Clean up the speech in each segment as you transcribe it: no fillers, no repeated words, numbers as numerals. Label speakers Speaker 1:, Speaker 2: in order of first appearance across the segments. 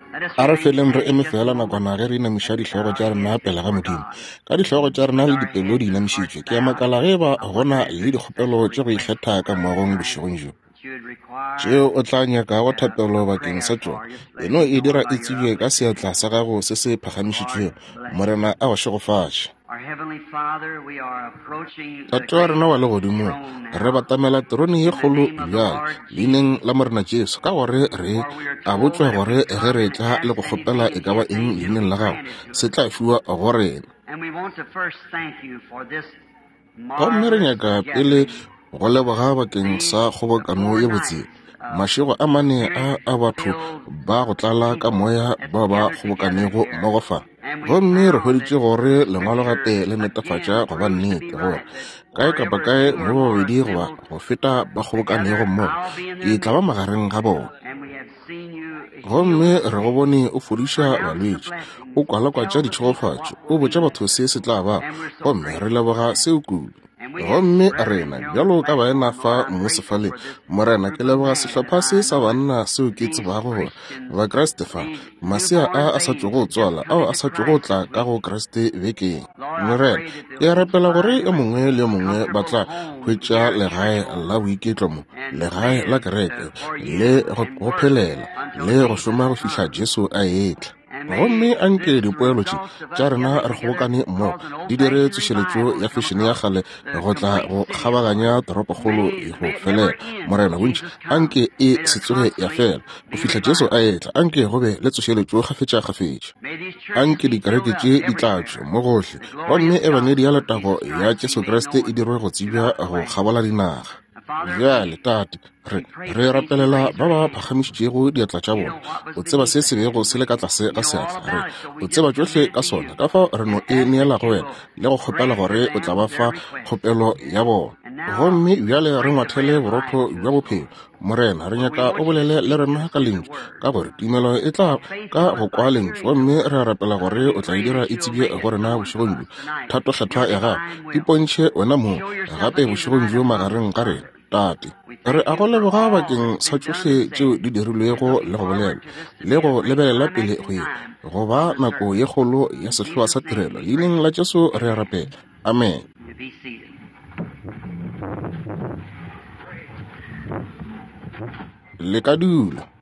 Speaker 1: a re feleng re eme fela nakwana ge re inamiša ditlhogo tša rena pele ga Modimo. Ka ditlhogo tša rena le dipelo di inamišitšwe, ke a makala ge ba gona le dikgopelo tše go ikgetha ka moagong bošegong jo tšeo o tla nyakago thapelo bakeng sa tšona. Eno e dira e tsebje ka seatla sa gago se se phagamišitšwego, morena a go šegofatše. Tate wa rena wa legodimo, re batamela terone ye kgolo bjale leineng la morena Jesu, ka gore re a botswa gore ge re tla le go kgopela e ka ba eng leineng la gago se tla fiwa go rena. Gomme re nyaka pele go leboga bakeng sa kgobokano ye botse mašego a mane a batho ba go tlala ka moya ba ba kgobokanego mo go fa. Gomme re hweditše gore lengwalo gape le netefatša go ba nnete gore kae kapa kae mo babedi goba go feta ba kgobokanego mmogo ke tla ba magareng ga bona. Gomme re go bone o fodiša balwetši, o kwalakwatša ditšhogofatšo, o botša batho se se tla ba. Gomme re leboga seo kudu. Gomme a rena bjalo ka baena fa mo sefaleng, morena ke leboga sehlopha se sa banna seo ke tsebago gore ba Kriste fa masea a sa tšo go tswala ao a sa tšo go tla ka go Kriste bekeng. Morena ke a rapela gore e mongwe le mongwe ba tla hwetša legae la boiketlo mo, legae la kereke le go phelela le go šoma go fihla Jesu a etla. Gomme anke dipoelo tša rena re kgobokane mmogo di dire tsošeletšo ya fešene ya gale go tla go kgabaganya toropokgolo go felela. Morena bontši anke e se tsoge ya fela go fihla Jesu a etla, anke go be le tsošeletšo gafetša. Anke dikereke tše di tlatšwe mo gohle, gomme e bangedi ya letago ya Jesu Kriste e dirwe go tsebja go kgabala dinaga. Bjale tate re rapelela ba ba phagamišitšego diatla tša bona, o tseba se se bego se le ka tlase ga seatla, o tseba tšohle ka sona, ka fa re no e neelago wena le go kgopela gore o tla ba fa kgopelo ya bona. Gomme bjale re ngwathele borotho bja bophelo, morena re nyaka o bolele le rena ka lentšu, ka gore tumelo e tla ka go kwa lentšu. Gomme re rapela gore o tla e dira e tsebje go rena bošegong jo thato kgethwa ya gago, ipontšhe wena mo gape bošegong jo magareng ka rena. Tate re a go leboga bakeng sa tšohle tšeo di dirilwego le go bolela le go lebelela pele go ba nako ye kgolo ya sehloa sa tirelo leineng la Jesu re a rapela, amen. Le ka dula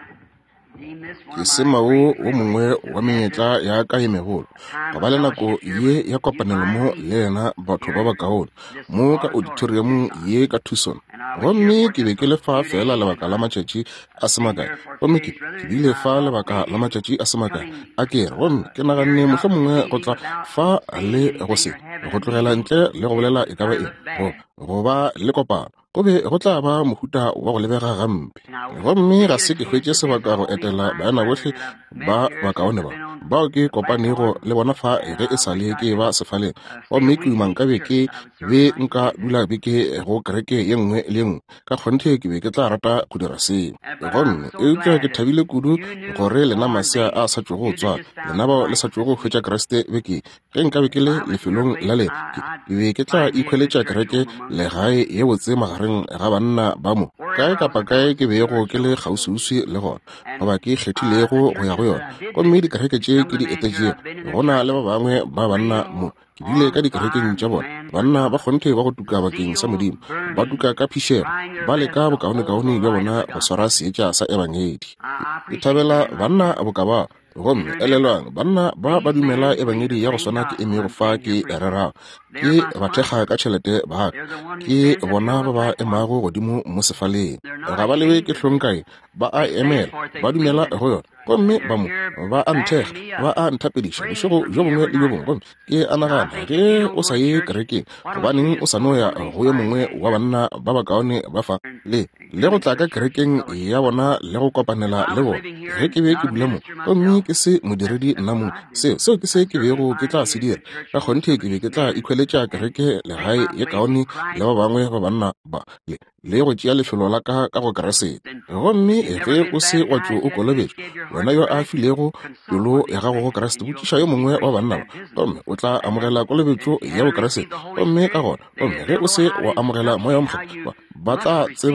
Speaker 1: ke semao o mongwe wa menyetla ya ka ye megolo go ba le nako ye ya kopanelo mo le yena batho ba ba kaone mo ka auditorium ye ka Tucson. Gomme ke be ke le fa fela lebaka la matšatši a semakae, gomme ke bile fa lebaka la matšatši a semakae a kere. Gomme ke naganne mohlomongwe go tla fa le go se go tlogela ntle le go bolela e ka ba eng go ba le kopano go be go tla ba mohuta wa go lebega gampe. Gomme ga se ke hwetše sebaka go etela baena bohle ba bakaone bao ke kopanego le bona fa ge e sa le ke ba sefaleng. Gomme ke uma nka be ke be nka dula beke go kereke ye nngwe le nngwe ka kgonthe ke be ke tla rata go dira seo. Gomme e utlwa ke thabile kudu gore lena masea a sa tšo go tswa lena bao le sa tšo go hwetša Kriste beke ge nka be ke le lefelong la le ke be ke tla ikhweletša kereke legae ye botse magareng ga banna ba mo kae kapa kae ke bego ke le kgauswi le gona goba ke kgethilego go ya go yona. Gomme dikereke tše ke di etetšego go na le ba bangwe ba banna mo ke bile ka dikerekeng tša bona, banna ba kgonthe ba go tuka bakeng sa Modimo, ba tuka ka phišego, ba le ka bokaone-kaone bja bona go swara seetša sa ebangedi. Ke thabela banna boka ba gomme elelwang banna ba dumela ebangedi ya go swana ke eme go fa ke rerago ke bathekga ka tšhelete baka ke bona ba ba emago godimo mo sefaleng ga ba lewe ke hlonkae ba a emela ba dumela go yona. Gomme ba mo ba a nthekga ba a nthapediša bošego jo bongwe le jo bongwe. Gomme ke anagana ge o sa ye kerekeng gobaneng o sa no ya go yo mongwe wa banna ba bakaone ba fa le go tla ka kerekeng ya bona le go kopanela le bona ge ke be ke bule mo. Gomme ke se modiredi nna mo seo ke se ke bego ke tla se dira ka kgonthe ke be ke tla ikhweletša kereke legae ye kaone le ba bangwe ba banna ba le go tšea lefelo la ka go Keresete. Gomme ge o se wa tšo o kolobetšwe wena yo a filego pelo ya gago go Keresete botšiša yo mongwe wa banna ba, gomme o tla amogela kolobetšo ya go Keresete. Gomme ka gona gomme ge o se wa amogela moya wa mokgwa ba tla tseba mokgwa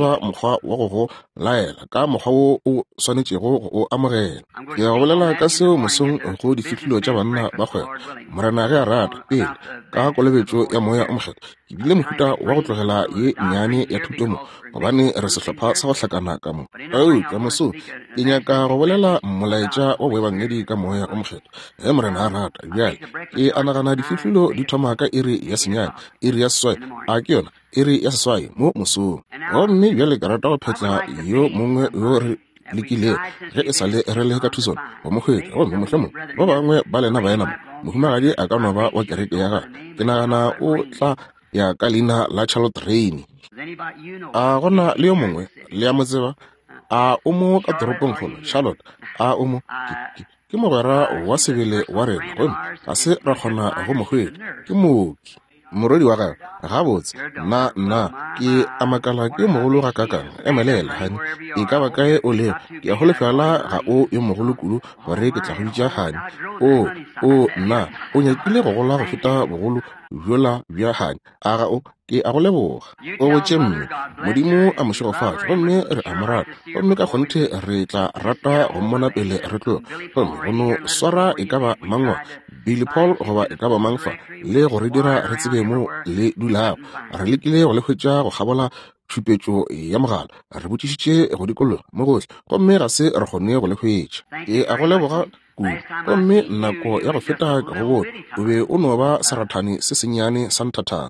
Speaker 1: mokgwa wa go laela ka mokgwa o swanetšego o amogela. Ke a go bolela ka seo mosong go difihlilo tša banna ba kgwebo. Morena ge a rata pele ka kolobetšo ya moya o mokgetho ke bile mohuta wa go tlogela ye nnyane ya thuto mo gobane re sehlopha sa go hlakana ka mo. Ka moso ke nyaka go bolela molaetša wa boebangedi ka moya o mokgetho. Ge morena a rata bjale ke anagana difihlilo di thoma ka iri ya senyane, iri ya seswai a ke yona iri ya seswai mo mosong. Gomme bjale ke rata go phetla yo mongwe yo re lekile ge e sa le re le ka thusong go mogwetša gomme mohlomong ba bangwe ba lena ba enamo mohumagadi a ka no ba wa kereke ya gage. Ke nagana o tla ya ka leina la Charlotte Rain. A gona le yo mongwe le ya motseba a o mo ka toropong kgolo Charlotte a o mo ke mogwera wa sebele wa rena gomme ga se ra kgona go mogwetša ke mooki morodi wa gagwe gabotse nna ke a makala ke mogolo ga kakang emelela gane e ka ba kae o le ke a golefela ga o yo mogolo kudu gore ke tla go bitša gane o nna o nyakile go gola go feta bogolo bjola bja gane a ga o ke a go leboga o botše mme modimo a mošegofatša gomme re a morata gomme ka kgonthe re tla rata go mmona pele re tloga gomme go no swara e ka ba mangwa Billy Paul goba e ka ba mangfa le go re dira re tsebe mo le dulago re lekile go le hwetša go gabola tšhupetšo ya mogala re botšišitše go dikologa mo gohle gomme ga se re kgonne go le hwetša ke a go leboga kudu gomme nako ya go feta ka go bone o be o no ba serathane se senyane sa nthathana.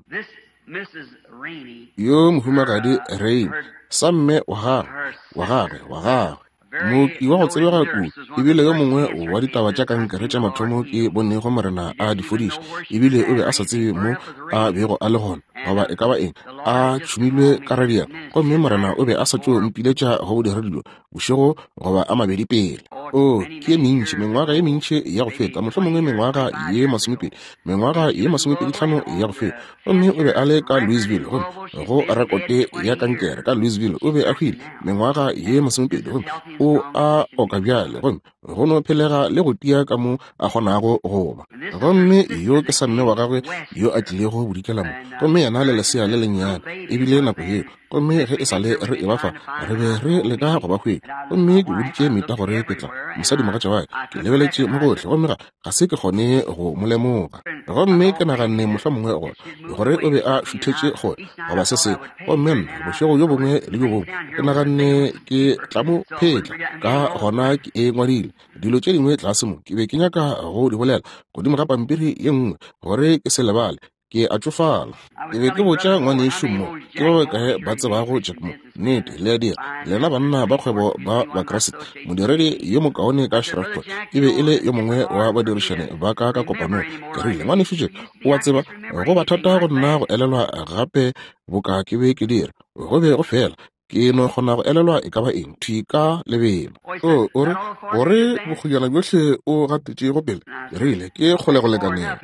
Speaker 1: Yo mohumagadi Rain sa mme wa gagwe mooki wa go tsebega kudu ebile yo mongwe wa ditaba tša kankere tša mathomo ke bonnego morena a di fodiša ebile o be a sa tsebe mo a bego a le gona goba e ka ba eng a tšhomilwe ka radiang gomme morena o be a sa tšo mpiletša go dira dilo bošego goba a mabedi pele ke ye mentši mengwaga ye mentši ya go feta mohlomongwe mengwaga ye 20 mengwaga ye 25 ya go feta gomme o be a le ka Louisville gomme go rekote ya kankere ka Louisville o be a hwile mengwaga ye 20 gomme o a oka bjale gomme go no phelega le go tia ka mo a kgonago goba gomme yo ke sa mme wa gagwe yo a tlile go bodikela mo gomme yana le lesea le lenyane ebile nako yeo gomme ge e sa le re e bafa re be re leka go ba hwetša gomme ke boditše meta gore ke tla mosadi mogatša wae ke lebeletše mo gohle gomme ga se ke kgone go mo lemoga gomme ke naganne mohlomongwe gore o be a šuthetše gore goba se se gomme nna bošego yo bongwe le yo bongwe ke naganne ke tla mo phetla ka gona ke e ngwadile dilo tše dingwe tlase mo ke be ke nyaka go di bolela godimo ga pampiri ye nngwe gore ke se lebale ke a tšofala ke be ke botša ngwanešo mo ke ba kae ba tsebago Jack mo nnete le a dira lena banna ba kgwebo ba Christ modiredi yo mokaone ka Shreveport e be e le yo mongwe wa badirišane ba ka kopanong ke rile ngwanešo Jack o a tseba go ba thata go nna go elelwa gape boka ke be ke dira go be go fela ke no kgona go elelwa e ka ba eng thika lebelo gore bokgojana bjohle o gatetše go pele ke rile ke kgole go lekaneng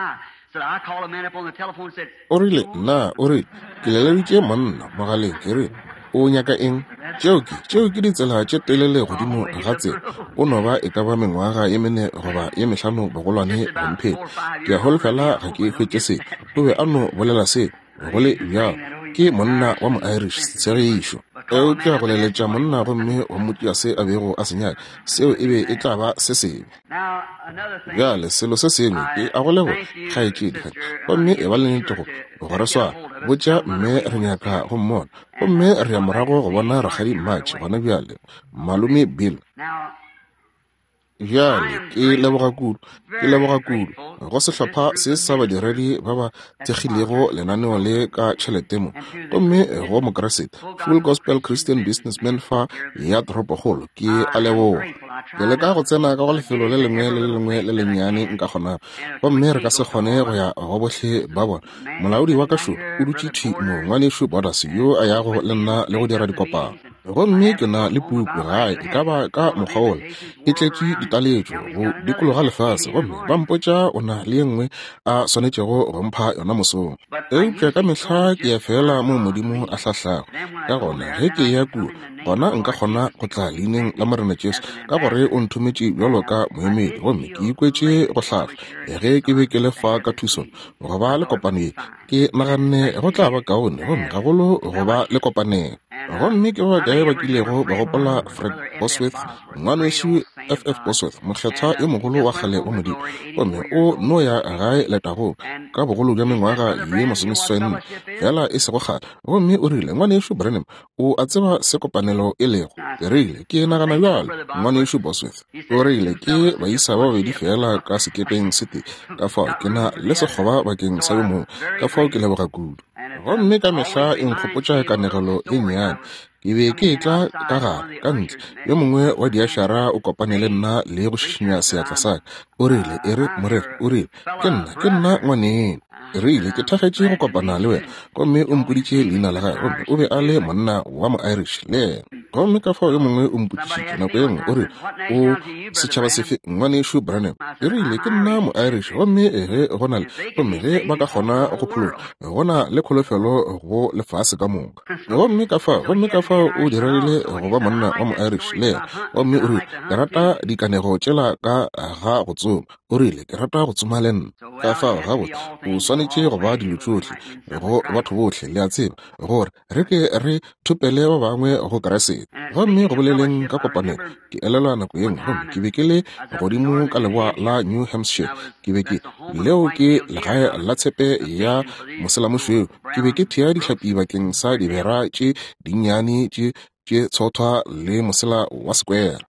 Speaker 1: o rile nna o re ke leleditše monna mogaleng ke re o nyaka eng tšeo ke ditsela tše telele godimo ga tsela o no ba e ka ba mengwaga ye mene goba ye mehlano bogolwane gomphedi ke a holofela ga ke hwetše se o be a no bolela se go le bjalo ke monna wa mo-Irish Tshegišo ke a go leletša monna gomme wa motia se a bego a senyaka seo e be e tla ba se sebe bjale selo se sengwe ke a go lego kgaetšedi gomme e ba le nnetego gore swa botša mme re nyaka go mmona gomme re ya morago go bona rakgadi Matšhe gona bjale malome Bill bjale ke leboga kudu go sehlopha se sa badiredi ba ba thekgilego lenaneo le ka tšhelete mo gomme go mokeresete Full Gospel Christian Businessman fa ya toropokgolo ke a leboga ke leka go tsena ka go lefelo le lengwe le lennyane nka kgona gomme re ka se kgone go ya go botlhe ba bona molaodi wa kašo o dutše mo ngwanešo Bodas yo a yago le nna le go dira dikopano gomme ke na le puku gae e ka ba ka mokgaolo e tletše ditaletšo go dikologa lefase gomme ba mpotša o na le nngwe a swanetšego go mpha yona mosong eupša ka mehla ke ya fela mo modimo a hlahlago ka gona ge ke ya kuo gona nka kgona go tla leineng la morena Jesu ka gore o nthometse bjalo ka moemedi gomme ke ikwetse go hlahla ge ke be ke le fa ka thuso go ba le kopane ke naganne go tla ba kaone gomme gagolo go ba le kopane gomme ke ba kae ba kilego ba gopola Fred Bosworth ngwanešo FF Bosworth mokgethwa yo mogolo wa kgale wa modimo gomme o no ya gae letago ka bogolo bja mengwaga ye masomeswenne fela e sego kgale gomme o rile ngwanešo Branham o a tseba se kopanelo e lego ke rile ke nagana bjalo ngwanešo Bosworth o rile ke baisa ba babedi fela ka sekepeng sete ka fao ke na le sekgoba bakeng sa yo mongwe ka fao ke leboga kudu gomme ka mehla e nkgopotša kanegelo e nnyane ke be ke tla ka gare ka ntle yo mongwe wa diašara o kopane le nna le go šišinya seatla sa o rile e re morero o rile ke nna ngwaneng re ile ke thakgetše go kopana le wena gomme o mpoditše leina la gae gomme o be a le monna wa mo-irish le ena gomme ka fao yo mongwe o mpotšišitše nako e nngwe o re o setšhaba sefe ngwanešo Branham e rile ke nna mo-irish gomme ge go na le gomme ge ba ka kgona go pholola go na le kgolofelo go lefase ka moka gomme ka fao o diregile go ba monna wa mo-irish le ena gomme o rile ke rata dikanego tšela ka ga go tsoma o rile ke rata go tsoma le nna ka fao gabotse o swanetše go ba dilo tšohle go batho bohle le a tseba gore re ke re thopele ba bangwe go keresete gomme go boleleng ka kopanelo ke elelwa nako ye nngwe gomme ke be ke le godimo ka leboa la New Hampshire ke be ke leo ke legae la tshepe ya moselamošweu ke be ke thea dihlapi bakeng sa dibera tše dinnyane tše tshothwa le mosela wa square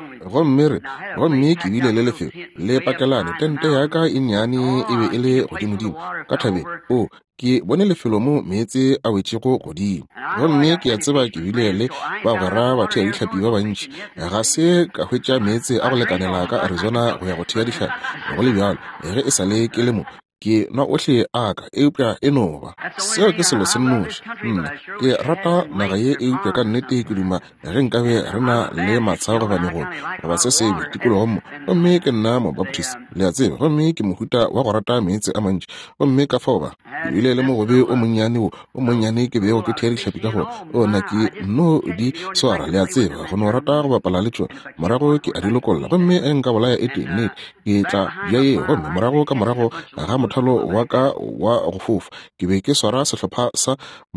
Speaker 1: gomme ke bile le lefelo le pakelane tente ya ka e nnyane e be e le godimodimo ka thabeng ke bone lefelo mo meetse a wetšego godimo gomme ke a tseba ke bile le bagwera batho ya dihlapi ba bantši ga se ka hwetša meetse a go lekanela ka Arizona go ya go thea dihlapi go le bjalo ge e sa le ke le mo ke na ohle aka eupša e no ba seo ke selo se nnoši nna ke rata naga ye eupša ka nnete ke duma ge nkabe re na le matshao gobanegong goba se sebe tikologo mo gomme ke nna mo-baptist le a tseba gomme ke mohuta wa go rata meetse a mantši gomme ka fao ba ke bile le mogobe o monnyane ke bego ke thea dihlapi ka gore ona ke no di swara le a tseba go no rata go bapala le tšona morago ke a di lokolola gomme nka bolaya e tenne ke tla bja ye gomme morago ka morago ga mothalo wa ka wa go fofa ke be ke swara sehlopha sa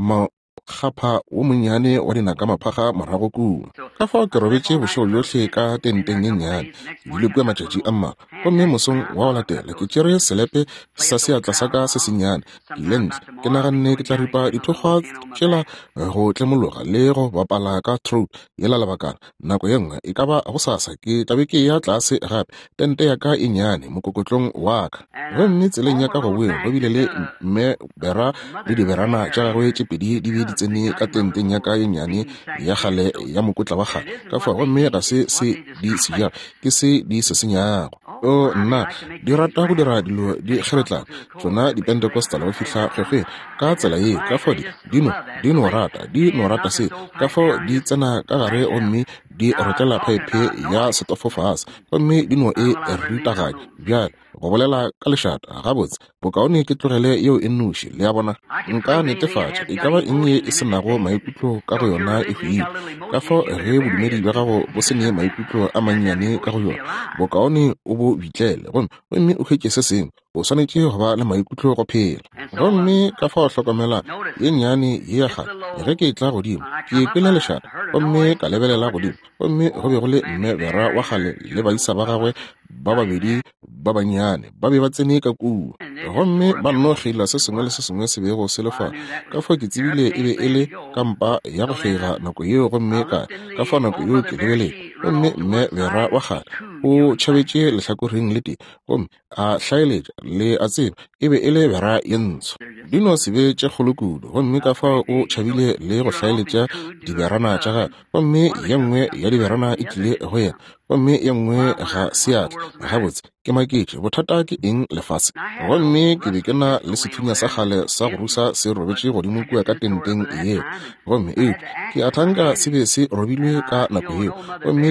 Speaker 1: gapha o monnyane wa dinaka maphaga morago kudu ka fao ke robetše bošego bjohle ka tenteng ye nnyane ebile kua matšatši a mmalwa gomme mosong wa go latela ke tšere selepe sa seatla sa ka se sennyane ke ile ntle ke naganne ke tla ripa dithokgwa tšela go tlemologa le go bapala ka throat yela lebakana nako ye nngwe e ka ba go sasa ke tlabe ke ya tlase gape tente ya ka e nnyane mokokotlong wa ka gomme tseleng ya ka go boeng go bile le mme bera le diberana tša gagwe tše pedi di be di tsene ka tenteng ya ka e nnyane ya gale ya mokotla wa gale ka fao gomme ga se di seja ke se di se senyago nna di rata go dira dilo di kgeretlana tsona di-pentecostal go fihla kgekge ka tsela ye ka fao di no rata se ka fao di tsena ka gare gomme di rotlela phaephe ya setofofase gomme di no e ritaganya bjale go bolela ka lešata gabotse bokaone ke tlogele yeo e nnoši le ya bona nka netefatša e ka ba eng ye e senago maikutlo ka go yona e hwile ka fao ge bodumedi bja gago bo sene maikutlo a mannyane ka go yona bokaone o bo bitlele gomme o hwetše se sengwe o swanetše go ba le maikutlo go phela gomme ka fao hlokomela ye nnyane ye ya gale ge ke tla godimo ke epele lešata gomme ka lebelela godimo gomme go be go le mme bera wa gale le baisa ba gagwe ba babedi ba bannyane ba be ba tsene ka kua gomme ba nnogela se sengwe le se sengwe se bego se lefa ka fao ke tsebile e be e le kampa ya go gega nako yeo gomme ka fao nako yeo ke lebelela gomme mme bera wa gale o tšhabetše lehlakoreng le teng gomme a hlaeletša le a tseba e be e le bera ye ntsho dino se be tše kgolo kudu gomme ka fao o tšhabile le go hlaeletša diberana tša gae gomme ye nngwe ya diberana e tlile go yena gomme ye nngwe ga seatla gabotse ke maketše bothata ke eng lefase gomme ke be ke na le sethunya sa gale sa go rusa se robetše godimo kua ka tenteng ye gomme ke a thanka se be se robilwe ka nako yeo gomme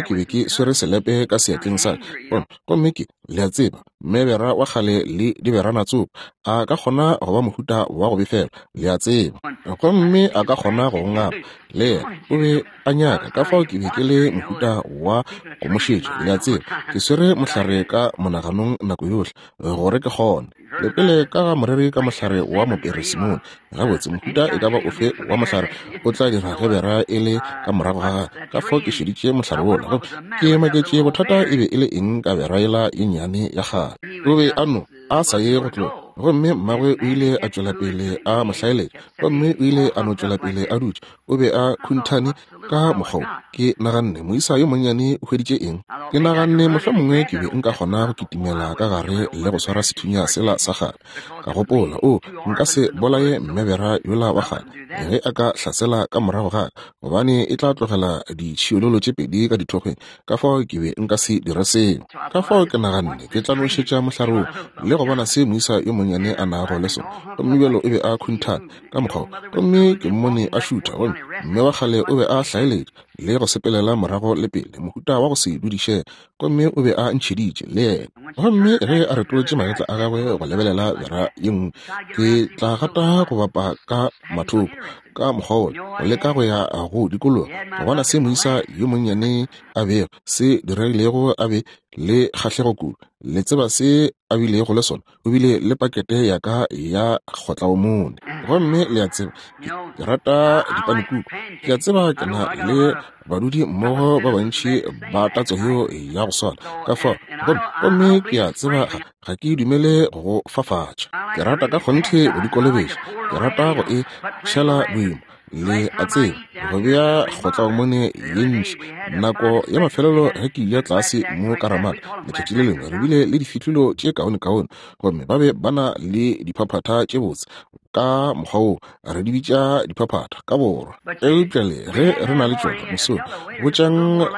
Speaker 1: gomme ke be ke swere selepe ka seatleng sa gomme ke le a tseba mmebera wa kgale le diberana tsopa a ka kgona go ba mohuta wa go befela le a tseba gomme a ka kgona go ngapa le yena o be a nyaka ka fao ke be ke le mohuta wa go mošetša le a tseba ke swere mohlare ka monaganong nako yohle gore ke kgone le pele ka ga moreri ka mohlare wa mopere Simon gabotse mohuta e ka ba ofe wa mohlare o tla dira ge bera e le ka morago ga ka fao ke šeditše mohlare wola ke maketše bothata e be e le eng ka bera ela ye nnyane ya gale o be a no a sa ye go tloga gomme mmagwe o ile a tšwela pele a mohlaeletša gomme o ile a no tšwela pele a dutše o be a khunthane ka mokgao ke naganne moisa yo monnyane o hweditše eng ke naganne mohlomongwe ke be nka kgona go kitimela ka gare le go swara sethunya sela sa gale ka gopola nka se bolaye mmebera yola wa gale ge a ka hlasela ka morago gale gobane e tla tlogela ditšhiololo tše pedi ka dithokgweng ka fao ke be nka se dire seo ka fao ke naganne ke tla nošetša mohlare le go bona se moisa yo monnyane a nago le sona gomme bjalo o be a khunthane ka mokgao gomme ke mmone a šutha gomme mme wa kgale o be a hlaeletša le go sepelela morago le pele mohuta wa go se dudiše gomme o be a ntšheditše le yena gomme ge a retolotše magetla a gagwe go lebelela bera ye nngwe ke tla gata go bapa ka mathoko ka mokgole go leka go ya go dikologa go bona se moisa yo monnyane a bego se diregilego a be le kgahlego kudu le tseba se a bilego le sona o bile le pakete ya ka ya kgotla o mone gomme le a tseba ke rata dipanekuku ke a tseba ke na le badudi mmogo ba bantši ba tatso yeo ya go swana ka fao gomme ke a tseba ga ke dumele go fafatša ke rata ka kgonthe o dikolobeša ke rata go e šala boima le a tseba go bea kgotla o mone ye ntši nako ya mafelelo ge ke ya tlase mo karamala letšatši le lengwe re bile le difihlilo tše kaone gomme ba be ba na le diphaphata tše botse ka mokgwao re di bitša diphaphata ka borwa eutlele ge re na le tšona mosong botšang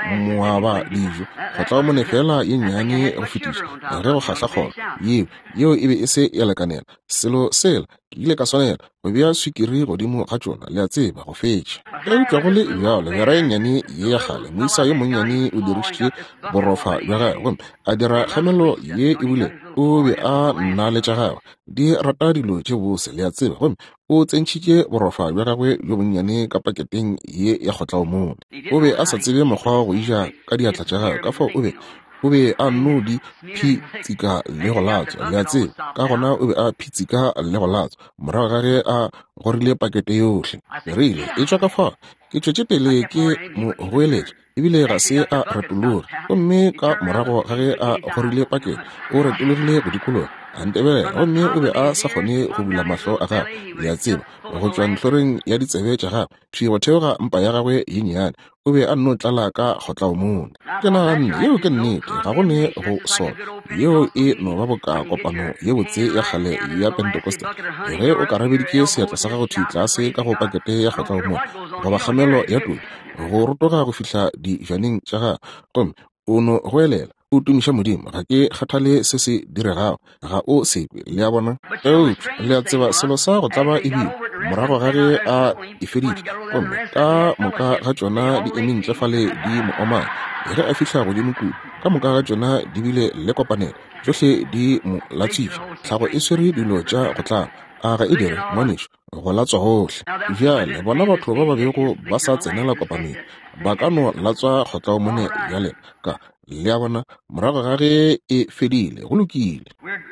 Speaker 1: moaba dijo kgotla o mone fela ye nnyane go fetiša ge go kgahla kgona yeo e be e se ya lekanela selo sela ke ile ka swanela go bea swikiri godimo ga tšona le a tseba go fetša eutla go le bjalo bera ye nnyane ye ya gale moisa yo monnyane o dirišitše borofa bja gagwe a dira kgamelo ye e bile o be a nna le tša gagwe di rata dilo tše bose le a tseba gomme o tsentšhitše borofa bja gagwe jo bonnyane ka paketeng ye ya kgotla o mone o be a sa tsebe mokgwa wa go ija ka diatla tša gagwe ka fao o be a no di phitsika le go latswa le a tseba ka gona o be a phitsika le go latswa morago ga ge a gorile pakete yohle re ile e tšwa ka fao ke tšwetše pele ke mo goeletša ebile ga se a retolore gomme ka morago ga ge a gorile pakete o retologile go dikologa antebela gomme o be a sa kgone go bula mahlo a gagwe le a tseba go tšwa ntlhoreng ya ditsebe tša gagwe phi go theoga mpa ya gagwe ye nnyane o be a no tlala ka kgotla o mone ke naganne yeo ke nnete ga go ne go sona yeo e no ba boka kopano ye botse ya kgale ya pentekoste ge o ka rabedike seatla sa gago thitlase ka go pakete ya kgotla o mone goba kgamelo ya todi go rotoga go fihla dijaneng tša gagwe gomme o no go elela o tumiša modimo ga ke kgathale se se diregago ga o sepe le a bona le a tseba selo sa go tlaba ebile morago ga ge a e feditše gomme ka moka ga tšona di ementle fale di mo omang ge a fihla godimo kudu ka moka ga tšona di bile le kopanelo tšohle di mo latšitša tlhago e swere dilo tša go tlama a ga e dire ngwanešo go latswa gohle bjale bona batho ba ba bego ba sa tsenela kopaneng ba ka no latswa kgotla o mone ya lena ka le a bona morago ga ge e fedile go lokile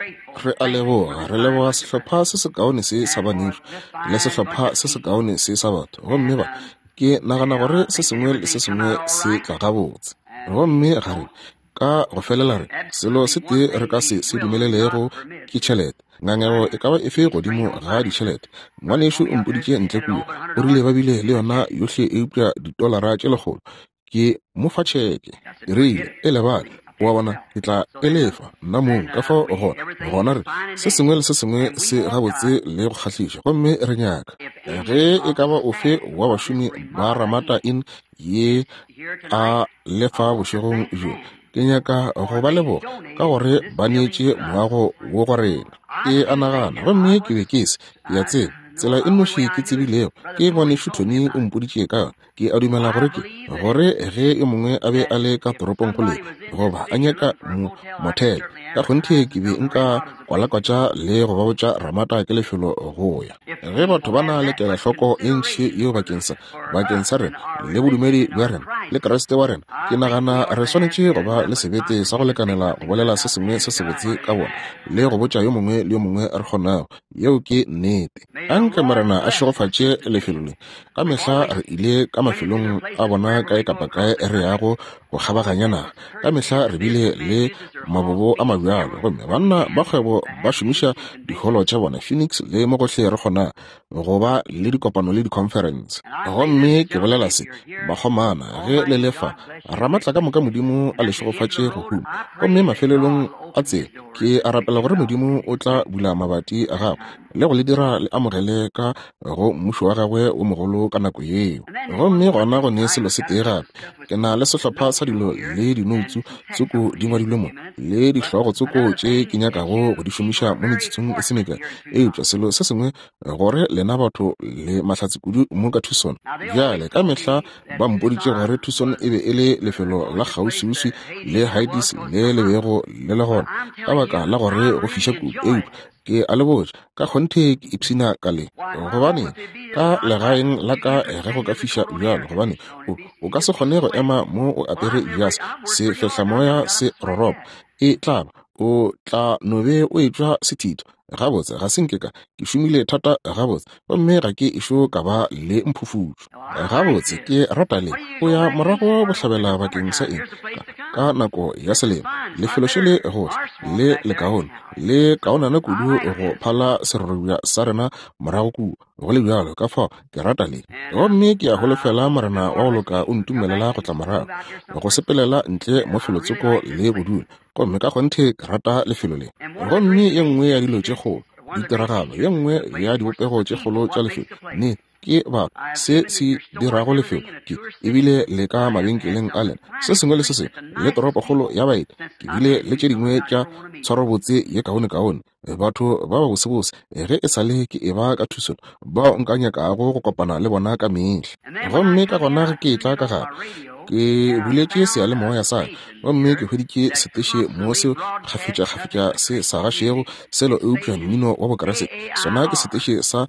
Speaker 1: re a leboga re leboga sehlopha se se kaone se sa banešu le sehlopha se se kaone se sa batho gomme ba ke nagana gore se sengwe le se sengwe se tla gabotse gomme gare ka go felela re selo se tee re ka se dumelelego ke tšhelete ngangego e ka ba efe godimo ga ditšhelete ngwanešo o mpoditše ntle kuo o rile ba bile le yona yohle e upša $1 tše legolo ke mo fa tšheke re ile e lebale wa bona ke tla elefa nna mong ka fao gona re se sengwe le se sengwe se gabotse le go kgahlisa gomme re nyaka ge e ka ba ofe wa bašomi ba ramata in ye a lefa bošegong jo ke nyaka go ba leboga ka gore ba neetše moago wo go rena ke a nagana gomme ke be ke se ya tseba tsela e nnoši ke tsebilego ke bone šuthoni o mpoditše ka ke a dumela gore ge e mongwe a be a le ka toropong gole goba a nyaka motel ka kgonthe ke be nka kwalakwatša le go ba botša Ramata ke lefelo go ya ge batho ba na le kelahloko e ntši yeo bakeng sa rena le bodumedi bja rena le Kriste wa rena ke nagana re swanetše go ba le sebete sa go lekanela go bolela se sengwe se se botse ka bona le go botša yo mongwe le yo mongwe a re kgonago yeo ke nnete anke marena a šegofatše lefelo le ka mehla re ile ka mafelong a bona kae kapa kae re yago go kgabaganya naga ka mehla re bile le mabobo a mabjalo gomme banna ba kgwebo ba šomiša diholo tša bona Phoenix le mo gohle re kgona go ba le dikopano le di-conference gomme ke bolela se ba kgomana ge le lefa Ramatla ka moka modimo a le šegofatše go huma gomme mafelelong a tsela ke a rapela gore modimo o tla bula mabati a gago le go le dira le amogele ka go mmušo wa gagwe o mogolo ka nako yeo gomme gona go ne selo se tee gape ke na le sehlopha sa dilo le dinoutsu tsoko di ngwadilwe mo le dihlogo tsoko tše ke nyakago go di šomiša mo metsitsong e semeka eupša selo se sengwe gore lena batho le mahlatse kudu mo ka Tucson bjale ka mehla ba mpoditše gore Tucson e be e le lefelo la kgauswiuswi le Hades le lebego le le gona ka baka la gore go fiša kudu eupša ke a le botša ka kgonthe ke ipshina ka le gobane ka legaeng la ka ge go ka fiša bjalo gobane o ka se kgone go ema mo o apere jas se fehla-moya se roropa e tlaba o tla nobe o etšwa sethito gabotse ga senke ka ke šomile thata gabotse gomme ga ke ešo ka ba le mphufutšo gabotse ke rata le o ya morago bohlabela bakeng sa eng ka nako ya selemo lefelo še le gohle le kaonana kudu go phala serorobja sa rena morago kudu go le bjalo ka fao ke rata le gomme ke a holofela morena wa go loka o ntumelela go tla morago go sepelela ntle mo felotsoko le bodula gomme ka kgonthe ke rata lefelo le gomme ye nngwe ya dilo tše kgolo ditiragalo ye nngwe ya dibopego tše kgolo tša lefelo ne ke ba se dirago lefelo ebile le ka mabenkeleng a lena se sengwe le se sengwe le toropo kgolo ya baeti ke bile le tše dingwe tša tshwarobotse ye kaone batho ba ba bosebose ge e sa le ke e ba ka Tucson bao nka nyakago go kopana le bona ka mehla gomme ka gona ge ke tla ka gare ke buletše seyalemoya sa gomme ke hweditše seteše mo se kgafetša se sa gašego selo eupša mmino wa bokrese sona ke seteše sa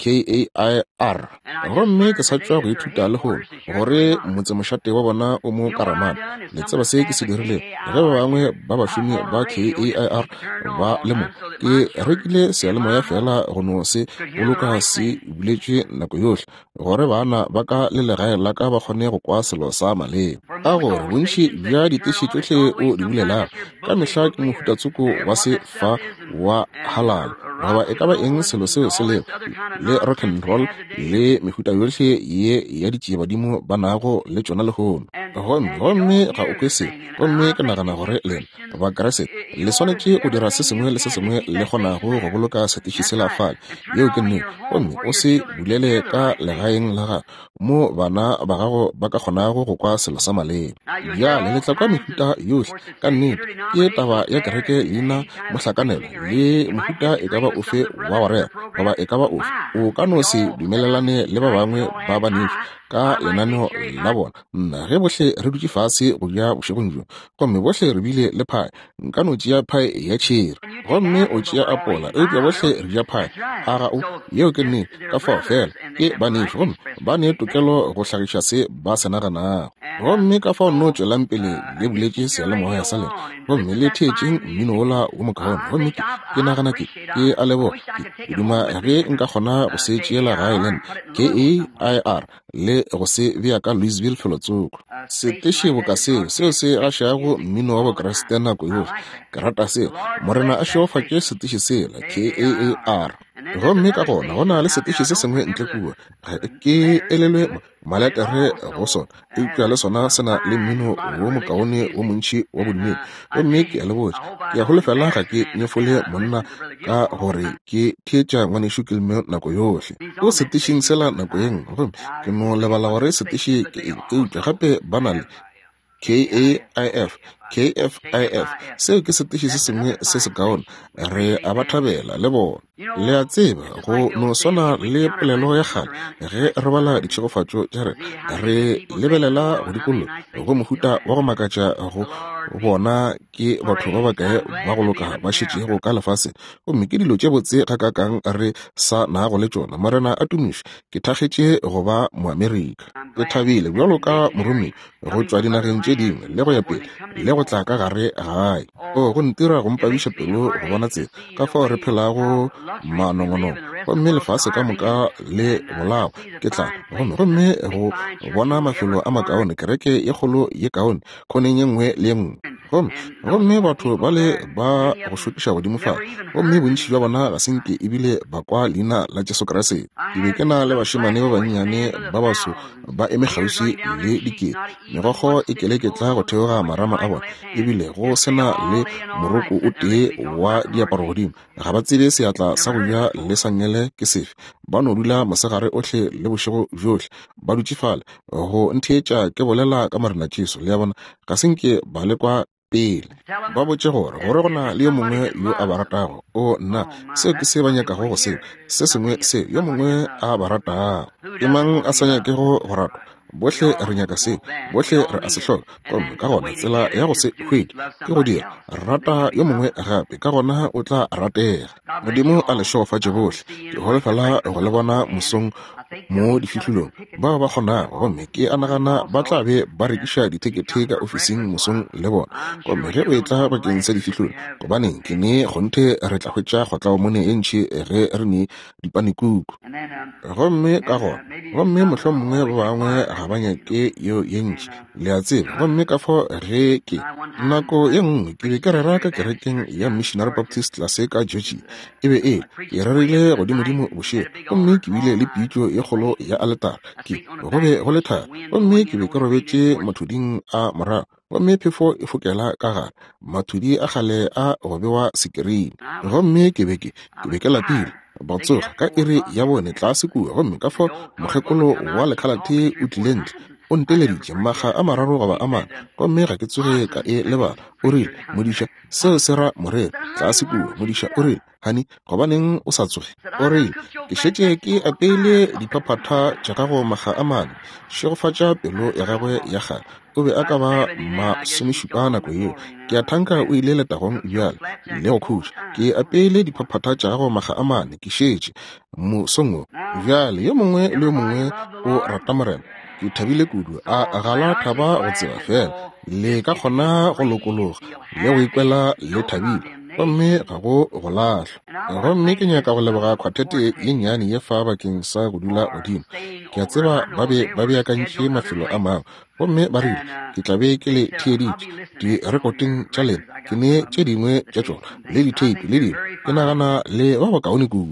Speaker 1: KAIR gomme ke sa tšwa go ithuta le gore motsemošate wa bona o mo Karamana le tseba se ke se dirile ge ba bangwe ba bašomi ba KAIR ba lemo ke rekile seyalemoya fela go no se boloka se buletše nako yohle gore bana ba ka le legae la ka ba kgone go kwa selo sa maleba ka gore bontši bja diteši tšohle o di bulelang ka mehla ke mohutatsoko wa se fa wa halal goba e ka ba eng selo seo se leo le rock and roll le mehuta yohle ye ya ditšeabadimo ba nago le tšona lehono gomme ga o kwese gomme ke nagana gore lena ba krese le swanetše go dira se sengwe le se sengwe le kgonago go boloka setiši se la fale yeo ke nnete gomme o se bulele ka legaeng la ga mo bana ba gago ba ka kgonago go kwa selo sa maleba bjale le tla kwa mehuta yohle ka nnete ke taba ya kereke leina mohlakanelo le mohuta e ka ba ofe wa warega goba e ka ba ofe o ka no se dumelelane le ba bangwe ba banefi ka lenaneo la bona nna ge bohle re dutše fase go ja bošegong jo gomme bohle re bile le phae nka no tšea phae ya tšheri gomme o tšea apola eupša bohle re ja phae a ga o yeo ke nnete ka fao fela ke banefi gomme ba ne tokelo go hlagiša se ba se naganago gomme ka fao no tšwelang pele le buletše seyalemoya sa lena gomme le theetšeng mmino ola o mokaone gomme ke nagana ke a leboga ke duma ge nka kgona go se tšeela gae lena KAIR le go se bea ka Louisville felotsoko seteše boka seo se gašago mmino wa bokreste nako yohle ke rata seo morena a šeofatše seteše sela KAIR gomme ka gona go na le seteše se sengwe ntle kua ke elelwe maletere go sona eupša le sona se na le mmino wo mokaone wo montši wa bodumedi gomme ke a le botša ke a holofela ga ke nyefole monna ka gore ke theetša ngwanešo ke leme nako yohle o setešeng sela nako ye nngwe gomme ke no lebala gore seteše ke eupša gape ba na le KAIF KFIF seo ke setiši se sengwe se se kaone re a ba thabela le bona. Le a tseba go no swana le polelo ya gale ge re bala ditšhegofatšo tša re lebelela go dikolo go mohuta wa go makatša go bona ke batho ba bakae ba go loka ba šetšego ka lefase gomme ke dilo tše botse ga kakang re sa nago le tšona. Marena a tumiši ke thakgetše go ba moamerika. Ke thabile bjalo ka moromi go tšwa dinageng tše dingwe le go ya pele le go tla ka gare gae. Go ntira go mpabiša pelo go bona tsela ka fao re phelago manongono gomme lefase ka moka le bolao ke tla gomme go bona mafelo a makaone kereke ye kgolo ye kaone kgoneng ye nngwe le ye nngwe gomme batho ba le ba go šokiša godimo fa gomme bontši bja bona ga senke ebile ba kwa leina la Jesu Kriste. Ke be ke na le bašemane ba bannyane ba baso ba eme kgauswi le dikete megogo e keleketla go theoga marama a bona ebile go sena le moroko o tee wa diaparo godimo ga ba tsebe seatla sa go ja le sa nyele ke sefe. Ba no dula mosegare otlhe le bošego bjotlhe ba dutšefale go ntheetša ke bolela ka marena Jesu le ya bona ga senke ba le kwa pele ba botše gore go na le yo mongwe yo a ba ratago nna seo ke se ba nyakago go se sengwe se yo mongwe a ba ratago. Ke mang a sa nyakego go ratwa? Bohle re nyaka se bohle re a se hloka gomme ka gona tsela ya go se hwedi ke go dira rata yo mongwe gape ka gona o tla ratega. Modimo a le šogofatše bohle ke holofela go le bona mosong mo difihlilong ba kgonago gomme ke anagana ba tla be ba rekiša dithekete ka ofising mosong le bona gomme ge o e tla bakeng sa difihlilong gobaneng ke ne gonthe re tla hwetša kgotla mone e ntšhi ge re ne dipanekuku gomme ka gona gomme mohlomongwe ba bangwe ga ba nyake yo ye ntši le a tseba gomme ka fo ge ke nako ye nngwe ke be ke rera ka kerekeng ya Missionary Baptist Laseka Georgia e be ke rerile godimodimo bošego gomme ke bile le pitšo ye kgolo ya aletara ke go be go le thari gomme ke be ke robetše mathuding a morago gomme phefo e fokela ka gare mathudi a gale a go bewa sekerini gomme ke be ke lapile batsoga ka iri ya bone tlase kua gomme ka fo mokgekolo wa lekhalate o tlile ntle o nteleditše maga a mararo goba a mane gomme ga ke tsoge ka e lebala o rile modiša seo se ra morero tlase kua modiša o rile hani gobaneng o sa tsoge o rile ke šetše ke apeile diphaphata tša gago maga a mane šegofatša pelo ya gagwe ya gale o be a ka ba masomešupa nako yeo ke a thanka o ile letagong bjale le go khuša ke apeile diphaphata tša gago maga a mane ke šetše mosong bjale yo mongwe le yo mongwe o rata morena ke thabile kudu a gala thaba go tseba fela le ka kgona go lokologa le go ikwela le thabile gomme ga go lahlwa gomme ke nyaka go leboga kgwathete ye nnyane ye fa bakeng sa go dula godimo ke a tseba ba beakantše mafelo a mangwe gomme ba rile ke tla be ke le theeditše direkoteng tša lena ke ne tše dingwe tša tšona le diteipi le dilo ke nagana le ba bokaone kudu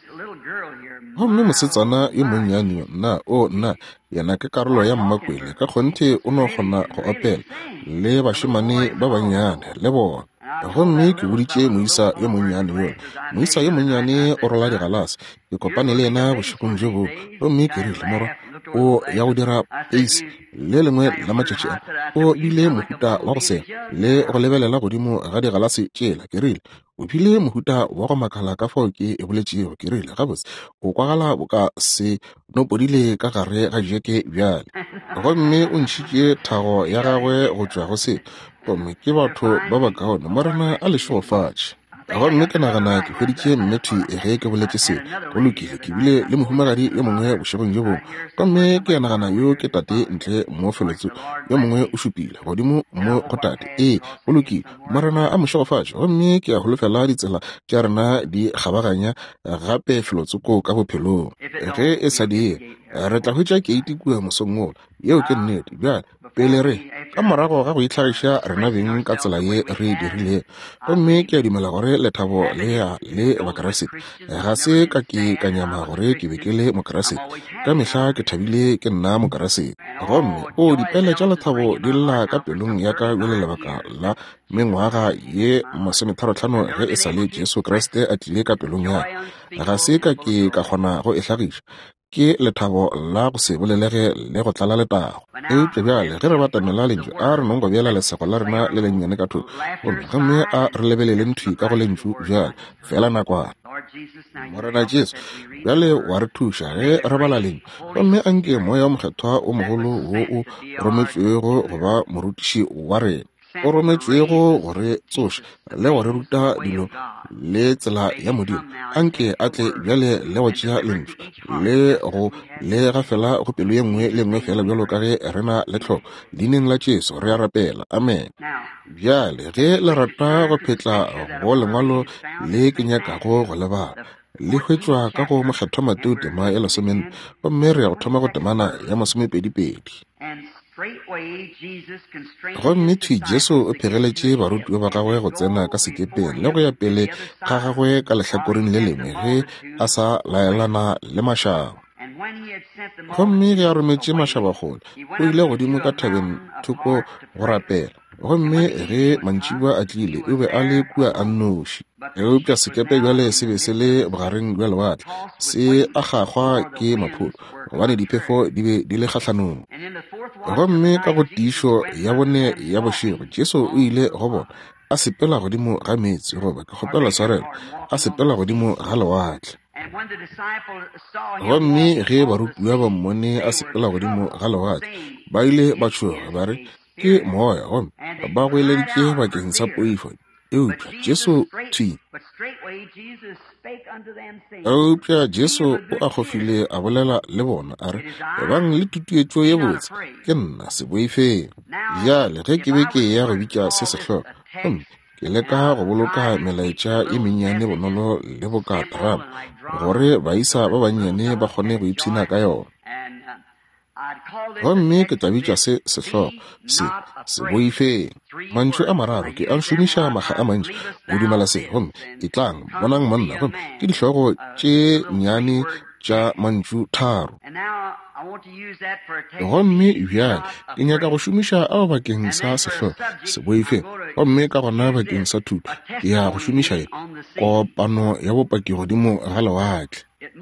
Speaker 1: gomme mosetsana yo monnyane nna yena ke karolo ya mmakwele ka kgonthe o no kgona go opela le bašemane ba bannyane le bona gomme ke boditše moisa yo monnyane yone moisa yo monnyane o rola digalase ke kopane le yena bošekong jo bo gomme ke rile moro o ya go dira pace le lengwe la matšatši o bile mohuta wa go sega le go lebelela godimo ga digalase tšela ke rile o bile mohuta wa go makala ka fao ke e boletšego ke rile gabotse o kwagala bo ka se nopodile ka gare ga jeke bjale gomme o ntšhitše thago ya gagwe go tšwa go se gomme ke batho ba ba kaone morena a lešogofatše gomme ke nagana ke hweditše mmethu ge ke boletše se go lokile ke bile le mohumagadi yo mongwe bošegong jo bongwe gomme ke nagana yo ke tate ntle mo felotso yo mongwe o šupile godimo mo go tate go lokile morena a mošegofatše gomme ke a holofela ditsela tša rena di kgabaganya gape felotsoko ka bophelong ge e sa die re tla hwetša keiti kua mosong ola yeo ke nnete bjale pele re ka morago ga go itlhagiša rena beng ka tsela ye re dirile gomme ke a dumela gore lethabo le bakrasete ga se ka ke ka nyama gore ke be ke le mokrasete ka mehla ke thabile ke nna mokrasete gomme dipele tša lethabo di lla ka pelong ya ka bjale lebaka la mengwaga ye 35 ge e sa le Jesu Kriste a tlile ka pelong ya ga se ka ke ka kgona go e hlagiša ke lethabo la go se bolelege le go tlala letago eupša bjale ge re batamela lentšu a re nongo bjela lesego la rena le lennyane ka thoko gomme a re lebelele nthwi ka go lentšu bjale fela nakwana morena Jesu bjale wa re thuša ge re bala leng gomme a nke moya wa mokgethwa o mogolo wo o rometšwego go ba morutiši wa rena o rometšwego gore tsoše le gore ruta dilo le tsela ya modimo anke a tle bjale le go tšea lentšu le go le ga fela go pelo ye nngwe le nngwe fela bjalo ka ge rena le tlhoko leineng la Jesu re a rapela amen. Bjale ge le rata go phetla go lengwalo le ke nyakago go lebala le hwetšwa ka go mokgethwa Mateo tema ya 10 gomme re ya go thoma go temana ya 22. Gomme thwi Jesu o phegeletše barutiwa ba gagwe go tsena ka sekepeng le go ya pele ga gagwe ka lehlakoreng le lengwe ge a sa laelana le mašaba. Gomme ge a rometše mašaba gole o ile godimo ka thabeng thoko go rapela gomme ge mantšiba a tlile o be a le kua a nnoši eupša sekepe bjale se be se le bogareng bja lewatle se a gagwa ke mapholo gobane diphefo di be di le kgatlhanong. Gomme ka go tiišo ya bone ya bošego Jesu o ile go bona a sepela godimo ga metsi goba ke kgopela sarela a sepela godimo ga lewatle. Gomme ge barutiwa ba mmone a sepela godimo ga lewatle ba ile ba tšhoga ba re ke moya gomme ba goeleditše bakeng sa poifo eupša Jesu thwi eupša Jesu o a gofile a bolela le bona a re ebang le tutuetšo ye botse ke nna se boifeng. Bjale ge ke be ke ya go bitša se sehlogo ke leka go boloka melaetša ye mennyane bonolo le bokatagana gore baisa ba bannyane ba kgone go ipshina ka yona. Gomme ke tla bitša se sehlogo se boifeng. Mantšu a mararo ke a šomiša maga a mantši go dumela se gomme ke tlang bonang monna gomme ke dihlogo tše nnyane tša mantšu tharo. Gomme bjale ke nyaka go šomiša ao bakeng sa sehlogo se boifeng gomme ka gona bakeng sa thuto ke ya go šomiša ye kopano ya bopaki godimo ga lewatle.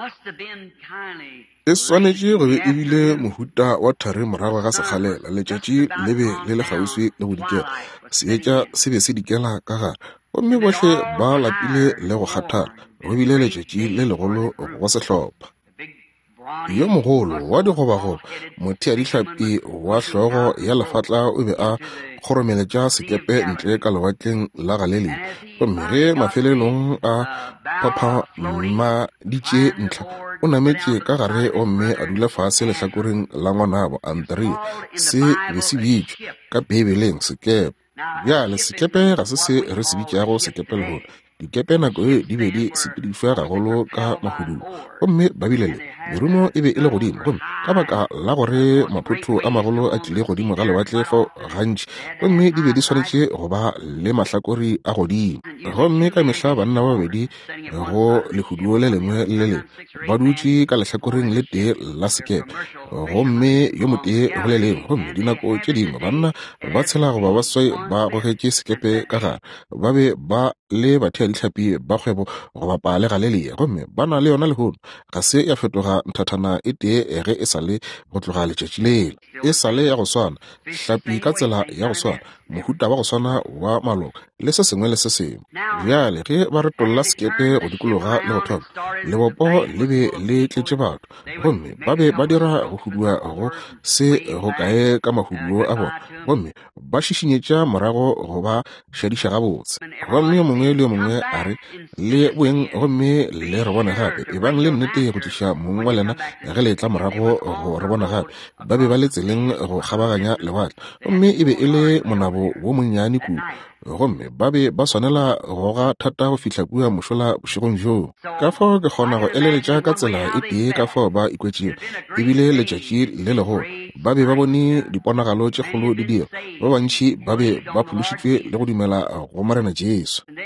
Speaker 1: E swanetše go be ebile mohuta wa thari morago ga sekgalela letšatši le be le le kgauswi le go dikela seetša se be se dikela ka gare gomme bohle ba lapile le go kgathala go bile letšatši le legolo go sehlopha. Yo mogolo wa digobagoba mothea dihlapi wa hlogo ya lefatla o be a kgoromeletša sekepe ntle ka lewatleng la galilei gomme ge mafelelong a phaphamaditše ntlha o nametše ka gare omme a dula fase lehlakoreng la ngwanabo Andrea se be se bitšwa ka Bibeleng sekepe. Bjale sekepe ga se se re se bitšago sekepe legolo dikepe nako e di be di sepedišwa gagolo ka mahudumo gomme babilele merumo e be e le godimo gomme ka baka la gore maphotho a magolo a tlile godimo ga lewatle fo gantši gomme di be di swanetše go ba le mahlakori a godimo. Gomme ka mehla banna ba babedi go lehuduo le lengwe le lengwe ba dutše ka lehlakoreng le tee la sekepe gomme yo motee go le lengwe gomme dinako tše dingwe banna ba tshela goba ba swai ba gogetše sekepe ka gare ba be ba le bathea dihlapi ba kgwebo go bapa le galilea gomme ba na le yona lehono ga se ya fetoga nthathana e tee ge e sa le go tloga letšatši lele e sa le ya go swana hlapi ka tsela ya go swana mohuta wa go swana wa maloka le se sengwe le se sengwe. Bjale ge ba retolla sekepe go dikologa le go thoma lebopo le be le tletše batho gomme ba be ba dira go hudua go se go kae ka mahuduo a bona gomme ba šišinyetša morago go ba šadiša gabotse. Gomme yo mongwe le yo mongwe a re le boeng gomme le re bone gape ebang le nnete go tliša mongwe wa lena ge le tla morago go re bona gape ba be ba le tseleng go kgabaganya lewatle gomme e be e le monabo wo monnyane kudu gomme ba be ba swanela go ga thata go fihla kua mošola bošegong joo. Ka fao ke kgona go eleletša ka tsela e tee ka fao ba ikwetšego ebile letšatši le legolo ba be ba bone diponagalo tše kgolo di dira ba bantši ba be ba phološitšwe le go dumela go Morena Jesu.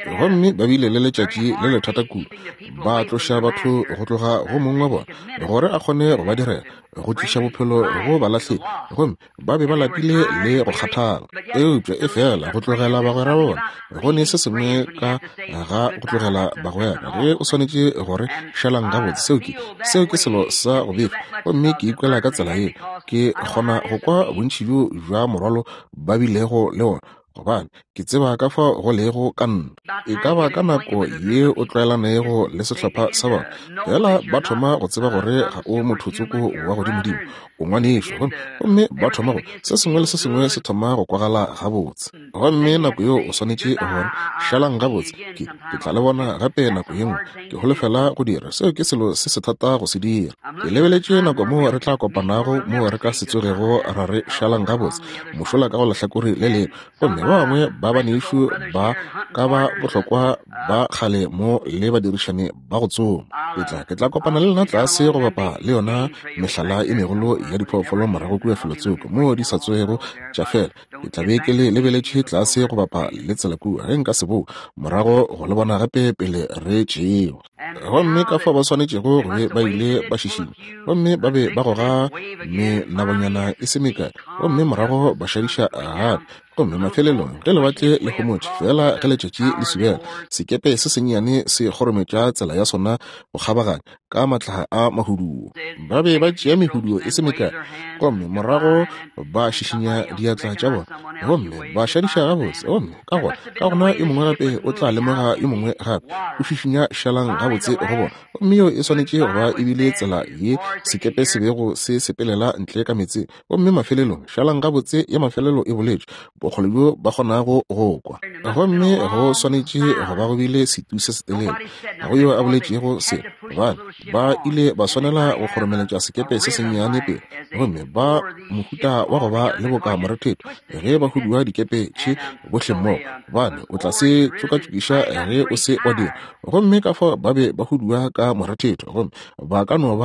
Speaker 1: gomme ba bile le letšatši le le thata kudu ba tloša batho go tloga go mongwe wa bona gore a kgone go ba direla go tliša bophelo go ba latlheng gomme ba be ba lapile le go kgathala eupša e fela go tlogela bagwera bona go ne se sengwe ka ga go tlogela bagwera ge o swanetše gore šalang gabotse seo ke selo sa go befa gomme ke ikwela ka tsela ye ke kgona go kwa bontši bjo jwa morwalo ba bilego le ona gobane ke tseba ka fa go lego ka nna e ka ba ka nako ye o tlwaelanego le sehlopha sa bona fela ba thoma go tseba gore ga o mothotsoko wa godimodimo o ngwanešwa gomme ba thoma go se sengwe le se sengwe se thoma go kwagala gabotse gomme nako yo o swanetše gore šalang gabotse ke tla le bona gape nako ye nngwe ke holofela go dira seo ke selo se se thata go se dira ke lebeletše nako mo re tla kopanago mo re ka se tsogego ra re šalang gabotse mošola ka go lehlakore le leno gomme ba bangwe ba banešo ba ka ba bohlokwa ba kgale mo le badirišane ba go tsoma ke tla kopana le lena tlase go bapa le yona mehlala e megolo ya diphoofolo morago kua felotsoko mo di sa tswego tša fela ke tla be ke le lebeletše tlase go bapa le tsela kua ge nka sebo morago go le bona gape pele re tšeo gomme ka fa ba swanetšego gore ba ile ba šišima gomme ba be ba goga menabonyana e se mekae gomme morago ba šadiša gape gomme mafelelong ge lewatle le homotše fela ge letšatši le subela sekepe se sennyane se kgorometša tsela ya sona go kgabaganya ka matlhaga a mahuduo ba be ba tšea mehuduo e se mekae gomme morago ba šišinya diatla tša bona gomme ba šadiša gabotse gomme ka gona e mongwe gape o tla lemoga e mongwe gape o šišinya šalang gabotse go bona gomme yo e swanetše goba ebile tsela ye sekepe se bego se sepelela ntle ka metseng gomme mafelelong šalang gabotse ya mafelelo e boletše bokgole bjo ba kgonago go kwa gomme go swanetše go ba go bile setu se se telele go yo a boletšego se gobane ba ile ba swanela go kgoromeletša sekepe se sennyane pele gomme ba mohuta wa go ba le boka morethetho ge ba huduwa dikepe tše bohle mmogo gobane o tla se tšokatšokiša ge o se wa dira gomme ka fa ba be ba huduwa ka morethetho gomme ba ka no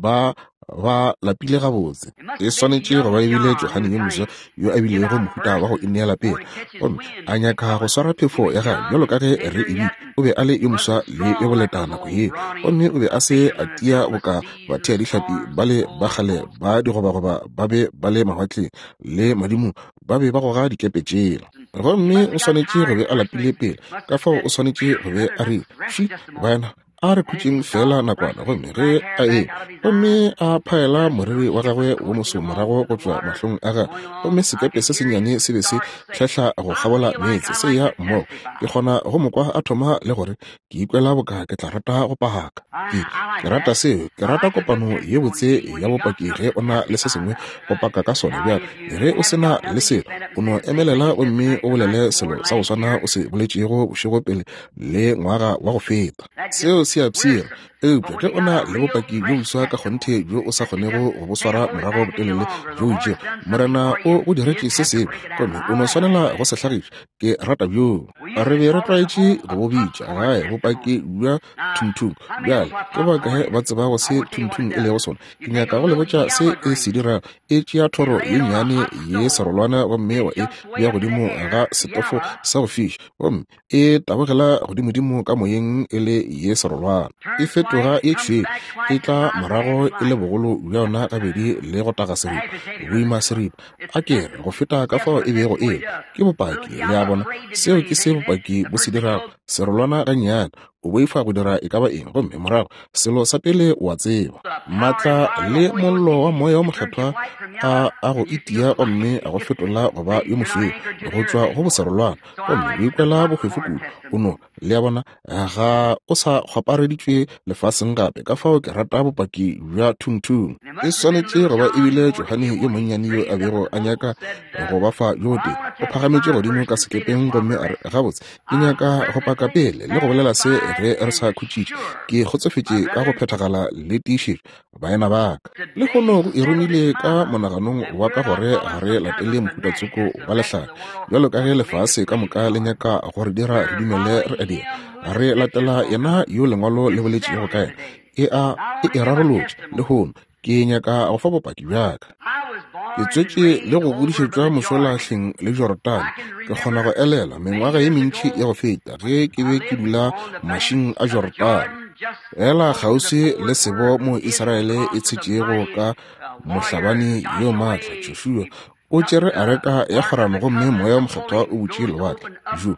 Speaker 1: ba lapile gabotse e swanetše go ba ebile Johane yo moswa yo a bilego mohuta wa go ineela pele gomme a nyaka go swara phefo ya gae bjalo ka ge re ebile o be a le yo moswa le yo boleta nako ye gomme o be a se a tia boka bathea dihlapi ba le bagale ba digobagoba ba be ba le mawatleng le madimo ba be ba goga dikepe tšela gomme o swanetše go be a lapile pele ka fao o swanetše go be a re fi wena a re khutšeng fela nakwana gomme ge a gomme a phaela moriri wa gagwe wo moso morago go tšwa mahlong a gagwe gomme sekepe se sennyane se be se tlhehla go kgabola meetse se ya mmogo ke kgona go mokwa a thoma le gore ke ikwela boka ke tla rata go pagaka ke rata seo ke rata kopano ye botse ya bopaki ge o na le se sengwe go paka ka sona bjalo ge o sena le selo o no emelela gomme o bolele selo sa go swana o se boletšego bošego pele le ngwaga wa go feta seo se a pšhira eupša ge o na le bopaki bjo boswa ka kgonthe bjo o sa kgonego go bo swara morago botelele bjo o itšea morena o diretše se seo gomme o no swanela go se hlagiša ke rata bjo re be re tlwaetše go bo bitša gae bopaki bja thungthung bjale ke baka ge ba tseba go se thungthung e lego sona ke nyaka go le botša se e se dira e tšea thoro ye nnyane ye serolwana gomme wa e bja godimo ga setofo sa go fiša gomme e tabogela godimodimo ka moyeng e le ye serolwana e fetoga e tšhweng e tla morago e le bogolo bja yona gabedi le go taga seripa boima seripa a kere go feta ka fao e bego e ke bopaki le a bona seo ke se bopaki bo se dirago serolwana gannyane o boifa go dira e ka ba eng gomme morago selo sa pele wa tseba matla le mollo wa moya wa mokgethwa a go itia gomme a go fetola go ba yo mošweu go tšwa go boserolwana gomme o ikwela bokgwefu kudu o no le a bona ga o sa kgwapareditšwe lefaseng gape ka fao ke rata bopaki bja thungthung e swanetše go ba ebile Johane yo monnyane yo a bego a nyaka go ba fa yote o phagametše godimo ka sekepeng gomme a re gabotse ke nyaka go paka pele le go bolela se ge re sa khutšitše ke kgotsofetše ka go phethagala le tiišetšo baena baka le kgono e romile ka monaganong wa ka gore ga re latele mokutatsoko wa lehlaka bjalo ka ge lefase ka moka le nyaka gore dira re dumele re edira re latela yena yo lengwalo le boletšego ka ena e rarolotše le gono ke nyaka go fa bopaki bjaka ke tswetse le go godišetšwa mošwalahleng le Jordan ke kgona go elela mengwaga ye mentši ya go feta ge ke be ke dula mašing a Jordan ela kgauswi le sebo mo Israele e tshetšego ka mohlabani yo maatla Joshua o tšere a reka ya kgorano gomme moya wa mokgethwa o butše lewatle go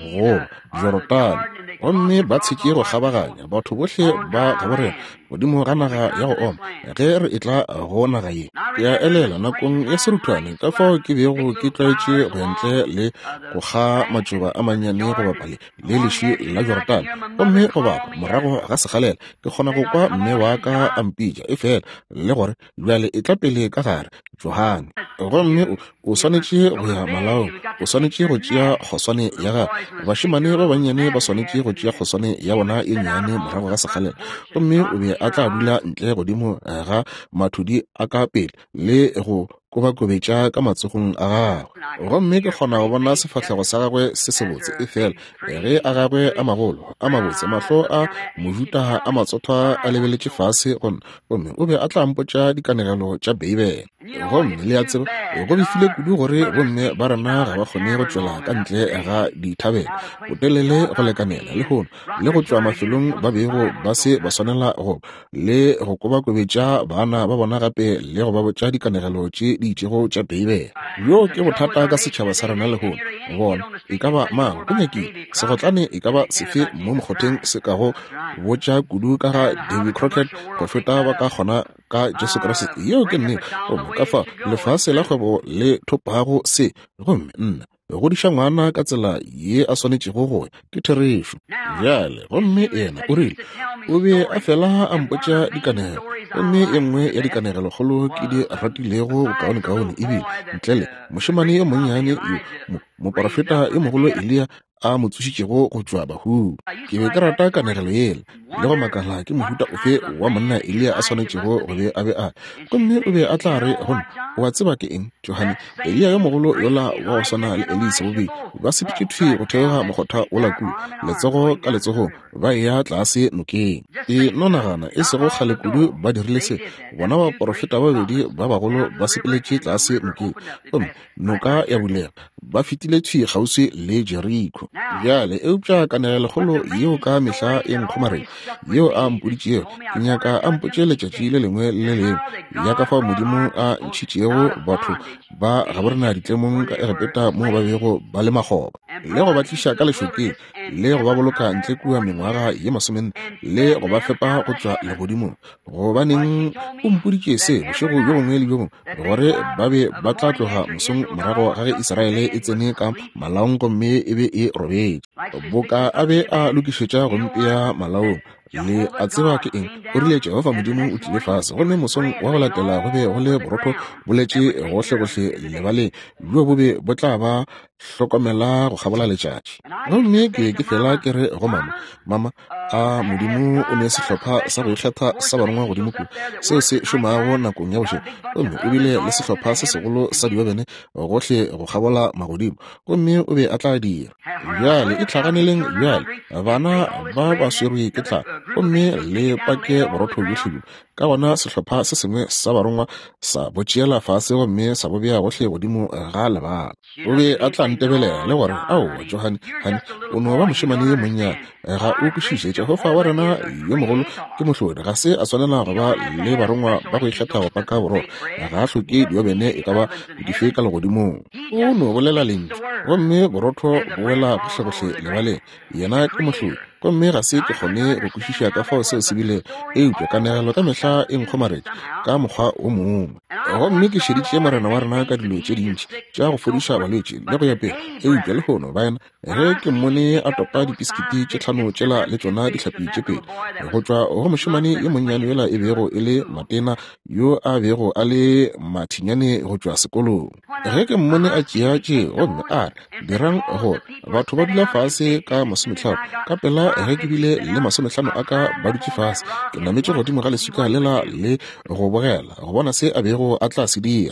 Speaker 1: Jordan gomme ba tshetše go kgabaganya batho bohle ba gaborena godimo ga naga ya go oma ge re e tla go naga ye ke a elela nakong ya serutwane ka fao ke bego ke tlwaetše go ntle le go kga matšoba a mannyane go bapa le leši la Jordan gomme go bapa morago ga sekgalela ke kgona go kwa mme wa ka a mpitša e fela le gore bjale e tla pele ka gare Johane gomme o swanetše go ya malaong o swanetše go tšea kgoswane ya gago bašimane ba bannyane ba swanetše go tšea kgoswane ya bona e nnyane morago ga sekgalela gomme o be a tla dula ntle godimo ga mathudi a ka pele le go kobakobetša ka matsogong a gagwe gomme ke kgona go bona sefahlego sa gagwe se sebotse e fela ge a gagwe a magolo a mabotse mahlo a mojuta a matsothwa a lebeletše fase gomme o be a tla mpotša dikanegelo tša Bibele gomme le a tseba go befile kudu gore bomme ba rena ga ba kgone go tšwela ka ntle ga dithabelo go telele go lekanela le gono le go tšwa mafelong ba bego ba se ba swanela go le go kobakobetša bana ba bona gape le go ba botša dikanegelo tše ditšego tša Bibele yo ke bothata ka setšhaba sa rena le gono bona e ka ba mang go nyakile segotlane e ka ba sefe mo mokgotheng se ka go botša kudu ka ga David Crockett go feta ba ka kgona ka Jesu Kriste yeo ke nnete gomme ka fa lefase la kgwebo le thopago se gomme nna godiša ngwana ka tsela ye a swanetšego go ke therešo bjale gomme yena o rile o be a fela a mpotša dikanegelo gomme e nngwe ya dikanegelo kgolo ke di ratilego bokaone ebile ntle le mošemane ye monnyane yo moporofeta ye mogolo Elia a mo tsošitšego go tšwa bahung ke be ke rata kanegelo yela le go makala ke mohuta ofe wa monna Elia a swanetšego go be a be a gomme o be a tla re gona wa tseba ke eng Johane Elia yo mogolo yola wa go swana le Elisa bobedi ba sepitše thwi go theoga mokgotha o laku letsogo ka letsogo ba ya tlase nokeng e nonagana e sego kgale kudu ba dirile se bona ba porofeta ba babedi ba bagolo ba sepeletše tlase nokeng gomme noka ya bulega ba fetile thwi kgauswi le Jeriko bjale eupša kanegelo kgolo yeo ka mehla e nkgomareng yeo a mpoditšego ke nyaka a mpotše letšatši le lengwe le lengwe ya ka fa modimo a ntšhitšego batho ba gaborena ditlemong ka egepeta moo ba bego ba le makgoba le go ba tliša ka lešokeng le go ba boloka ntle kua mengwaga ye 40 le go ba fepa go tšwa legodimong gobaneng o mpoditše se bošego yo bongwe le yo bongwe gore ba be ba tla tloga mosong morago ga ge Israele e tsene ka malaong gomme e be e robetše boka a be a lokišetša gompea malaong le a tseba ke eng o rile Jehova modimo o tlile fase gomme mosong wa go latela go be go le borotho boletše gohle lebaleng bjo bo be bo tla ba hlokomela go kgabola letšatši gomme ke fela ke re go mama a modimo o ne sehlopha sa go ikgetha sa barongwa godimo ku seo se šomago nakong ya bošeng gomme o bile le sehlopha se segolo sa diobene gohle go kgabola magodimo gomme o be a tla dira bjale e tlhaganeleng bjale bana ba ba swerwe ke tla gomme le pake borotho botlhe ka gona sehlopha se sengwe sa barongwa sa botšeela fase gomme sa bobea gohle godimo ga lebala o be a tla ntebelela le gore ao Johane o no ba mošemane ye monnyane ga o kwešiše Jehova wa rena yo mogolo ke mohlodi ga se a swanela go ba le barongwa ba go ikgetha go paka bororo ga a hloke diobene e ka ba dife ka legodimong o no bolela lentšu gomme borotho bo wela gohle lebaleng yena ke mohlodi gomme ga se ke kgone go kwešiša ka fao seo se bile eupša kanegelo ka mehla e nkgomaretša ka mokgwa o mongwe gomme ke šeditše morena wa rena ka dilo tše dintši tša go fodiša balwetši le go ya pele eupša le gono baena ge ke mmone a topa dipiskiti tše 5 tšela le tšona dihlapi tše 2 go tšwa go mošemane ye monnyane yola e bego e le Matena yo a bego a le mathinyane go tšwa sekolong ge ke mmone a tšea tše gomme a re dirang gore batho ba dula fase ka 50 ka pela ge ke bile le 50 a ka ba dutše fase ke nametše godimo ga lesuka lela le go bogela go bona se a bego a tla se dira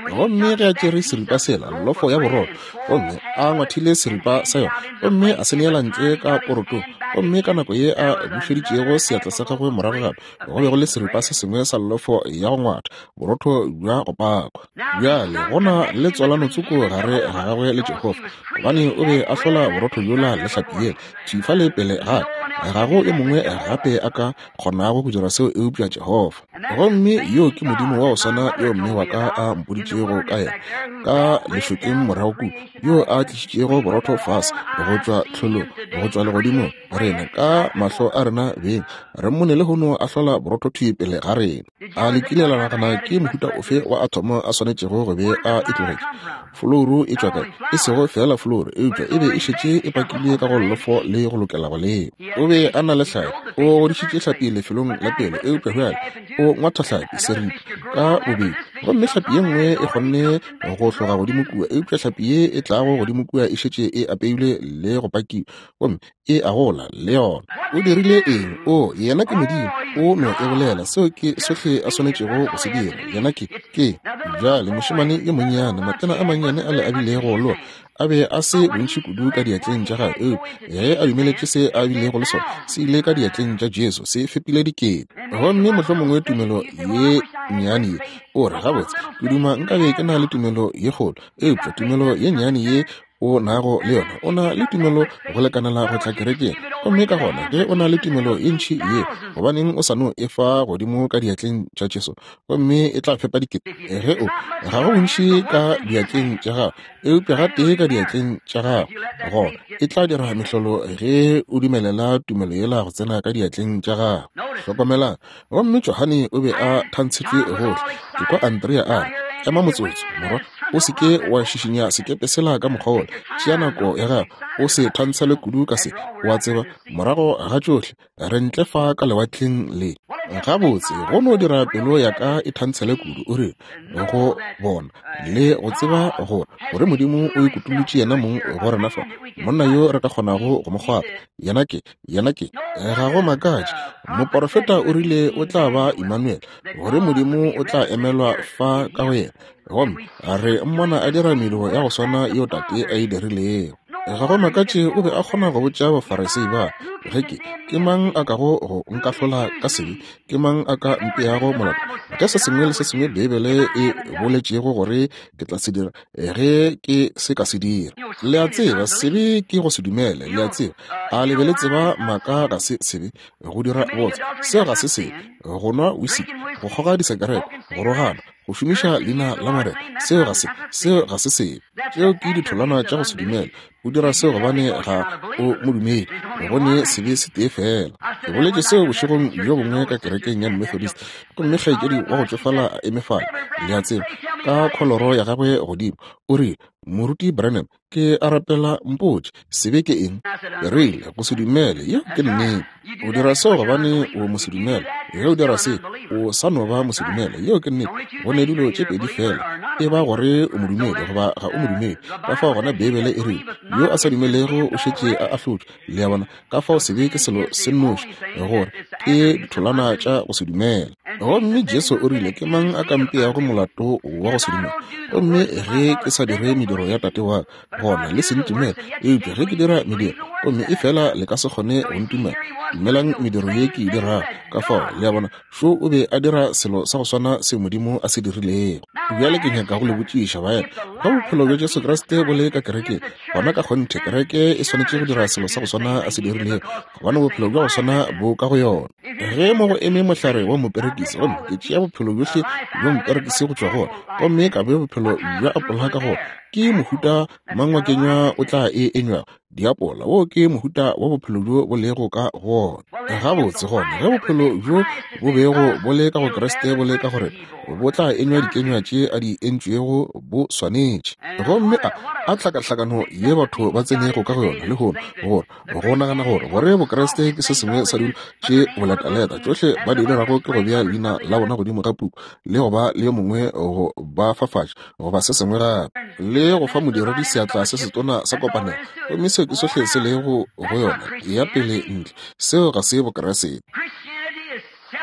Speaker 1: gomme ge a tšere seripa sela llofo ya bororo gomme a ngwathile seripa sa yona gomme a seneela ntle ka porotong gomme ka nako ye a bušeditšego seatla sa gagwe morago gape go be go le seripa se sengwe sa llofo ya go ngwatha borotho jwa go pakwa bjale gona le tswalanotsoko gare ga gagwe le Jehova gobane o be a hlola borotho jola le hlapi yela tšifa le pele gape ga go e mongwe gape a ka kgonago go dira seo eupša Jehova gomme yo ke modimo wa go sana yo mme wa ka a mpoditšego ka yena ka lešokeng morago ku yo a tlišitšego borotho fase go tšwa tlholong go tšwa legodimo rena ka mahlo a rena beng re mmone le gono a hlola borotho pele ga rena a lekile la nagana ke mohuta ofe wa athomo a swanetšego go be a itlogetše flouru e tšwa kae e sego fela flouru eupša e be e šetše e pakile ka go llofo le go lokela go leo o be a na le tlhae o godišitše hlapi lefelong la pele eupša bjale o ngwatha hlapi seripa ka bobedi gomme hlapi ye nngwe e kgonne go tloga godimo kua eupša hlapi ye e tlago godimo kua e šetše e apeilwe le go pakiwa gomme e agola le yona o dirile eng o yena ke modimo o no e bolela seo ke sohle a swanetšego go se dira yena ke bjale mošemane ye monnyane matena a mannyane a le a bilego lo a be a se bontši kudu ka diatleng tša gage ge a dumeletše se a bilego le sona se ile ka diatleng tša Jesu se fepile dikete gomme mohlho mongwe tumelo ye nnyane ye o re gabotse ke duma nkabe ke na le tumelo ye kgolo eupša tumelo ye nnyane ye o nago le yona o na le tumelo go lekanela go tla kerekeng gomme ka gona ge o na le tumelo e ntšhi ye gobaneng o sa no e fa godimo ka diatleng tša Jesu gomme e tla fepa dikete ge o ga go bontši ka diatleng tša gago eupša ga tee ka diatleng tša gago gona e tla dira mehlolo ge o dumelela tumelo yela go tsena ka diatleng tša gago hlokomelang gomme Johane o be a thantšhetšwe gohle ke kwa Andrea a re ema motsotso morwa o seke wa šišinya sekepe sela ka mokgwa ole tšea nako ya gago o se thantshele kudu ka se wa tseba morago ga tšohle re ntle fa ka lewatleng le gabotse go no dira pelo ya ka e thantshele kudu o re go bona le go tseba gore modimo o ikutulotše yena mong go rena fa monna yo re ka kgonago go mogwapa yena ke ga go makatše moprofeta o rile o tla ba Emmanuel gore modimo o tla emelwa fa ka go yena gomme a re mmona a dira mediro ya go swana yo tate a e dirilego ga go makatše o be a kgona go botša bafarisei ba ge ke mang a ka go nkahlola ka sebe ke mang a ka mpeago molato ka se sengwe le se sengwe Bibele e boletšego gore ke tla se dira ge ke se ka se dira le a tseba sebe ke go se dumele le a tseba a lebeletse ba maka ga se sebe go dira botse se ga se sebe go nwa whisky go kgoga disekerete go rogana go šomiša leina la marena seo ga se sebe tšeo ke ditholwana tša go se dumele o dira seo gobane ga o modumedi o bone sebe se tee fela ke boletše seo bošegong jo bongwe ka kerekeng ya Methodist gomme kgaetšedi wa go tsofala a emefala le a tseba ka kholoro ya gagwe godimo o re moruti Branham ke a rapela mpotše sebe ke eng rile go se dumele yo ke nnete o dira seo gobane o mosedumele ge o dira se o sa no ba mosedumele yo ke nnete go ne dilo tše pedi fela e ba gore o modumedi goba ga o modumedi ka fao gona Bibele e re yo a sa dumelego o šetše a ahlotšwe le ya bona ka fao sebe ke selo se nnoši gore ke ditholwana tša go se dumela gomme Jesu o rile ke mang a ka mpeago molato wa go se dumela gomme ge ke sa dire mediro ya tate wa gona le se ntumela eupša ge ke dira mediro gomme e fela le ka se kgone go ntumela dumelang mediro ye ke e dira ka fao le ya bona šo o be a dira selo sa go swana se modimo a se dirilego bjale ke nyaka go le botšiša baena ga bophelo bja Jesu Kriste bo le ka kereke gona ka kgonthe kereke e swanetše go dira selo sa go swana a se dirilego gobane bophelo bja go swana bo ka go yona ge mo go eme mohlare wa moperekisi gomme ke tšea bophelo bjohle bjo moperekisi go tšwa gona gomme ka be bophelo bja apola ka gona ke mohuta mangwakenywa o tla e enywa diapola wo ke mohuta wa bophelo bjo bo lego ka gona gabotse gona ge bophelo bjo bo bego bo le ka go Kriste bo le ka gore bo tla enywa dikenywa tše a di entšwego bo swanetše gomme a hlakahlakano ye batho ba tsenego ka go yona le gona gore go nagana gore bokreste ke se sengwe sa dilo tše boletaleta tšohle ba di dirago ke go bea leina la bona godimo ga puku le go ba le mongwe go ba fafatša goba se sengwe gape le go fa modiredi seatla se se tona sa kopanelo gomme seo ke sohle se lego go yona ya pele ntle seo ga se bokreste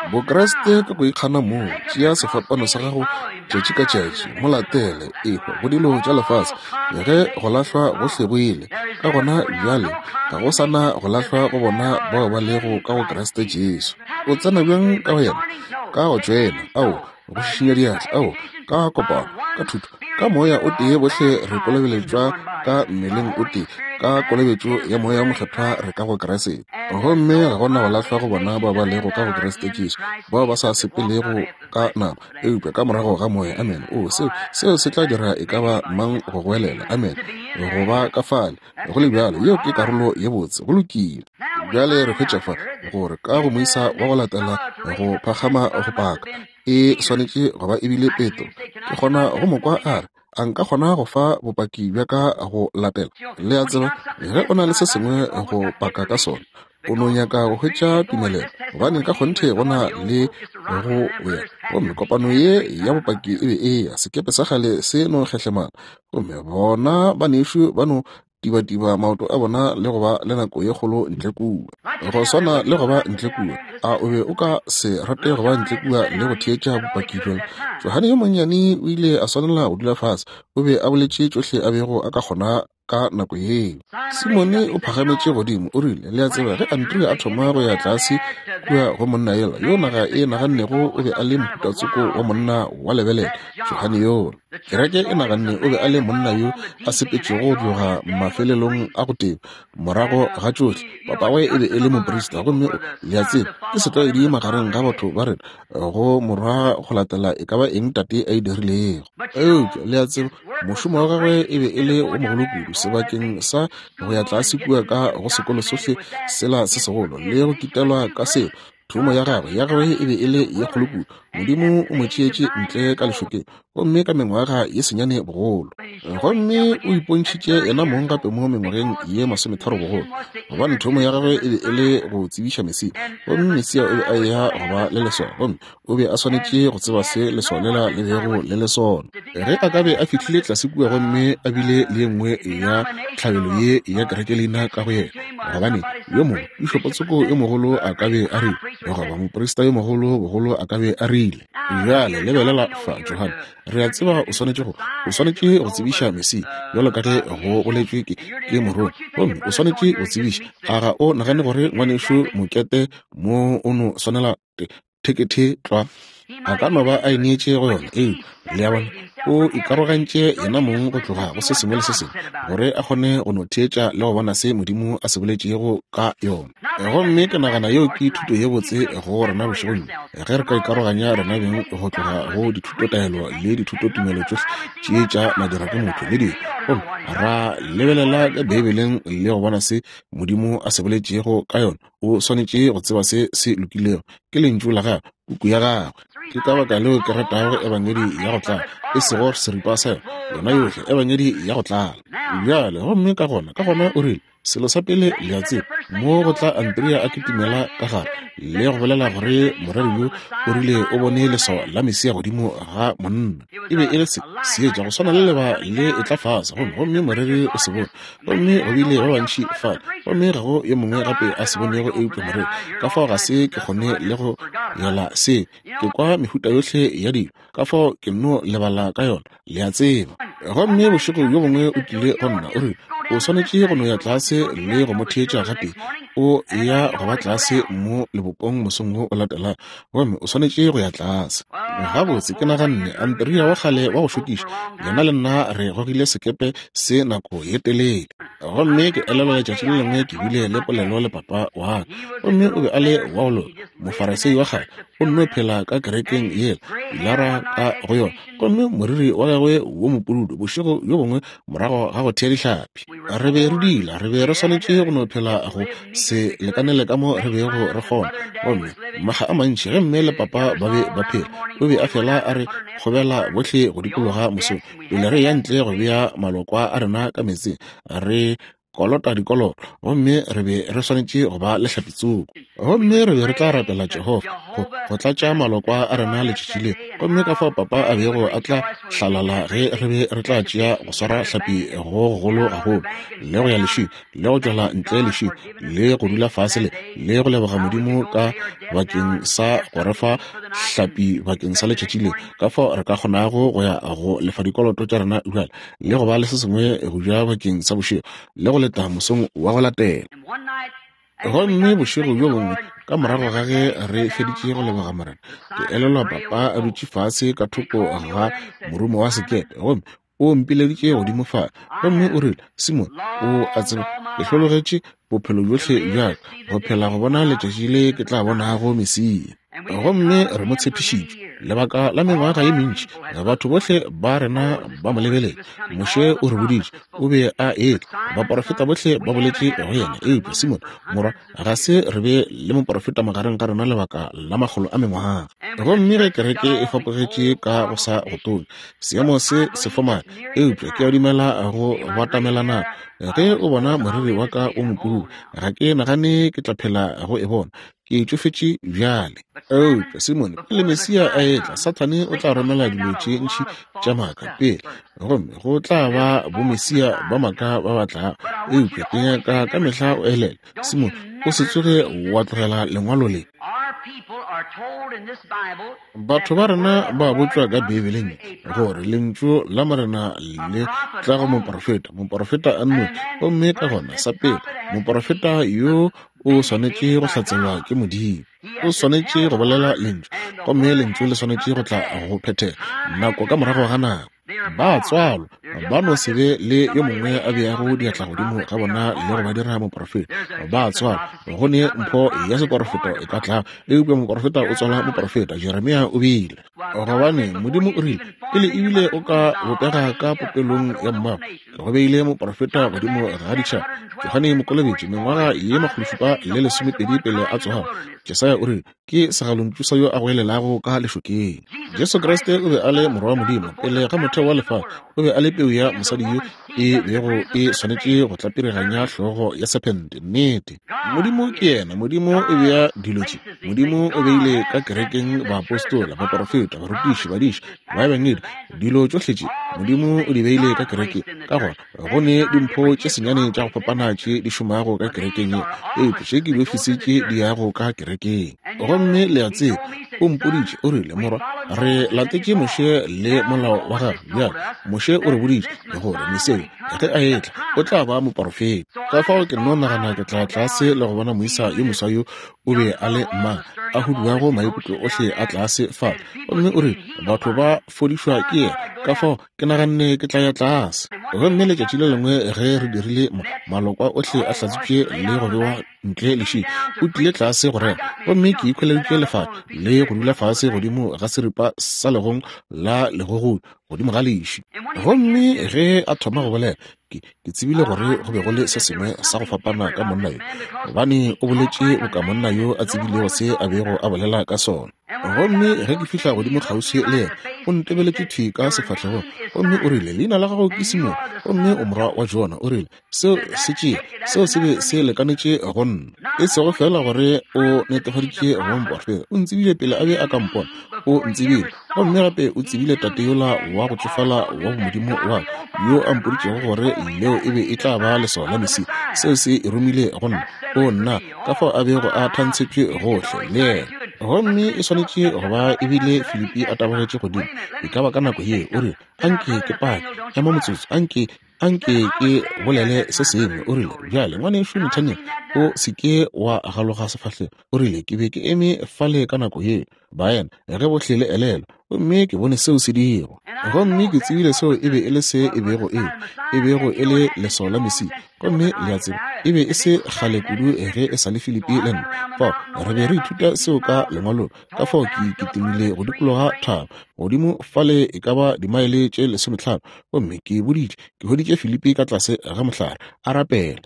Speaker 1: Bokeresete ka go ikgana moo tšea sefapano sa gago tšatši ka tšatši mo latele ekwa go dilo tša lefase ge go lahlwa gohle boile ka gona bjale ga go sana go lahlwa go bona bao ba lego ka go Keresete Jesu. O tsena bjang ka go yena? Ka go tšwela ao go šišinya diatla ao ka kopano ka thuto ka moya o tee bohle re kolebeletšwa ka mmeleng o tee ka kolebetšo ya moya mokgethwa re ka go Keresete. Gomme ga gona go lahlwa go bona ba ba lego ka go Keresete Jesu bao ba sa sepelego ka nama eupša ka morago ga moya. Amen. Seo se tla dira e ka ba mang go goelela. Amen. Go ba ka fale go le bjalo yeo ke karolo ye botse go lokile. Bjale re hwetša fa gore ka go moisa wa go latela go phagama go paka e swanetše go ba ebile Petro ke gona go mokwa a re a nka kgona go fa bopaki bja ka go latela. Le a tseba ge o na le se sengwe go paka ka sona o no nyaka go hwetša tumelelo gobane ka kgonthe go na le go ya gomme kopano ye ya bopaki e be e ya sekepe sa gale se no kgehlemana gomme bona banešo ba no tiba maoto a bona le go ba le nako ye kgolo ntle kua go swana le go ba ntle kua. A o be o ka se rate go ba ntle kua le go theetša bopaki jalo. Johane yo monnyane o ile a swanela go dula fase o be a boletše tšohle a bego a ka kgona ka nako yeo. Simone o phagametše godimo o rile le a tseba ge Andrea a thoma go ya tlase kua go monna yela yo naga e nagannego o be a le mohutatsoko wa monna wa lebelela Johane yola. Kereke e naganne o be a le monna yo a sepetšego go tloga mafelelong a go teba morago ga tšohle. Papagwe e be e le moprista gomme le a tseba ke setlaedi magareng ga batho ba rena go morwa go latela e ka ba eng tate a e dirilego. Eupša le a tseba mošomo wa gagwe e be e le o mogolo kudu sebakeng sa go ya tlase kua ka go sekolo sohle sela se segolo le go kitelwa ka seo. Thumo ya gagwe e be e le ye kgolo kudu. Modimo o mo tšeetše ntle ka lešokeng gomme ka mengwaga ye senyane bogolo. Gomme o ipontšhitše yena mong gape mo mengwageng ye 30 bogolo gobane thumo ya gagwe e be e le go tsebiša Mesia gomme Mesia o be a ya go ba le leswa gomme o be a swanetše go tseba se leswa lela le bego le le sona. Ge a ka be a fihlile tlase kua gomme a bile le nngwe ya tlhabelo ye ya kereke leina ka go yena gobane yo mongwe bishopotshoko yo mogolo a ka be a rile goba moprista yo bogolo a ka be a rile. Bjale lebelela fa Johane re a tseba o swanetše go tsebiša Mesia jalo ka ge go boletšwe ke morwa gomme o swanetše go tsebiša aga o nagane gore ngwanešo mokete mo o no swanela thekethe tlwa a ka no ba a ineetše go yona. Le a bona o ikarogantše yena mong go tloga go se sengwe le se sengwe gore a kgone go no theetša le go bona se Modimo a se boletšego ka yona. Gomme ke nagana yeo ke thuto ye botse go rena bošegong ge re ka ikaroganya rena beng go tloga go dithuto taelo le dithuto tumelo tšohle tšee tša madira ke motho le di ra lebelela ka Bibeleng le go bona se Modimo a se boletšego ka yona. O swanetše go tseba se lokilego ke lentšu la gagwe kuku ya gagwe. Ke ka baka leo ke ratago ebangedi ya go tlala e sego seripa sa yona yohle ebangedi ya go tlala. Bjale gomme ka gona o rile selo sa pele le a tseba mo go tla Andrea a kitimela ka gare le go bolela gore morero yo o rile o bone leswao la Mesia godimo ga monna e be e le seetša go swana le leba le e tla fase gomme morero o se bone gomme go bile ba bantši fale gomme ga go yo mongwe gape a se bonego eupša morero ka fao ga se ke kgone le go yela se ke kwa mehuta yohle ya dilo ka fao ke no lebala ka yona. Le a tseba gomme bošego yo bongwe o tlile go nna o re o swanetše go no ya tlase le go mo theetša gape o ya go ba tlase mo lebopong mosong o latela gomme o swanetše go ya tlase. Gabotse ke naganne Andrea wa kgale wa go šokiša yena le nna re gogile sekepe se nako ye telele gomme ke elelwa letšatši le lengwe ke bile le polelo le papa wa gomme o be a le waolo mofarisei wa kgale o nno phela ka kerekeng yela ilara ka go yona gomme moriri wa gagwe wo mopuludu bošego yo bongwe morago ga go thea dihlapi. Re be re dila re be re swanetše go no phela go se lekanele ka mo re bego re kgona gomme maga a mantši ge mme le papa ba be ba phela o be a fela a re kgobela bohle go dikologa mosong pele re ya ntle go bea malokwa a rena ka metsing re kolota dikoloto gomme re be re swanetše go ba lehlapetsoko. gomme re tla rapela Jehova go tlatša malokwa a rena letšatšile gomme ka fao papa a bego a tla hlalala ge re tla tšea go swara hlapi go golo gagolo le go ya leši le go tšwela ntle leši le go dula fase le go leboga Modimo ka bakeng sa go refa hlapi bakeng sa letšatšile ka fao re ka kgonago go ya go lefa dikoloto tša rena jwale le go ba le se sengwe go ja bakeng sa bošego le go leta mosong wa go latela. Gomme bošego bjo bongwe ka morago ga ge re feditše go leboga Morena ke elelwa papa a dutše fase ka thoko ga morumo wa sekete gomme o mpileditše godimo fa gomme o rile Simon o a tseba ke hlologetše bophelo bjohle bjaka go phela go bona letšatši le ke tla bonago Mesia. Gomme re mo tshepišitše lebaka la mengwaga ye mentši batho bohle ba rena ba mo lebelela moše o re boditše o be a etla baporofeta bohle ba boletše go yena eupša Simon morwa ga se re be le moporofeta magareng ka rena lebaka la makgolo a mengwaga. Gomme ge kereke e fapogetše ka go sa go tone seemo se sefomane eupša ke a dumela go batamelana ge o bona moriri wa ka o mokuru ga ke nagane ke tla phela go e bona ke tšofetše bjale. Eupša Simon pele Mesia a etla Sathane o tla romela dilo tše ntši tša maaka pele gomme go tla ba bo Mesia ba maaka ba batla eupša ke nyaka ka mehla o elela Simon o se tsoge wa tlogela lengwalo le. Batho ba rena ba botswa ka Bibeleng gore lentšu la Morena le tla go moporofeta a nnoši gomme ka gona sa pele moporofeta yo o swanetše go hlatselwa ke Modimo o swanetše go bolela lentšu gomme lentšu le swanetše go tla go phethela nako ka morago ga nako. Ba tswalwa ba no se be le yo mongwe a beago diatla godimo ga bona le go ba dira moporofeta ba tswalwa gone mpho ya seporofeta e ka tla eupša moporofeta o tswala moporofeta Jeremia o beile gobane Modimo o rile pele ebile o ka bopega ka popelong ya mmago go beile moporofeta godimo ga ditšhaba. Johane Mokolobetši mengwaga ye 720 pele a tsoga Jesaya o rile ke segalonthusa yo a go elelago ka lešokeng. Jesu Kriste o be a le morwa wa Modimo pele ga motheo wa lefatshe o be a le peu ya mosadi yo e bego e swanetše go tlapireganya hlogo ya sepente nnete. Modimo ke yena Modimo e bea dilo tše Modimo o beile ka kerekeng baapostola baporofeta barutiši badiši ba bengedi dilo tšohle tše Modimo o di beile ka kereke ka gona gone dimpho tše senyane tša go fapana tše di šomago ka kerekeng ye eupša ke diofisitše di yago ka kerekeng. Gomme le a tseba o mpoditše o rile morwa re latetše moše le molao wa gagwe bjale moše o re boditše gore Mesia ge a etla o tla ba moporofeta ka fao ke no nagana ke tla tlase le go bona moisa yo moswa yo o be a le mma a huduago maikutlo ohle a tlase fale gomme o re batho ba fodišwa ke yena ka fao ke naganne ke tla ya tlase. Gomme letšatši le lengwe ge re dirile malokwa ohle a hlatsitšwe le go bewa ntle leši o tlile tlase go rena gomme ke ikhweleditše lefatshe le go dula fase godimo ga seripa sa legong la legogo godimo ga leši. Gomme ge a thoma go bolela ke tsebile gore go be go le se sengwe sa go fapana ka monna yo gobane o boletše o ka monna yo a tsebilego se a bego a bolela ka sona. Gomme ge ke fihla godimo kgauswi le yena o ntebeletše thwi ka sefatlhego gomme o rile leina la gago ke Simon gomme o morwa wa Jona o rile seo se tšea seo se be se lekanetše go nna e sego fela gore o netefaditše go moporofeta o ntsebile pele a be a ka mpona o ntsebile gomme gape o tsebile tate yola wa go tsofala wa Modimo wa yo a mpoditšego gore leo e be e tla ba leswao la Mesia seo se e romile go nna o nna ka fao a bego a thantšhetšwe gohle le yena. Gomme e swanetše go ba ebile Filipi a tabogetše godimo e ka ba ka nako ye o rile anke ke paki ya mo motsotso anke ke bolele se sengwe o rile bjale ngwanešo Nathaniel o seke wa galoga sefahlego o rile ke be ke eme fale ka nako ye baena ge bohle le elelo gomme ke bone seo se diro gomme ke tsebile seo e be e le se e bego e le leswao la Mesia gomme le a tseba e be e se kgale kudu ge e sa le Filipi le nna fao re be re ithuta seo ka lengwalong ka fao ke kitimile go dikologa thaba godimo fale e ka ba dimaele tše 15 gomme ke hoditše Filipi ka tlase ga mohlare a rapela.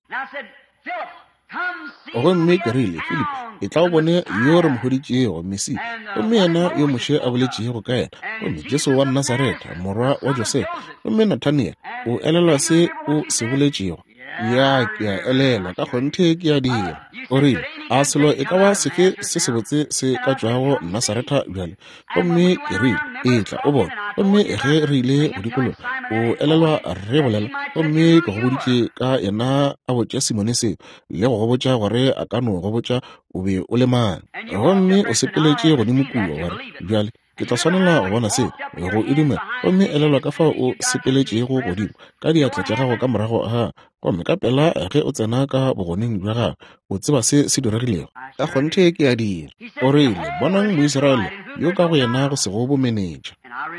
Speaker 1: Gomme ke rile Filipi e tla o bone yo re mo hoditšego Mesia gomme yena yo moše a boletšego ka yena gomme Jesu wa Nazareta morwa wa Josefa gomme Nathaniel o elelwa se o se boletšego ya ke a elela ka kgonthe ke a dira o rile a selo e ka ba sefe se se botse se ka tswago Nasareta bjale gomme ke re etla o bona gomme ge re ile go dikolo o elelwa re bolela gomme ke go boditše ka yena a botša Simone seo le go botša gore a ka no go botša o be o le mang gomme o sepeletše godimo kuwa gore bjale ke tla swanela go bona se go idume gomme elelwa ka fao o sepeletšego godimo ka diatla tša gago ka morago a gomme ka pela ge o tsena ka bogoning bja gago o tseba se se diregilego ka kgonthe ke a dira o rile bonang moiseraele yo ka go yena go se go bomenetša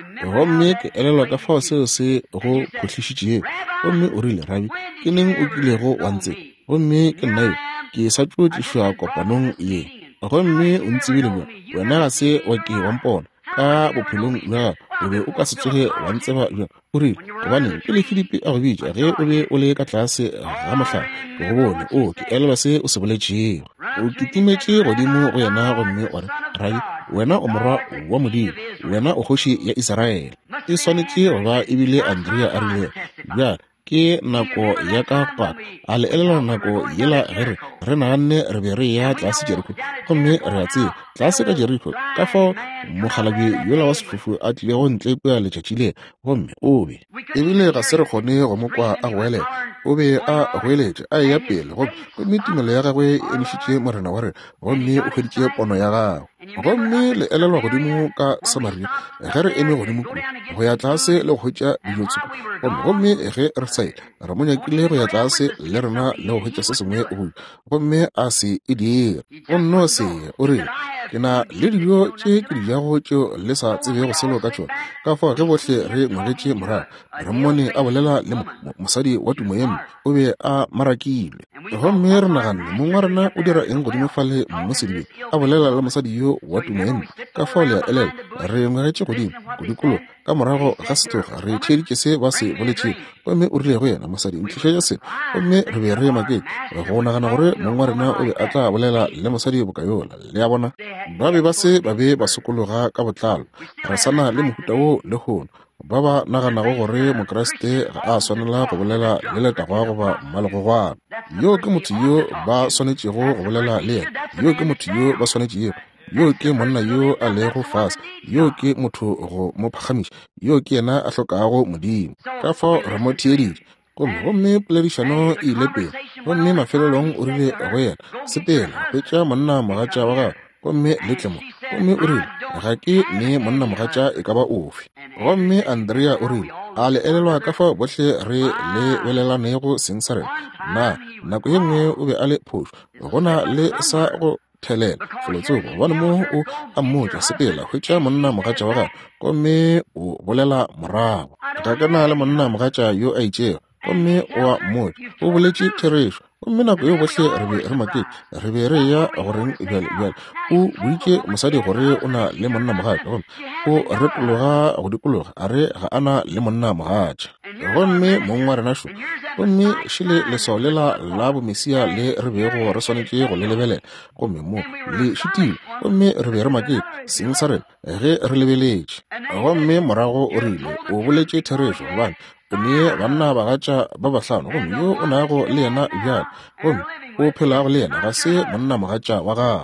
Speaker 1: gomme ke elelwa ka fao seo se go kgohlišitšego gomme o rile rabi ke neng o kilego wa ntse gomme ke nna yo ke sa tšotšišwa kopanong ye gomme o ntsebile bja wena ga se wa ke wampona ka bophelong bja o be o ka se tsoge wa ntseba bja o rile gobane pele Filipi a go bitša ge o be o le ka tlase ga mohlala ke go bone o ke elelwa se o se boletšego o kitimetše godimo go yena gomme ore rabi wena o morwa wa modimo wena o kgoši ya Iseraele e swanetše go ba ebile Andrea a rile bjale ke nako ya ka kwa a le elela nako yela ge re naganne re be re ya tlase Jeriko gomme re a tseba tlase ka Jeriko ka fao mogalabi yola wa sefofu a tlile go ntle kwa letšatši le gomme o be ebile ga se re kgone go mo kwa a go elela o be a goeletše a ya pele gomme tumelo ya gagwe e emišitše morena wa re gomme o hweditše pono ya gago gomme le elelwa godimo ka Samaria ge re eme godimo kudu go ya tlase le go hwetša dijotsuko gomme ge re saile re mo nyakile go ya tlase le rena le go hwetša se sengwe gomme a se e dira o nno se o rile ke na le dijo tše ke dijago tšeo le sa tsebego selo ka tšona ka fao ge bohle re ngwagetše morago re mmone a bolela le mosadi wa tumo yeno o be a marakilwe gomme re naganne mongwe wa rena o dira eng godimo fale mo sedibeng a bolela le mosadi yo wa tumo yeno ka fao le a elela re ngwagetše godimo kodikolo ka morago ga setloga re theeditše se ba se boletše gomme o rile go yena mosadi ntlišetša se gomme re be re maketse go nagana gore mongwe wa rena o be a tla bolela le mosadi bokayola le a bona ba be ba se ba be ba sokologa ka botlalo ra sana le mohuta wo le gono ba ba naganago gore mokreste ga a swanela go bolela le letagwa goba mmalegogwana yo ke motho yo ba swanetšego go bolela le yena yo ke motho yo ba swanetšego yo ke monna yo a lego fase yo ke motho go mo phagamiša yo ke yena a hlokago modimo ka fao re mo theeditše gomme poledišano e ile pele gomme mafelelong o rile go yena sepela hwetša monna mogatša wa gago gomme letlemo gomme o rile ga ke ne monna mogatša e ka ba ofe gomme Andrea o rile a le elelwa ka fao bohle re le belelanego seng sa rena na nako ye nngwe o be a le phošo gona le sa go thelela folotsogo gobane mo o a mmotša sepela hwetša monna mogatša wa gago gomme o bolela morago ga kana le monna mogatša yo a itšego gomme o a mmotša o boletše therešo gomme nako yo bohle re be re maketse re be re ya goreng bjale o boitše mosadi gore o na le monna mogatša gomme o retologa go dikologa a re ga ana le monna mogatša gomme mongwe wa rena šo gomme šele leswao lela la bomesia le re bego re swanetše go le lebelela gomme mo le šutiwe gomme re be re maketse seng sa rena ge re lebeletše gomme morago o rile o boletše therešo gobane o ne banna bagatša ba bahlano gomme yo o nago le yena bjale gomme o phelago le yena ga se monna mogatša wa gago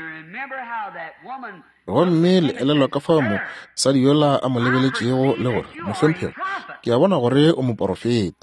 Speaker 1: gomme le elelwa ka fao mosadi yola a mo lebeletšego le gore mohlomphego ke a bona gore o moporofeta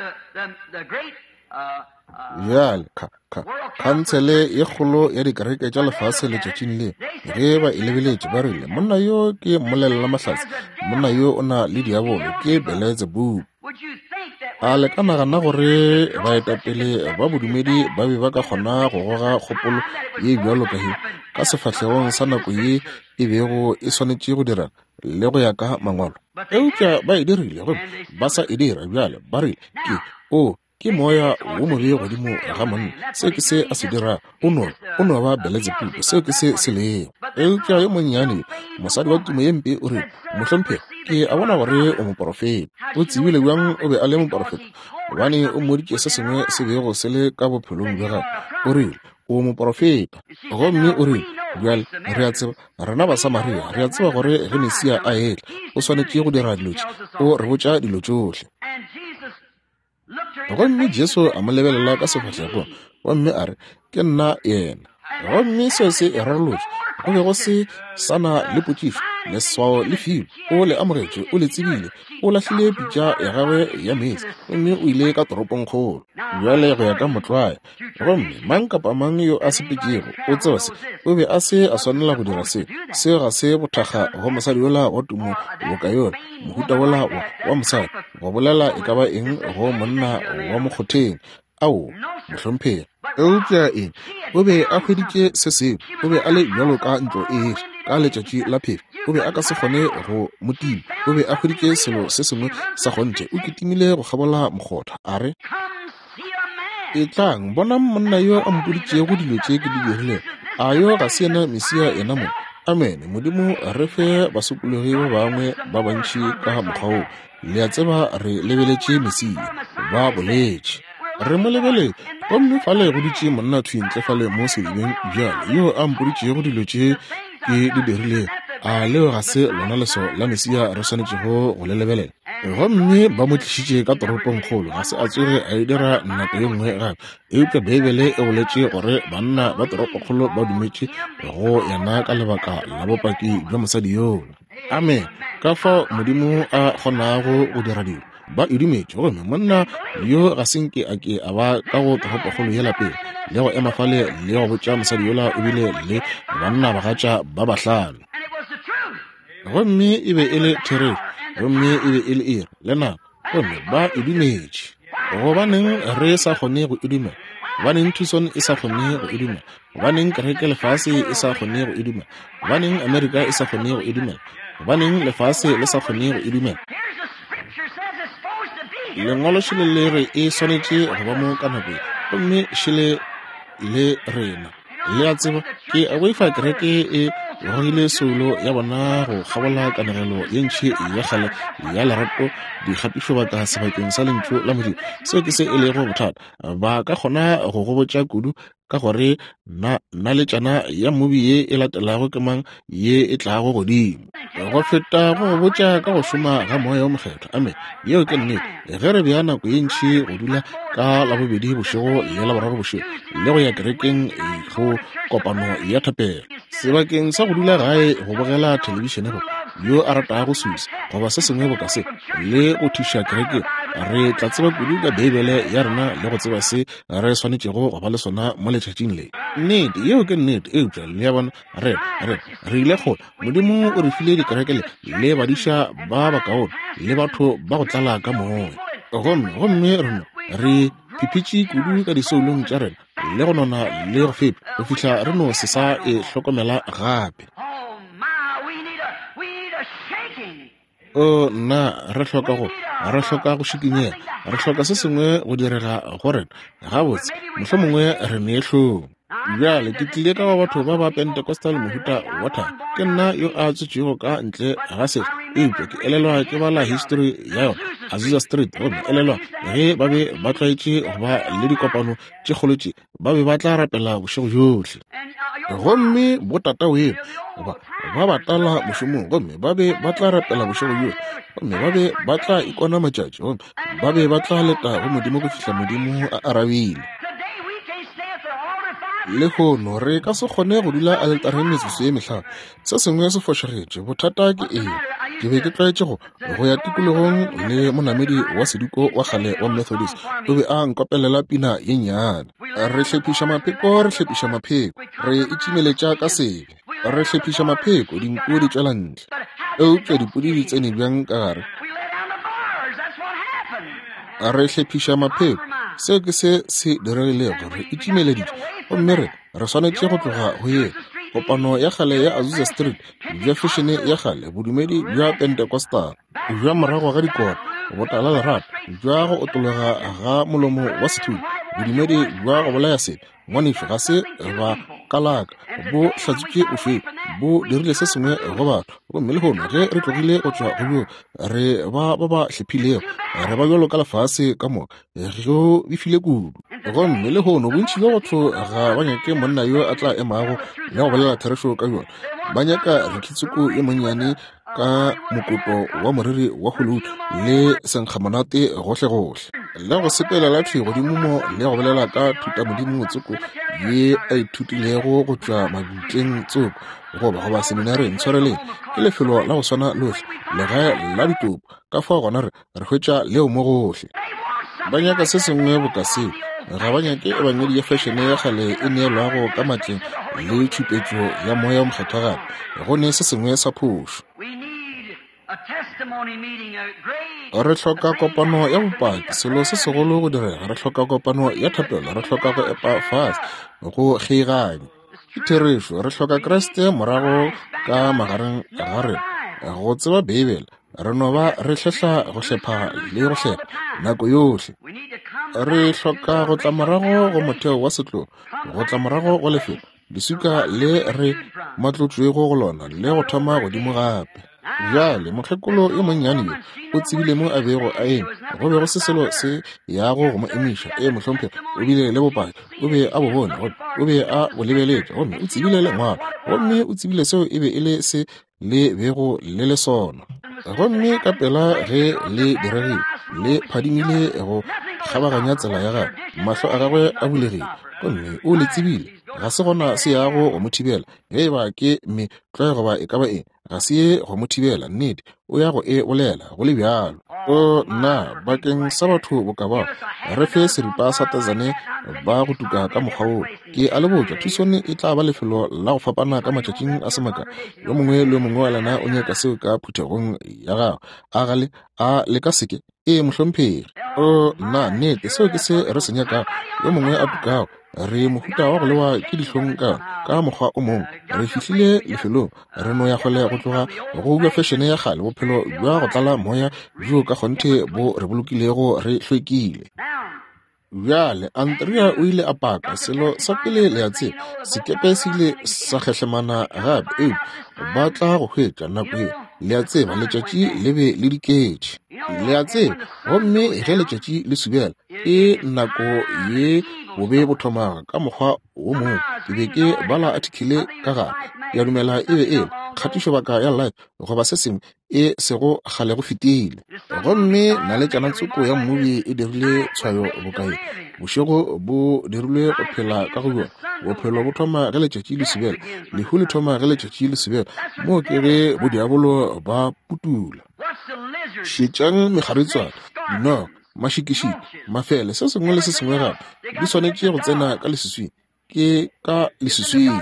Speaker 1: bjale khansele ye kgolo ya dikereke tša lefase letšatšing le ge ba e lebeletše ba rile monna yo ke mmolelela mahlatse monna yo o na le diabolo ke Belzebub a le ka nagana gore baetapele ba bodumedi ba be ba ka kgona go goga kgopolo ye bjalo ka sefahlegong sa nako ye e bego e swanetše go dira le go ya ka mangwalo eupša ba e dirile gomme ba sa e dira bjale ba rile ke moya wo mobe godimo ga monna seo ke se a se dira o no ba Belzebub seo ke se lego eupša yo monnyane mosadi wa tumo ye mpe o re mohlomphego ke a bona gore o moporofeta o tsebile bjang o be a le moporofeta gobane o moditše se sengwe se bego se le ka bophelong bja gago o rile o moporofeta gomme o rile bjale re a tseba rena Basamaria re a tseba gore ge Mesia a etla o swanetše go dira dilo tše o re botša dilo tšohle gomme Jesu a mo lebelela ka sefahlego gomme a re ke nna yena gomme seo se e rarolotse go be go se sana le potišo leswao le filo o le amogetše o le tsebile o lahlile pitša ya gagwe ya metse mme o ile ka toropong kgolo bjale go ya ka motlwae gomme mang kapa mang yo a sepetšego o tseba se o be a se a swanela go dira se ga se bothakga go mosadi yola wa tumo boka yona mohuta wola wa mosadi go bolela e ka ba eng go monna wa mokgotheng ao mohlomphegi eupša eng o be a hweditše se seo o be a le bjalo ka ntlo ka letšatši la phefo o be a ka se kgone go motima o be a hweditše selo se sengwe sa kgonthe o kitimile go kgabola mokgotha a re e tlang bona monna yo a mpoditšego dilo tše ke di dirile a yo ga se yena mesia yena mo amen modimo re fe basopologi ba bangwe ba bantši ka mokgwao le a tseba re lebeletše mesia ba boletše re mo lebeletse gomme fale go ditše monna thwintle fale mo sedibeng bjale yo a mpoditšego dilo tše ke di dirile a leo ga se lona leso la mesia re swanetšego go le lebelela gomme ba mo tlišitše ka toropong kgolo ga se a tswere a e dira nako ye nngwe gape eupša bebele e boletše gore banna ba toropokgolo ba dumetše go yena ka lebaka la bopaki bja mosadi yola amen ka fa modimo a kgonago go dira dilo ba idumetše gomme monna yo ga senke a ke a ba ka go toropokgolo yela pele le go ema fale le go botša mosadi yola o bile le banna bagatša ba bahlano gomme e be e le therese gomme e be e le ere le nako gomme ba idumetše gobaneng re sa kgone go iduma gobaneng tucson e sa kgone go iduma gobaneng kereke lefase e sa kgone go iduma gobaneng amerika e sa kgone go iduma gobaneng lefase le sa kgone go iduma lengwalo šele le re e swanetše go ba mo ka nako gomme šele le rena le a tseba ke a boifa kereke e rogile solo ya bona go kgabola kanegelo ye ntšhi ya kgale ya lerato dikgapišo ba ka sebakeng sa lentšu la modimo seo ke se e lego bothata ba ka kgona go go botša kudu ka gore na letšana ya mobi ye e latelago ke mang ye e tlago godimo go feta go go botša ka go šoma ga moya o mokgetho amen yeo ke nnete ge re bea nako ye ntšhi go dula ka labobedi bošego le laboraro bošego le go ya kerekeng go kopano ya thapelo sebakeng sa go dula gae go bogela telebišene go yo a ratago go susa goba se sengwe boka se le go thuša kereke re tla tseba kudu ka bebele ya rena le go tseba se re swanetšego go ba le sona mo letšatšing le nnete yeo ke nnete eupša le ya bona re ile kgole modimo o re file dikerekele le badiša ba bakaone le batho ba go tlala ka moya gomme rena re phipitše kudu ka disoulong tša rena le go nona le go fepa go fihla re no se sa e hlokomela gape nna re hloka go šikinyega re hloka se sengwe go direga go rena gabotse mohlomongwe re neehlong bjale ke tlile ka ba batho ba ba pentecostal mohuta wa thang ke nna yo a tswetšego ka ntle ga se eupša ke elelwa ke bala history ya yona azusa street gomme elelwa ge ba be ba tlwaetše go ba le dikopano tše kgolotše ba be ba tla rapela bošego johle gomme botata weo ba batala mošomong gomme ba be ba tla rapela bošego johle gomme ba be ba tla ikona matšatši gomme ba be ba tla leta go modimo go fihla modimo a arabile le gono re ka se kgone go dula altareng metsotso ye mehlano se sengwe se fošagetše bothata ke eng ke be ke tlwaetše go ya tikologong le monamedi wa sediko wa kgale wa methodist o be a nkopelela pina ye nnyane re hlephiša mapheko re itšimeletša ka sebe re hlephiša mapheko dinko di tšwela ntle eupša dipudi di tsene bjang ka gare re hlephiša mapheko seo ke se diregilego re itšimeleditše gomme re swanetše go tloga go ye kopano ya kgale ya azusa street bja fešene ya kgale bodumedi bja pentecostal bja morago ga dikoro botala lerato bja go otologa ga molomo wa sethulo bodumedi bja go bolaya sebe ngwanešo ga se ba kalaka bo hlatsitše bofepi bo dirile se sengwe go batho gomme le gono ge re tlogile go tšwa go re ba hlephilego re ba bjalo ka lefase ka moka go bifile kudu gomme le gono bontši bja batho ga ba nyake monna yo a tla emago le go bolela therešo ka bjona ba nyaka rekitsoko ye monnyane ka mokoto wa moriri wa Hollywood le senkgamonate gohle le go sepela la thwe godimo mo le go bolela ka thuta modimo tsoko ye a ithutilego go tswa mabutleng tsoko go ba seminari ntshwareleng ke lefelo la go swana lohle le ga la ditopo ka fa gona re hwetša leo mo gohle ba nyaka se sengwe bokaseng ga ba nyake e banyedi ya fashion ya gale e neelwago ka matleng le tšhupetšo ya moya mokgethwa gape go ne se sengwe sa phošo re hloka kopano ya bopaki selo se segolo go direga re hloka kopano ya thapelo re hloka go epa fase go kgeiganya itherišo re hloka Kriste morago ka magareng ga rena go tseba Bibele re no ba re hlela go hlepha le go hlepa nako yohle re hloka go tla morago go motheo wa setlo go tla morago go lefelo disuka le re matlotswego go lona le go thoma godimo gape jale mokgekolo e monnyane yo o tsebile mo a bego a eme go be go se selo se yago go mo emiša mohlompe o bile le bopaki o be a bo bone o be a bo lebeletša gomme o tsebile le ngwana gomme o tsebile seo e be e le se le bego le le sona gomme ka pela ge le diregile le phadimile go kgabaganya tsela ya gagwe mahlo a gagwe a bulegile gomme o le tsebile ga se gona se yago go mo thibela ge ba ke metlwaego ba e ka ba eng ga se ye go mo thibela nnete o ya go e olela go le bjalo o na bakeng sa batho boka bao re fe seripa sa tazane ba go tuka ka mokgwa o ke a le botsa thusone e tla ba lefelo la go fapana ka matšatšing a semaka yo mongwe le mongwe wa lena o nyaka seo ka phuthegong ya gago a gale a le ka seke mohlomphegi o na nnete seo ke se re se nyaka yo mongwe a tukago re mohuta wa go lewa ke dihlong ka mokgwa o mongwe re fihlile lefelong re no ya gole go tloga go bua fashion ya gale bophelo jwa go tlala moya jo ka kgonthe bo re bolokilego re hlwekile bjale Andrea o ile a paka selo sa pele le a tseba sekepe se ile sa kgehlemana gape ba tla go hwetša nako e le a tseba letšatši le be le diketše le a tseba gomme ge letšatši le subela e nako ye bobe bo thomaga ka mokgwa o mongwe ke be ke bala article ka gare ya dumela e be e kgatišo baka ya life goba se sengwe e sego gale go fetile gomme naletšana tsoko ya mmubi e dirile tshwayo bokae bošego bo dirilwe go phela ka go bua bophelo bo thoma ge letšatši le subela lehu le thoma ge letšatši le subela mo ke ge bodiabolo ba putula šetšang megaretswana no mašikešiki mafele se sengwe le se sengwe gape di swanetše go tsena ka leswiswing ke ka leswiswing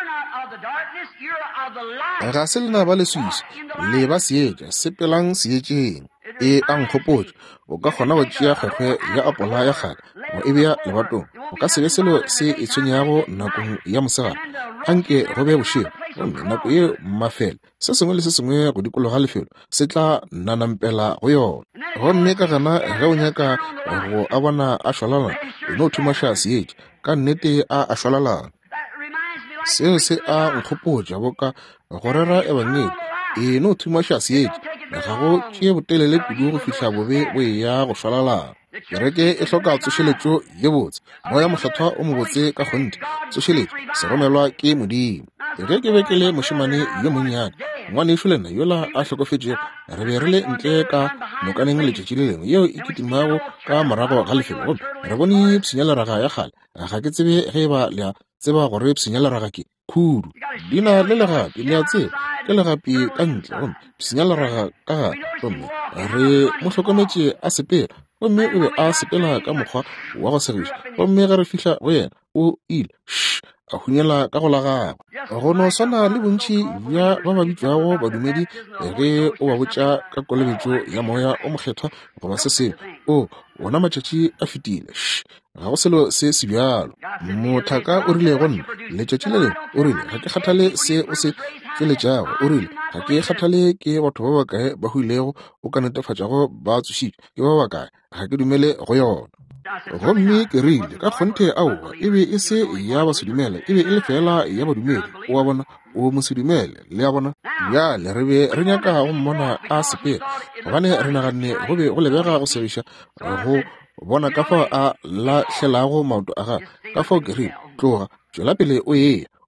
Speaker 1: ga se lena ba leswiswi le ba seetša sepelang seetšeng e a nkgopotša o ka kgona go tšea kgwekgwe ya apola ya gale go e bea lebatong o ka se be selo se e tshwenyago nakong ya mosegare anke go be bošego gomme nako ye mafele se sengwe le se sengwe go dikologa lefelo se tla nanampela go yona gomme ka gana ge o nyaka go a bona a šwalana o no thumaša seetša ka nnete a šwalalana seo se a nkgopotša boka go rera ebangedi e no thumaša seetša ga go tšee botelele kudu go fihla bobe bo e ya go šwalalana kereke e hloka tsošeletšo ye botse moya mohlathwa o mobotse ka kgonthe tsošeletšo se romelwa ke modimo ge ke be ke le mošemane yo monnyane ngwane ešo lena yola a hlokofetšego re be re le ntle ka nokaneng letšatši le lengwe yeo e ketimago ka morago ga lefelo gomme re bone pshinyaleraga ya gale ga ke tsebe ge ba le a tseba gore pshinyaleraga ke khudu dina le legapi le a tseba ke legapi ka ntle gomme pshinyaleraga ka gare gomme re mo hlokometše a sepela gomme o be a sepela ka mokgwa wa go segiša gomme ge re fihla go yena o ile a hunyela ka go la gagwe go no swana le bontši bja ba ba bitšwago badumedi ge o ba botša ka kolobetšo ya moya o mokgethwa goba se sengwe o ona matšatši a fetile ga go selo se se bjalo mothaka o rile go nna letšatši le lengwe o rile ga ke kgathale se o se tšweletšago o rile ga ke kgathale ke batho ba bakae ba huilego o ka netefatšago ba tsošitšwe ke ba bakae ga ke dumele go yona gomme ke rile ka kgonthe aowa e be e se ya basedumele e be e le fela ya badumedi o a bona o mosedumele le a bona bjale re be re nyaka go mmona a sepela gobane re naganne go be go lebega go segiša go bona ka fa a latlhelago maoto a gage ka fao ke rile tloga tšwela pele o eya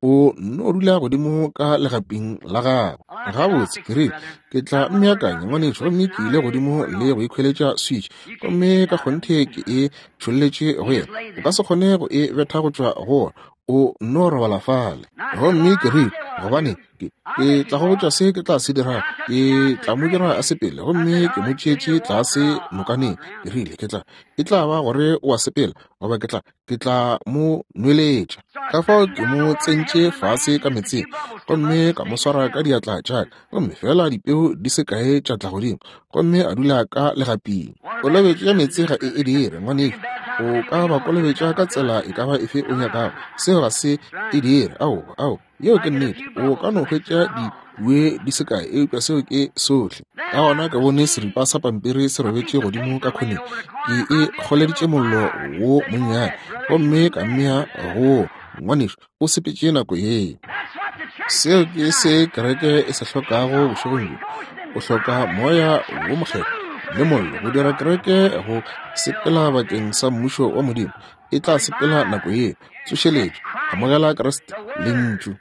Speaker 1: o no dula godimo ka legaping la gago gabotse ke ke tla mmeakanya ngwaneso mme ke ile godimo le go ikhweletša switch gomme ka kgonthe ke e tšholetše go yena o ka se kgone go e betha go tšwa go o no robala fale gomme ke gobane ke tla go botša se ke tla se dira ke tla mo dira a sepele gomme ke mo tšeetše tlase nokaneng ke rile e tla ba gore o a sepela goba ke tla mo nweletša ka fao ke mo tsentše fase ka metseng gomme ka mo swara ka diatla tšaka gomme fela dipeo di se kae tša tla godimo gomme a dula ka legaping kolobetšo ya metsi ga e dire ngwaneko o ka ba kolobetša ka tsela e ka ba efe o nyakago seo ga se e dire ao yeo ke nnete o ka no hwetša diwe di se kae eupša seo ke sohle ka gona ke bone seripa sa pampiri se robetše godimo ka kgoneng ke e kgoleditše mollo wo monnyane gomme ka mmea go ngwaneso o sepetše nako yeo seo ke se kereke e se hlokago bošegong o hloka moya wo mokgetho le mollo go dira kereke go sepela bakeng sa mmušo wa modimo e tla sepela nako yeo tsošeletšo amogela kreste le ntšu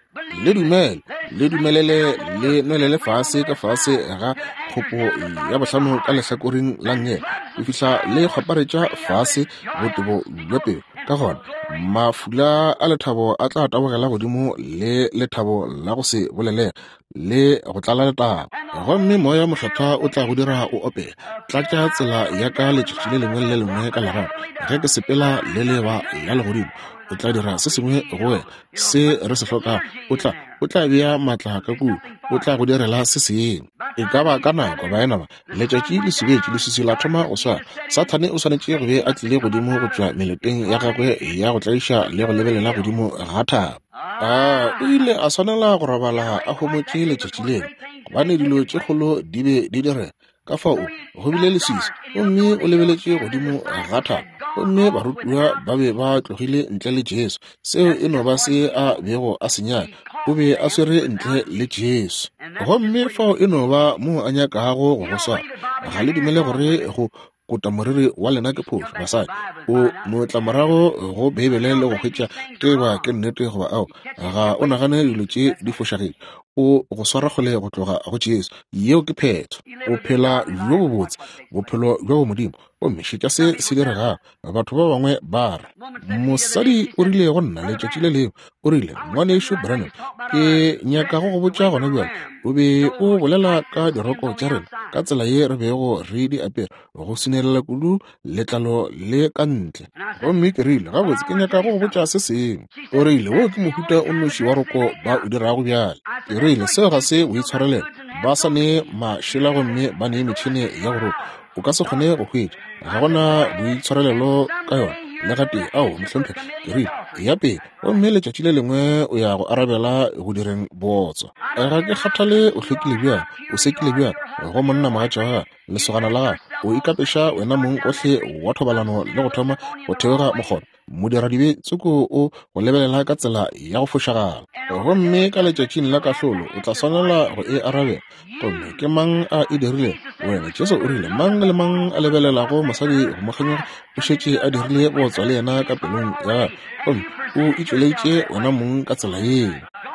Speaker 1: le dumelele le nwelele fase ka fase ga kgopo ya bohlano ka lehlakoring la ngela go fihla le kgoparetša fase botebo bja peo ka gona mafula a lethabo a tla tabogela godimo le lethabo la go se bolelega le go tlala letaba gomme moya mohlwathwa o tla go dira o opela tlatša tsela ya ka letšatši le lengwe le lengwe ka lerato ge ke sepela le leba ya legodimo o tla dira se sengwe go wena se re se hloka o tla bea maatla ka kudu o tla go direla se sengwe e ka ba ka nako baenaba letšatši le sebetše lesisi la thoma go swara sathane o swanetše go be a tlile godimo go tšwa meleteng ya gagwe ya go tlaiša le go lebelela godimo ga thaba o ile a swanela go robala a homotše letšatši leo gobane dilo tše kgolo di be di direga ka fao go bile lesisi gomme o lebeletše godimo ga thaba gomme barutiwa ba be ba tlogile ntle le Jesu seo e no ba se a bego a senyaka o be a swere ntle le Jesu gomme fao e no ba mo a nyakago go swara ga le dumele gore go kota moriri wa lena ke phošo basadi o no tla morago go bebele le go hwetša teba ke nnete goba ao ga o nagane dilo tše di fošagile o go swara kgole go tloga go Jesu yeo ke phetho o phela jo bobotse bophelo jwa bo modimo o mešetša se diregago batho ba bangwe ba re mosadi o rile go nna letšatši le leo o rile ngwanešo Branham ke nyaka go botša gona bjale o be o bolela ka diroko tša rena ka tsela ye re bego re di apere go senelela kudu letlalo le ka ntle gomme ke rile gabotse ke nyaka go botša se sengwe o rile wo ke mohuta o noši wa roko ba o dirago bjale ke rile seo ga se o itshwarelela ba sa ne mašela gomme ba ne metšhene ya go roka o ka se kgone go hwetša ga gona boitshwarelelo ka yona le gate mohlompe ke rile yape gomme letšatši le lengwe o ya go arabela go direng botso ga ke kgathale o hlwekile bjang o sekile bjang go monna mogatšaga lesogana la gago o ikapeša wena mong ohle wa thobalano le go thoma go theoga mokgona moderadibe tsoko o go lebelela ka tsela ya go fošagala gomme ka letšatšing la kahlolo o tla swanela go e arabela gomme ke mang a e dirile wena Jesu o rile mang le mang a lebelelago mosadi go mokganyega o šetše a dirile botswa le yena ka pelong ya gomme o itšweletše wena mong ka tsela yeo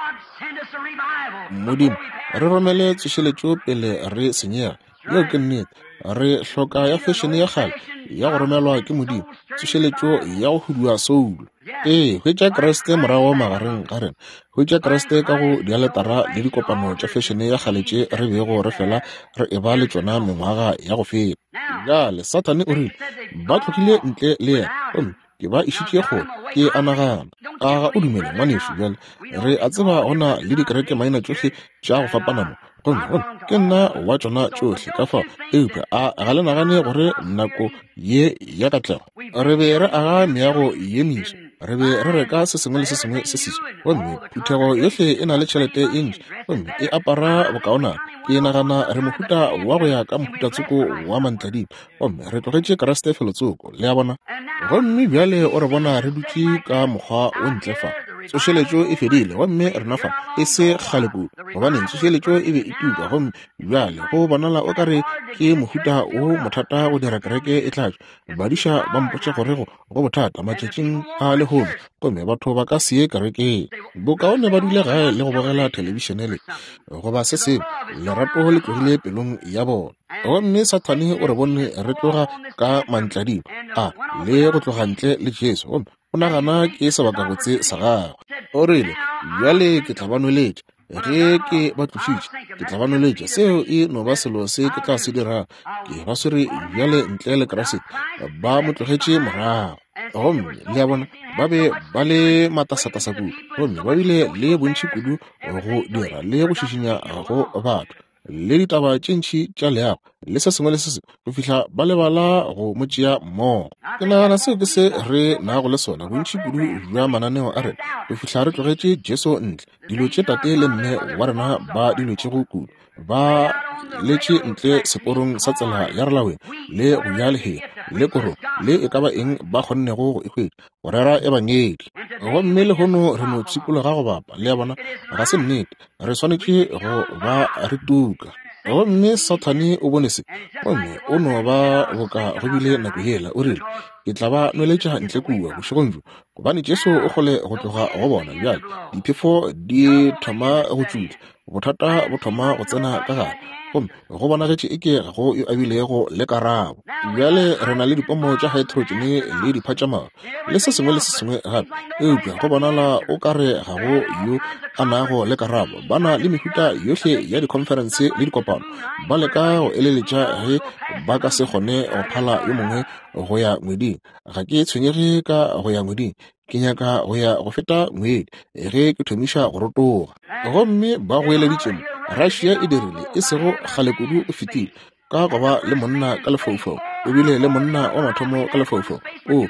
Speaker 1: modimo re romele tsošeletšo pele re senyega yeo ke nnete re hloka ya fashion ya kgale ya go romelwa ke modimo tsošeletšo ya go huduwa soulo hwetša Kriste morago magareng ga rena hwetša Kriste ka go dialetara le dikopano tša fashion ya kgale tše re bego re fela re eba le tšona mengwaga ya go feta bjale Sathane o rile ba tlogile ntle le yena ke ba išitše kgole ke anagana aga o dumele ngwanešo bjale re a tseba gona le dikereke maina tšohle tša go fapanamo ke nna wa tšona tšohle ka fao eupša ga le nagane gore nako ye ya katlego re be re aga meago ye mešwa re be re reka se sengwe le se sengwe se sešwa gomme phuthego yohle e na le tšhelete e ntši gomme e apara bokaonana ke nagana re mohuta wa go ya ka mohutatsoko wa mantladimo gomme re tlogetše Kriste felotsoko le ya bona gomme bjale o re bona re dutše ka mokgwa o ntlefa tsošeletšo e fedile gomme rena fa e se kgale kudu gobaneng tsošeletšo e be e tuka gomme bjale go bonala o kare ke mohuta o mothata go dira kereke e tlatšwe badiša ba mpotše gore go bothata matšatšing a lehono gomme batho ba ka se ye kerekeng bokaone ba dule gae le go bogela telebišene le goba se sengwe lerato le tlogile pelong ya bona gomme Sathane o re bone re tloga ka mantladimo le go tloga ntle le Jesu gomme o nagana ke sebaka botse sa gagwe o rile bjale ke tla ba noletša ge ke ba tlošitše ke tla ba noletša seo e no ba selo se ke tla se dirang ke ba swere bjale ntle le Kriste ba mo tlogetše morago gomme le ya bona ba be ba le matasatasa kudu gomme ba bile le bontši kudu go dira le go šišinya go batho le ditaba tše ntšhi tša leago le se sengwe le se sengwe go fihla ba lebala go mo tšea mmogo ke nagana seo ke se re nago le sona bontši kudu bja mananeo a rena go fihla re tlogetše Jesu ntle dilo tše tate le mme wa rena ba dilotšego kudu ba letše ntle seporong sa tsela ya relaweng le go ya lehea le korong le e ka ba eng ba kgonnego go ikhwetša go rera e banyedi gomme le gono re no tshikologa go bapa le ya bona ga se nnete re swanetše go ba re tuka gomme Sathane o bone se gomme o no ba boka go bile nako yela o rile ke tla ba noletša ntle kua bošegong jo gobane Jesu o gole go tloga go bona bjale diphefo di thoma go tšutla bothata bo thoma go tsena ka gare gomme go bonagetše e ke go yo abilego le karabo bjale re na le dipomo tša hydrogene le diphatšamago le se sengwe le se sengwe gape eupša go bonala o kare ga go yo a nago le karabo ba na le mehuta yohle ya diconference le dikopano ba leka go eleletša ge ba ka se kgone go phala yo mongwe go ya ngweding ga ke tshwenyege ka go ya ngweding ke nyaka go ya go feta ngwedi ge ke thomiša go rotoga gomme ba go eleditšemo Russia e dirile e sego kgale kudu o fetile ka goba le monna ka lefaufau ebile le monna wa mathomo ka lefaufau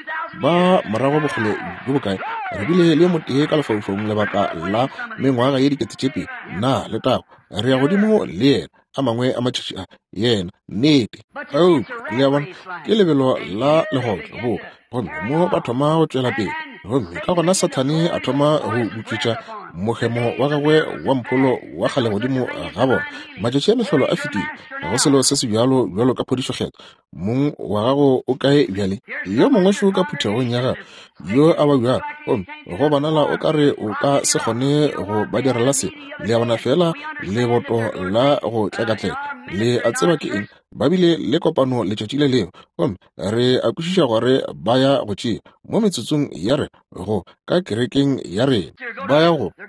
Speaker 1: ba morago bogole jo bokae re bile le motee ka lefaufaung lebaka la mengwaga ye dikete tše pedi na le tago re ya godimo le yena a mangwe a matšatši a yena nnete le ya bona ke lebelo la legotlo gomme mo ba thoma go tšwela pele gomme ka gona Sathane a thoma go utswetša mogemo wa gagwe wa mpholo wa kgale godimo ga bona matšatši a mehlolo a fetile go selo se se bjalo ka phodišokgetho mong wa gago o kae bjale yo mongwe šo ka phuthegong ya gagwe yo a ba bjalo gomme go bonala o kare o ka se kgone go ba direla seo le ya bona fela leboto la go tlekatlega le a tseba ke eng ba bile le kopano letšatši le lengwe gomme re a kwešiša gore ba ya go tšea mo metsotsong ya rena go ka kerekeng ya rena ba ya go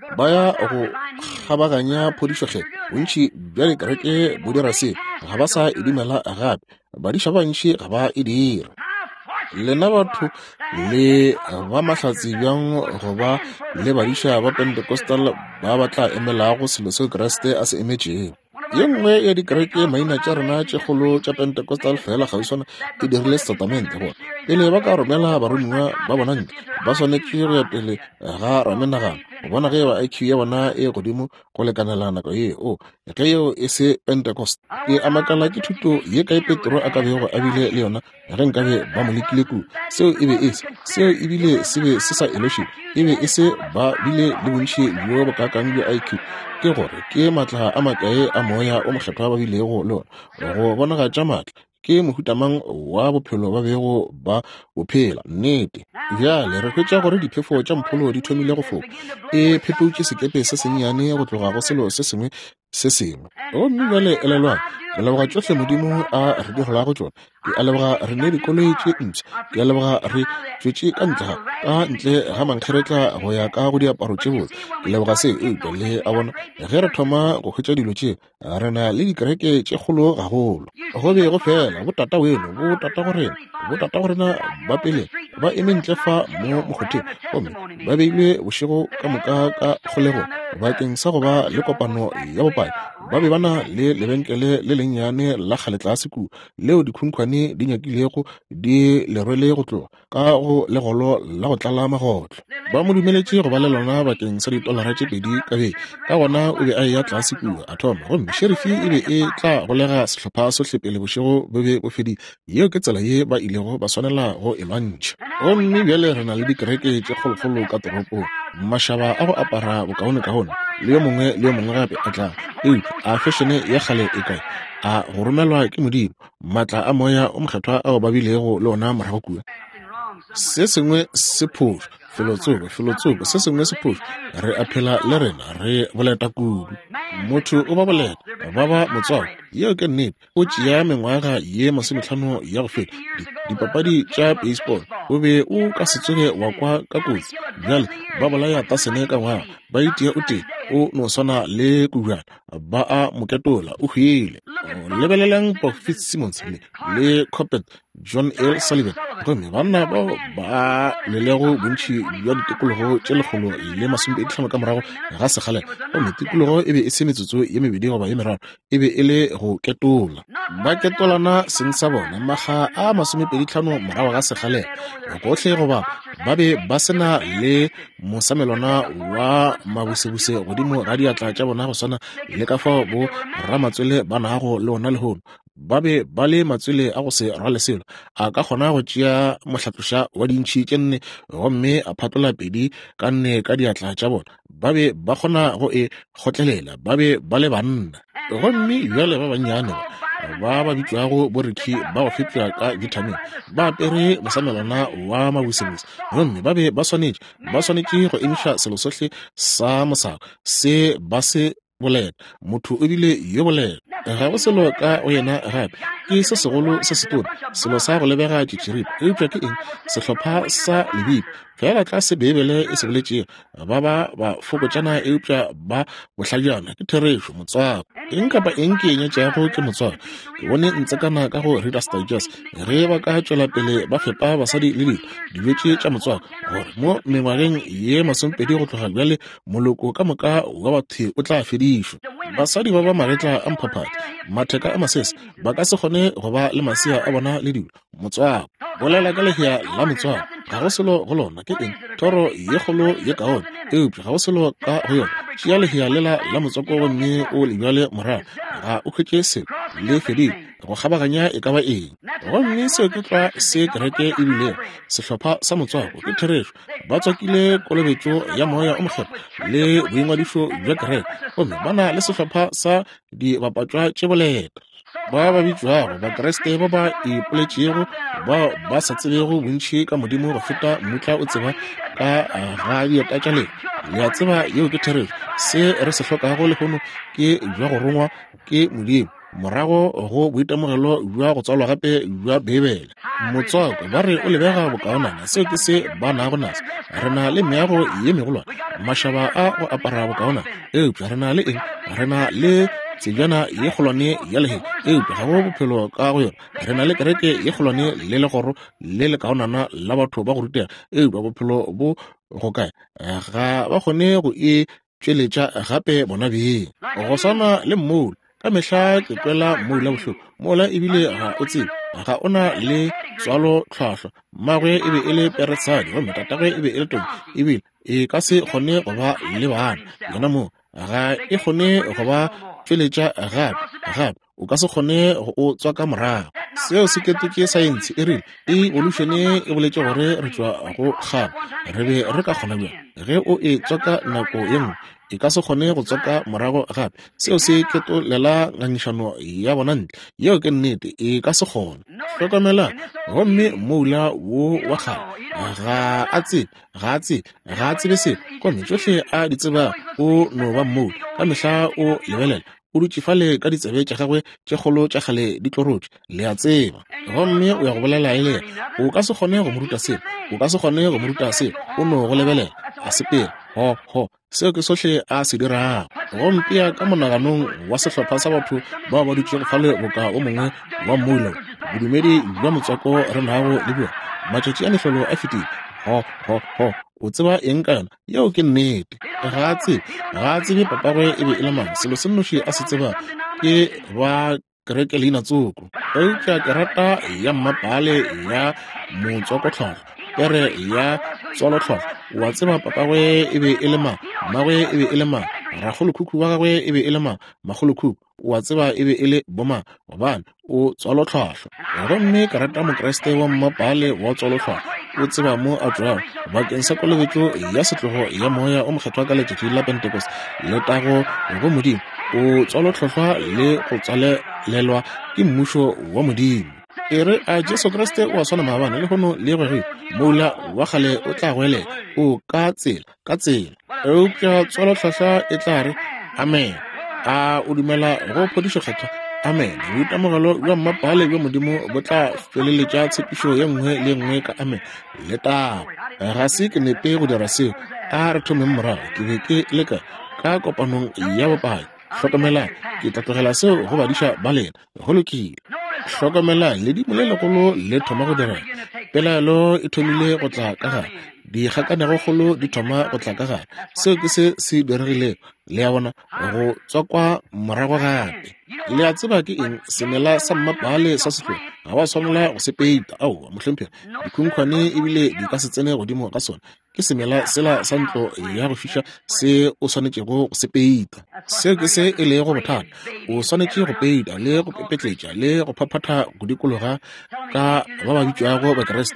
Speaker 1: kgabaganya phodišokgetho bontši bja dikereke bo dira se ga ba sa e dumela gape badiša bantši ga ba e dira lena batho le ba mahlatsi bjang goba le badiša ba Pentecostal ba batla emelago selo seo Kriste a se emetšego ye nngwe ya dikereke maina tša rena tše kgolo tša Pentecostal fela ga iswana e dirile setatamente bona pele ba ka romela baromiwa ba bona ntle ba swanetše go ya pele ga ramenagano go bona ge ba IQ ya bona e godimo go lekanela nako yeo ge yeo e se Pentecost e amakala ke thuto ye kae Petro a ka bego a bile le yona ge nkabe ba mo lekile ku seo e be seo e bile se be se sa eloše e be e se ba bile le bontši bjo bokakang bjo IQ ke gore ke matla a makae a moya o mokgethwa ba bilego le ona go bonagatša matla ke mohutamang wa bophelo ba bego ba bophela nnete bjale re hwetša gore diphefo tša mpholo di thomile go foka e phepotše sekepe se sennyane go tloga go selo se sengwe gomme bjale elelwana ke leboga tšohle modimo a re direlago tšona ke a leboga re ne dikoloi tše ntši ke a leboga re tšwetše ka ntle ga mankgeretla go ya ka go diaparo tše botse ke leboga se le a bona ge re thoma go hwetša dilo tše re na le dikereke tše kgolo gagolo go be go fela botata weno botata gorena ba pele ba eme ntle fa mo mokgotheng gomme ba beilwe bošego ka moka ka kgolego bakeng sa go ba le kopano ya bopai ba be bana le lebenkele le lenyane la kgaletlaseku leo dikhunkhwane di nyakilego di le rwele go tloga ka go legolo la go tlala magotlo. Ba mo dumeletše go ba le lona bakeng sa $2 tše 2 ka beke. Ka gona o be a ya tlaseku a thoma gomme sherifi e be e tla golega sehlopha sohle pele bošego bo be bo fedi. Yeo ke tsela ye ba ilego ba swanela go e lwantšha. Gomme bjale re na le dikereke tše kgolokgolo ka toropong. Mašaba a go apara bokaone ka gona le yo mongwe gape a tla a fashion ya kgale e kae a go romelwa ke Modimo matla a moya o mokgethwa ao ba bilego le ona morago kua. Se sengwe se phošo filotsogo se sengwe se phošo re aphela le rena re boleta kudu. Motho o ba boleta ba ba motswako yeo ke nnete o tšea mengwaga ye 50 ya go feta dipapadi tša baseball o be o ka se tsoge wa kwa ka kotsi. Bjale ba bolaya tasene ka ngwaga ba itia o teng o no swana le kugana ba a moketola o hwile lebelelang Bob Fitzsimmons le Corbett John L. Sullivan gomme banna ba lelego bontši bja ditikologo tše 150 ka morago ga segale gomme tikologo e be e se metsotso ye 2 goba ye 3 e be e le go ketola. Ba ketolana seng sa bona maga a 25 morago ga segale gohle goba ba be ba sena le mosamelwana wa mabusebuse godimo ga diatla tša bona go swana le ka fao bo ramatswele ba nago le ona lehono ba be ba le matswele a go se rwale selo a ka kgona go tšea mohlatlosha wa dintšhi tše 4 gomme a phatola 2 ka 4 ka diatla tša bona ba be ba kgona go e kgotlelela ba be ba le banna gomme bjale ba bannyane ba bitšwago boriki ba go fetšwa ka vitamin ba apere mosamelwana wa mabusebuse gomme ba be ba swanetše go emiša selo sohle sa mosako se ba se bolela motho o bile yo bolela ga go selo ka o yena gape ke se segolo se setona selo sa go lebega tšitširipa eupša ke eng sehlopha sa lebipa fela tla se bebele e se boletše ba fokotšana eupša ba bohlajana ke therešo motswako eng kapa eng ke enyetšago ke motswako ke bone ntsekana ka go Reader's Digest ge ba ka tšwela pele ba fepa basadi le dibetše tša motswako gore mo mengwageng ye 20 go tloga bjale moloko ka moka wa batho o tla fedišwa. Basadi ba magetla a mphaphati matheka a masese ba ka se kgone go ba le masea a bona le dilo motswako bolela ka lehea la motswako ga go selo go lona ke eng thoro ye kgolo ye kaone eupša ga go selo ka go yona tšea lehea lela la motswako gomme o lebjale morago ga o khwetše selo le fedile go kgabaganya e ka ba eng gomme seo ke tla se kereke e bile sehlopha sa motswako ke therešo ba tswakile kolobetšo ya moya o mokgethwa le boingwadišo bja kereke gomme ba na le sehlopha sa dibapatšwa tše boleta ba bitšwago bakreste ba ba ipoletšego ba sa tsebego bontši ka Modimo go feta mmutla o tseba ka ga dieta tša lena le a tseba yeo ke therešo se re se hlokago lehono ke jwa go rongwa ke Modimo morago go boitemogelo jwa go tswalwa gape jwa bebele motswako ba re o lebega bokaonana seo ke se ba nago nasa re na le meago ye megolwane mašaba a go apara bokaona eupša re na le eng re na le tsejana ye kgolwane ya lehe eupša ga go bophelo ka go yona re na le kereke ye kgolwane le legoro le lekaonana la batho ba go rutea eupša bophelo bo go kae ga ba kgone go e tšweletša gape bona beng go swana le mmola ka mehla ke kwela mola bohloko mola ebile ga o tsebe ga ona le tswalo tlhwahlwa mmagwe e be e le peresadi gomme tatagwe e be e le tong ebile e ka se kgone go ba le bana yona mo ga e kgone go ba tšweletša gape o ka se kgone go tswa ka morago seo se keteke saense e rile evolution e boletše gore re tšwa go kgaba re be re ka kgona bjang ge o e tswa ka nako ye nngwe e ka se kgone go tswa ka morago gape seo se ketolela ngangišano ya bona ntle yeo ke nnete e ka se kgone hlokomela gomme moula wo wa kgale ga a tsebe se gomme tšohle a di tseba o no ba moula ka mehla o lebelela o dutšefale ka ditsebe tša gagwe tše kgolo tša kgale di tlorotše le a tseba gomme o ya go bolela e le o ka se kgone go mo ruta selo o no go lebelela a sepela ho seo ke sohle a se dirago gompea ka monaganong wa sehlopha sa batho ba dutše go fale boka o mongwe wa mmoulo bodumedi bja motswako re nago le bjona matšatši a lefelo a fetile ho o tseba eng ka yona yeo ke nnete ga a tsebe papagwe e be e le mang selo se nnoši a se tseba ke ba kereke leina tsoko eupša ke rata ya mmapale ya motswakotlhwatlhwa kere ya tswalotlhwatlhwa wa tseba papagwe e be e le mang mmagwe e be e le mang ragolokhukhu wa gagwe e be e le mang magolokhukhu wa tseba e be e le boma gobane o tswalotlhwatlhwa gomme ke rata mokeresete wa mmapale wa tswalotlhwatlhwa o tseba mo a tswang bakeng sa kolobetso ya setlogo ya moya o mokgethwa ka letšatši la pentecost le tago go modimo o tswalotlhwatlhwa le go tswalelelwa ke mmušo wa modimo e re a Jesu Kriste wa swana maabane le gono le gore moula wa gale o tla gwele o ka tsela eupša tswalotlhwatlhwa e tla re amen a o dumela go phodišo kgethwa amen boitamogelo bja mmapale bja modimo bo tla feleletša tshepišo ye nngwe le nngwe ka amen le tago ga se ke nepe go dira seo a re thomeng morago ke be ke leka ka kopanong ya bopaki hlokomela ke tla tlogela seo go badiša ba lena go lokile hlokomela ledimo le legolo le thoma go dira pelaelo e thomile go tla ka gare dikgakanegogolo di thoma go tla ka gare seo ke se diregilego le ya bona go tswa kwa morago gape le a tseba ke eng semela sa mmapale sa setlo ga wa tshwanela go se peita ao mohlomphegi dikhunkhwane ebile di ka se tsene godimo ka sone ke semela sela sa ntlo ya go fiša se o swanetšego go se peita seo ke se e le go bothata o swanetše go peita le go pepetletša le go phaphatha go dikologa ka ba ba bitšwago bakeresete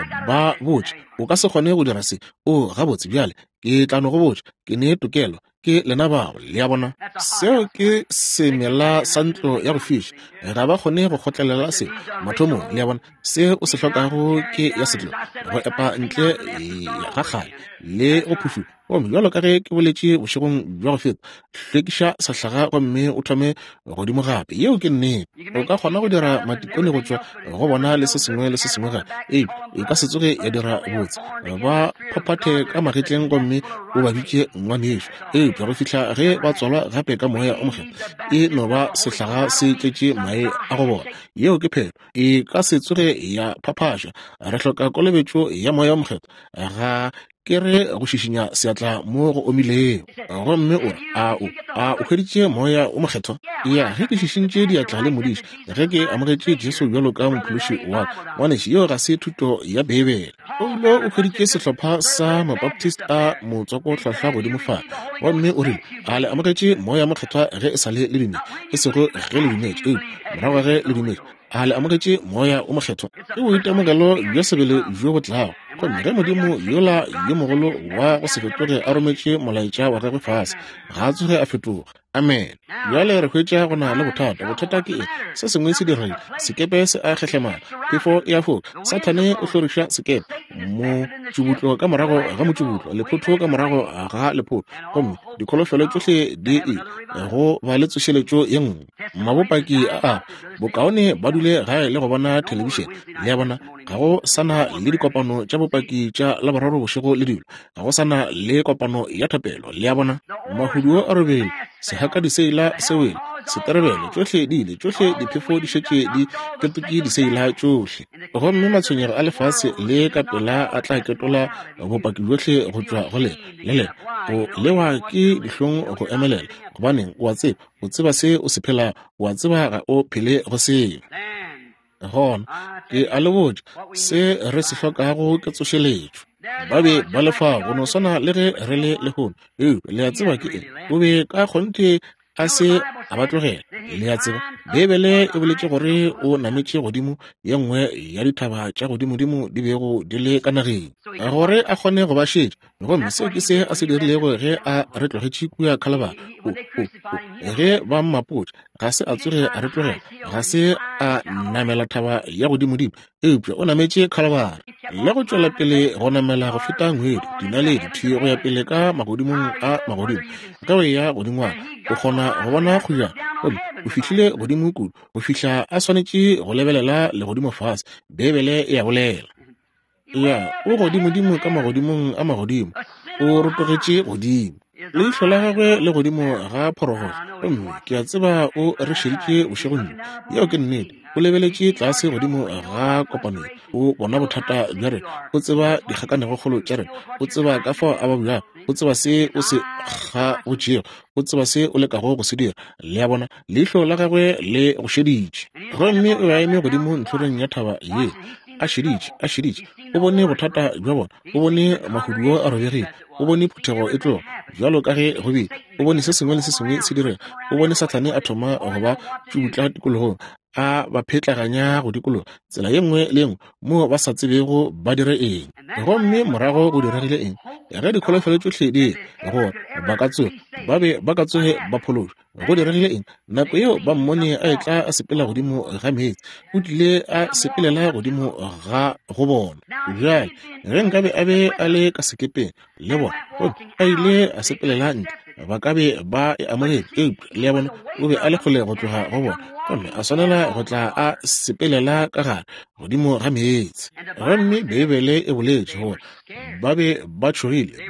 Speaker 1: ba botse o ka se kgone go dira se o gabotse bjale ke tlano go botse ke ne tokelo ke lena bao le ya bona seo ke semela sa ntlo ya go fiša ga ba kgone go kgotlelela se mathomo le ya bona se o se hlokago ke ya setlo go epa ntle ga kgale le go phušu gomme jalo ka ge ke boletše bošegong bja go feta hlwekiša sahlaga gomme o thome godimo gape yeo ke nnete o ka kgona go dira matikone go tswa go bona le se sengwe ga e ka se tsoge ya dira botse ba phaphathe ka magetleng gomme o ba bitše ngwane ešo eupša go fitlha ge ba tswalwa gape ka moya o mokgetho e no ba sehlaga se tletše mae a go bona yeo ke phelo e ka se tsoge ya phaphaša re hloka kolobetšo ya moya o mokgetho ga ke re go šišinya seatla mo go omilego gomme o a o hweditše moya o mokgethwa ya ge ke šišintše diatla le modiši ge ke amogetše Jesu bjalo ka mophološi wa ngwanešo yeo ga se thuto ya beebele o hweditše sehlopha sa mabaptist a motswakotlhwatlhwa godimo fa gomme o rile a le amogetše moya mokgethwa ge e sa le le dume e sego ge le dumetše morago ge le dumetše a le amogetše moya o mokgethwa ke boitemogelo bja sebele bjo bo tlago gomme ge modimo yola yo mogolo wa go se fetoge a rometše molaetša wa gagwe fase ga a tsoge a fetoga amen bjale re hwetša go na le bothata ke eng se sengwe se dirile sekepe se a kgehlemana phefo e a foka sathane o hloriša sekepe motšubutlo ka morago ga motšubutlo lephotho ka morago ga lephotho gomme dikholofelo tsohle di go ba le tsošeletšo ye nngwe mabopaki a bokaone ba dule gae le go bona telebišene le ya bona ga go sana le dikopano tša bopaki tša laboraro bošego le dilo ga go sana le kopano ya thapelo le ya bona mahudu a robele sehaka diseila sewele seterebele tsohle di ile tsohle diphefo di šetše di ketoke diseila tsohle gomme matshwenyego a lefase le ka pela a tla ketola bopaki bjohle go tšwa go le go lewa ke dihlong go emelela gobaneng o tseba se o se phela wa tseba ga o phele go seo gona ke a le botse se re se hlokago ke tsošeletšo ba be ba lefa go no swana le ge re le lehono le a tseba ke eng o be ka kgonthe a se a batlogela le a tseba bebele e boletše gore o nametše godimo ye nngwe ya dithaba tša godimodimo di bego di le ka nageng gore a kgone go ba šetše gomme seo ke se a se dirilego ge a re tlogetše kua kgalabana ge ba mmapotše ga se a tsoge a re tlogela ga se a namela thaba ya godimodimo eupša o nametše kgalabana le go tšwela pele go namela go feta ngwedi dinaledi thi go ya pele ka magodimong a magodimo ka we ya godingwana o kgona go bona kgojana o fihlile godimo kudu go fihla a swanetše go lebelela legodimo fase bebele e a bolela ya o godimodimo ka magodimong a magodimo o rotogetše godimo le ihlo la gagwe le godimo ga phorogoge gomme ke a tseba o re šeditše bošegong yeo ke nnete o lebeletše tlase godimo ga kopano o bona bothata bja re o tseba dikgakanego kgolo tša re o tseba ka fao a ba bja o tseba se o se ga go tšeo o tseba se o lekago go se dira le a bona leihlo la gagwe le go šeditše gomme o eme godimo ntlhoreng ya thaba ye a šeditše o bone bothata bja bona o bone mahudu a robegile o bone phuthego e tlo jalo ka ge go be o bone se sengwe le se sengwe se direga o bone Sathane a thoma go ba tšutla tikologong a ba phetlaganya go dikologo tsela ye nngwe le nngwe mo ba sa tsebego ba dire eng gomme morago go diregile eng ge dikholofelo tsotlhe di go ba ka tsoge ba phološa go diregile eng nako yeo ba mmone a etla a sepela godimo ga meetse o tlile a sepelela godimo ga go bona bjale ge nkabe a be a le ka sekepeng le bona a ile a sepelela ntle ba ka be ba e amogetse le ya bona o be a le kgole go tloga go bona gomme a swanela go tla a sepelela ka gare godimo ga meetse gomme Bibele e boletše gore ba be ba tšhogile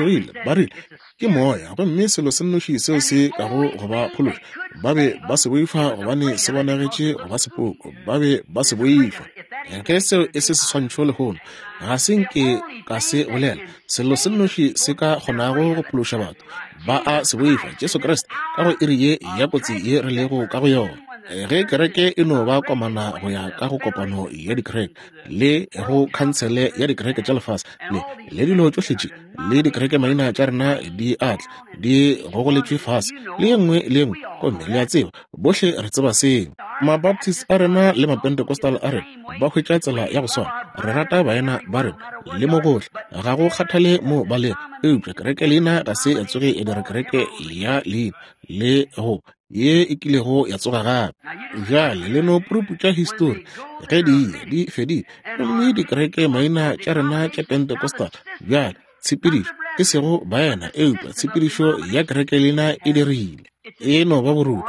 Speaker 1: ba rile ke moya gomme selo se nnoši seo se ka go ba phološa ba be ba se boifa gobane se bonagetše go ba sepoko ba be ba se boifa ge seo e se seswantšho le gono ga se nke ka se bolela selo se nnoši se ka kgonago go phološa batho ba a se boifa Jesu Kriste ka go iri ye ya kotsi ye re lego ka go yona ge kereke e no ba komana go ya ka go kopano ya dikereke le go khansele ya dikereke tša lefase le dilo tšohletše le dikereke maina tša rena di atla di gogoletšwe fase le ye nngwe gomme le a tseba bohle re tseba seng mabaptist a rena le mapentekostal a re ba hwetša tsela ya go swana re rata baena ba re le mo gohle ga go kgathale mo ba leng eupša kereke leina ga se e tsoge e dira kereke ya leina le go ye e kilego ya tsoga gape bjale le no puruputša histori ge di fedile gomme dikereke maina tša rena tša pentekostal bjale tshepedišo ke sego baena eupša tshepedišo ya kereke leina e dirile e no ba borutu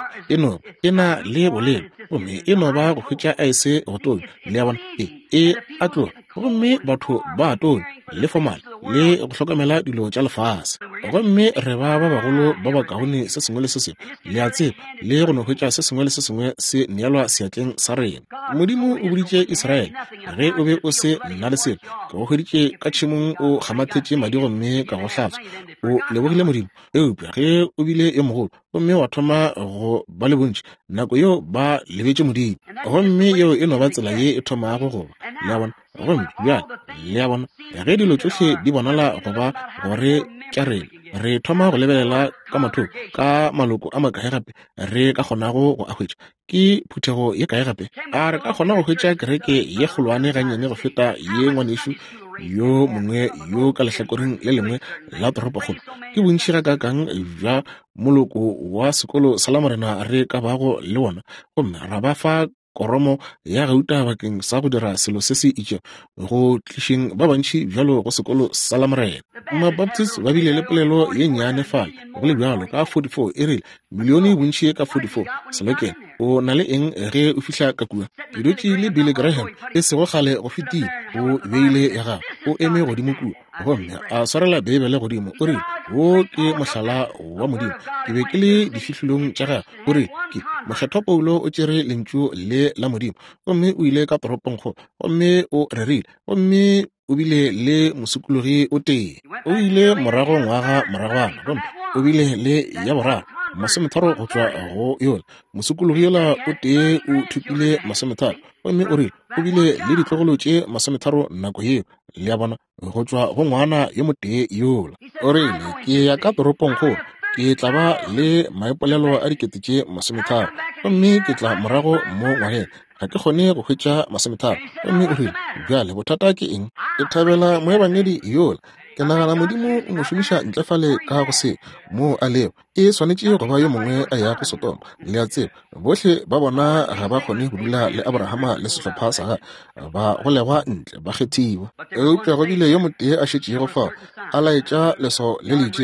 Speaker 1: e na le boleng gomme e no ba go hwetša a ese go toni le ya bona e a tloga gomme batho ba toni le formal le go hlokomela dilo tša lefase gomme re ba bagolo ba bakaone se sengwe le se sengwe le a tseba le go no hwetša se sengwe le se sengwe se neelwa seatleng sa rena modimo o boditše Israele ge o be o se nna le selo ka go hweditše ka tšhimong o gamathetše madi gomme ka go hlatswa o lebogile modimo eupša ge o bile yo mogolo gomme wa thoma go ba le bontši nako yo ba lebetše modimo gomme yeo e no ba tsela ye e thomago goba le a bona gomme bjale le a bona ge dilo tsohle di bonala goba gore tša rena re thoma go lebelela ka matho ka maloko a makae gape re ka kgonago go a hwetša ke phuthego ye kae gape a re ka kgona go hwetša kereke ye kgolwane gannyane go feta ye ngwanešo yo mongwe yo ka lehlakoreng le lengwe la toropokgolo ke bontši ga kakang bja moloko wa sekolo sa lamorena re ka bago le wona gomme ra ba fa koromo ya gauta bakeng sa go dira selo se se itše go tlišeng ba bantši bjalo go sekolo sa lamorena mabaptist ba bile le polelo ye nnyane fale go le bjalo ka 44 e rile milione bontši ka 44 selokeng o na le eng ge o fihla ka kua ke dutše le Billy Graham e sego gale go fetile o beile ya gago o eme godimo kua gomme a swarela Bibele godimo o re wo ke mohlala wa modimo ke be ke le difihlilong tša gago o re ke mokgetho Paulo o tšere lentšu le la modimo gomme o ile ka toropong kgolo gomme o rerile gomme o bile le mosukologi o tee o ile morago ngwaga gomme o bile le ya boraro masometharo go tšwa go yona mosukologi yola o tee o thupile masometharo gomme o rile o bile le ditlogolo tše masometharo nako yeo le ya bona go tšwa go ngwana yo motee yola o rile ke ya ka toropong kgolo ke tla ba le maepolelo a dikete tše masometharo gomme ke tla morago mo ngwageng ga ke kgone go hwetša masometharo gomme o rile bjale bothata ke eng ke thabela moebangedi yola ke nagana modimo o mo šomiša ntlefale ka go se mo a leo e swanetše go ba yo mongwe a ya go Sodoma le a tseba bohle ba bona ga ba kgone go dula le Abrahama le sehlopha sa gagwe ba golegwa ntle ba kgethiwa eupša go bile yo motee a šetšego fao a laetša leso le letše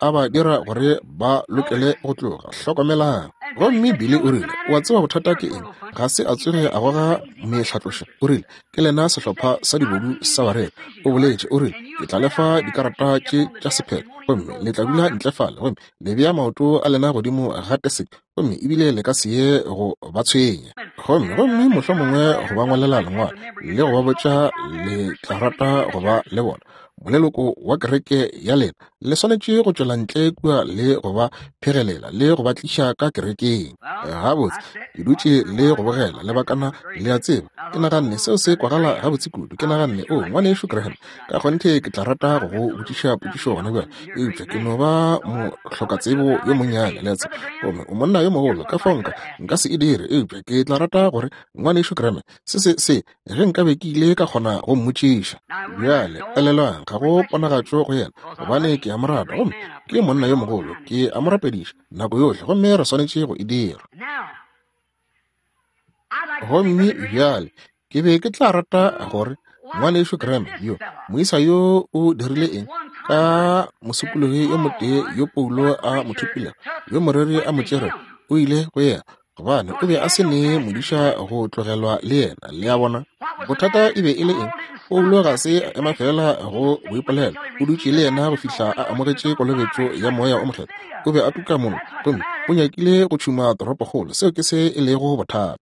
Speaker 1: a ba dira gore ba lokele go tloga hlokomelang gomme Billy o rile wa tseba bothata ke eng ga se a tswere a goga mehlatlosho o rile ke lena sehlopha sa dibodu sa barela o boletše o rile ke tla lefa dikarata tša sephelo gomme le tla dula ntlefala gomme le bea maoto a lena godimo ga tesek gomme ebile le ka se ye go ba tshwenya gomme mohlwa mongwe go ba ngwalela lengwala le go ba botša le tla rata go ba le bona moleloko wa kereke ya lena le swanetše go tšwela ntle kua le go ba phegelela le go ba tliša ka kerekeng gabotse ke dutše le go bogela lebakana le a tseba ke naganne seo se kwagala gabotse kudu ke naganne ngwanešo Graham ka kgonthe ke tla rata go go botšiša potšišo gona bjale eupša ke no ba mohlokatsebo yo monnyane le a tseba gomme o monna yo mogolo ka fonka nka se e dire eupša ke tla rata gore ngwanešo Graham se ge nka be ke ile ka kgona go mmotšiša bjale elelwang ga go ponagatšo go yena gobane ke a morata gomme ke monna yo mogolo ke a mo rapediša nako yohle gomme re swanetše go e dira gomme bjale ke be ke tla rata gore ngwanešo Graham yo moisa yo o dirile eng ka mosupologi yo motee yo Paulo a mothopile yo moreri a motšere o ile go yena gobane o be a se ne modiša go tlogelwa le yena le a bona bothata e be e le eng Paulo ga se ema fela go boipolela o dutše le yena go fihla a amogetše kolobetšo ya moya o mohleta o be a tuka mono gomme o nyakile go tšhuma toropokgolo seo ke se e lego bothata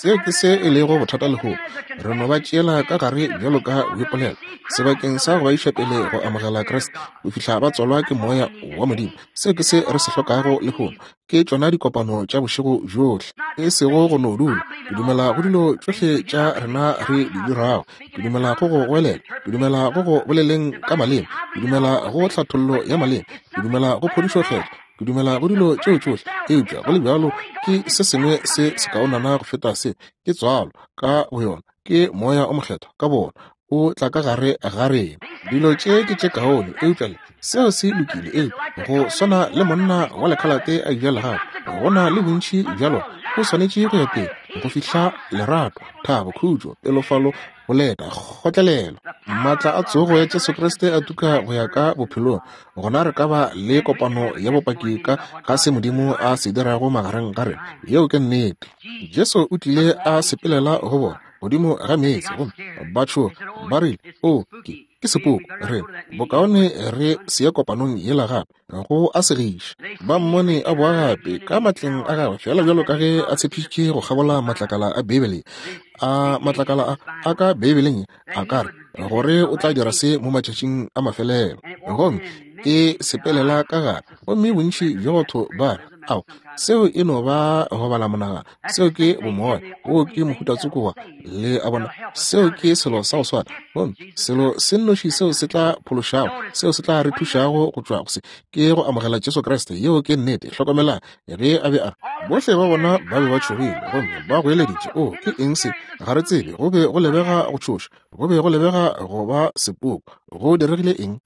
Speaker 1: legolo re no ba tšeela ka gare bjalo ka boipolela sebakeng sa go ba iša pele go amogela Kriste go fihla ba tswalwa ke moya wa modimo seo ke se re se hlokago lehono ke tšona dikopano tša bošego johle e sego go no dula ke dumela go dilo tšohle tša rena re di dirago ke dumela go go goelela ke dumela go go boleleng ka maleme ke dumela go hlathollo ya maleme ke dumela go phodišo kgetho ke dumela go dilo tšeo tšohle eupša go le bjalo ke se sengwe se se kaonana go feta se ke tswalo ka go yona ke moya o mokgetho ka bona o tla ka gare gareng dilo tše ke tše kaone eupša seo se lokile go swana le monna wa lekhalate a bjala gape gona le bontši bjalo go swanetše go ya pele go fihla lerato thabo khutšo pelofalo go leta kgotlelelo maatla a tsogo ya Jesu Kriste a tuka go ya ka bophelong gona re ka ba le kopano ya bopaki ka ga se modimo a se dirago magareng ga rena yeo ke nnete Jesu o tlile a sepelela go bona godimo ga meetse gomme batho ba rile ke sepoko re bokaone re se ye kopanong yela gape go a segiša ba mmone a boa gape ka matleng a gagwe fela bjalo ka ge a tshepišitše go gabola matlakala a Bibele matlakala a ka Bibeleng a ka re gore o tla dira se mo matšatšing a mafelelo gomme e sepelela ka gare gomme bontši bja batho ba re ao seo e no ba go bala monagano seo ke bomoya o ke mohutatsokowa le a bona seo ke selo sa go swana gomme selo se nnoši seo se tla phološago seo se tla re thušago go tšwa go se ke go amogela Jesu Kriste yeo ke nnete hlokomelang ge a be a re bohle ba bona ba be ba tšhogile gomme ba go eleditše ke eng se ga re tsebe go be go lebega go tšhoša go be go lebega go ba sepoko go diregile eng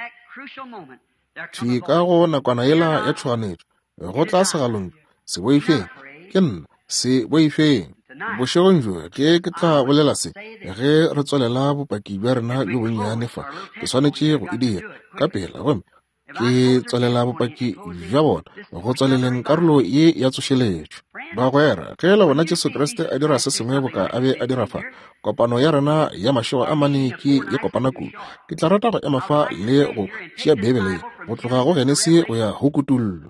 Speaker 1: ka go nakwana yela ya tšhoganetšo go tla segalong se boifeng ke nna se boifeng bošegong jo ke tla bolela se ge re tswalela bopaki bja rena jo bonnyane fa ke swanetše go e dira ka pela gomme ke tswalela bopaki bja bona go tswaleleng karolo ye ya tsošeletšo bagwera ge le bona Jesu Kriste a dira se sengwe boka a be a dira fa kopano ya rena ya mašego a mane ke ye kopana kudu ke tla rata go ema fa le go tšea Bibele go tloga go Genese go ya go Kutullo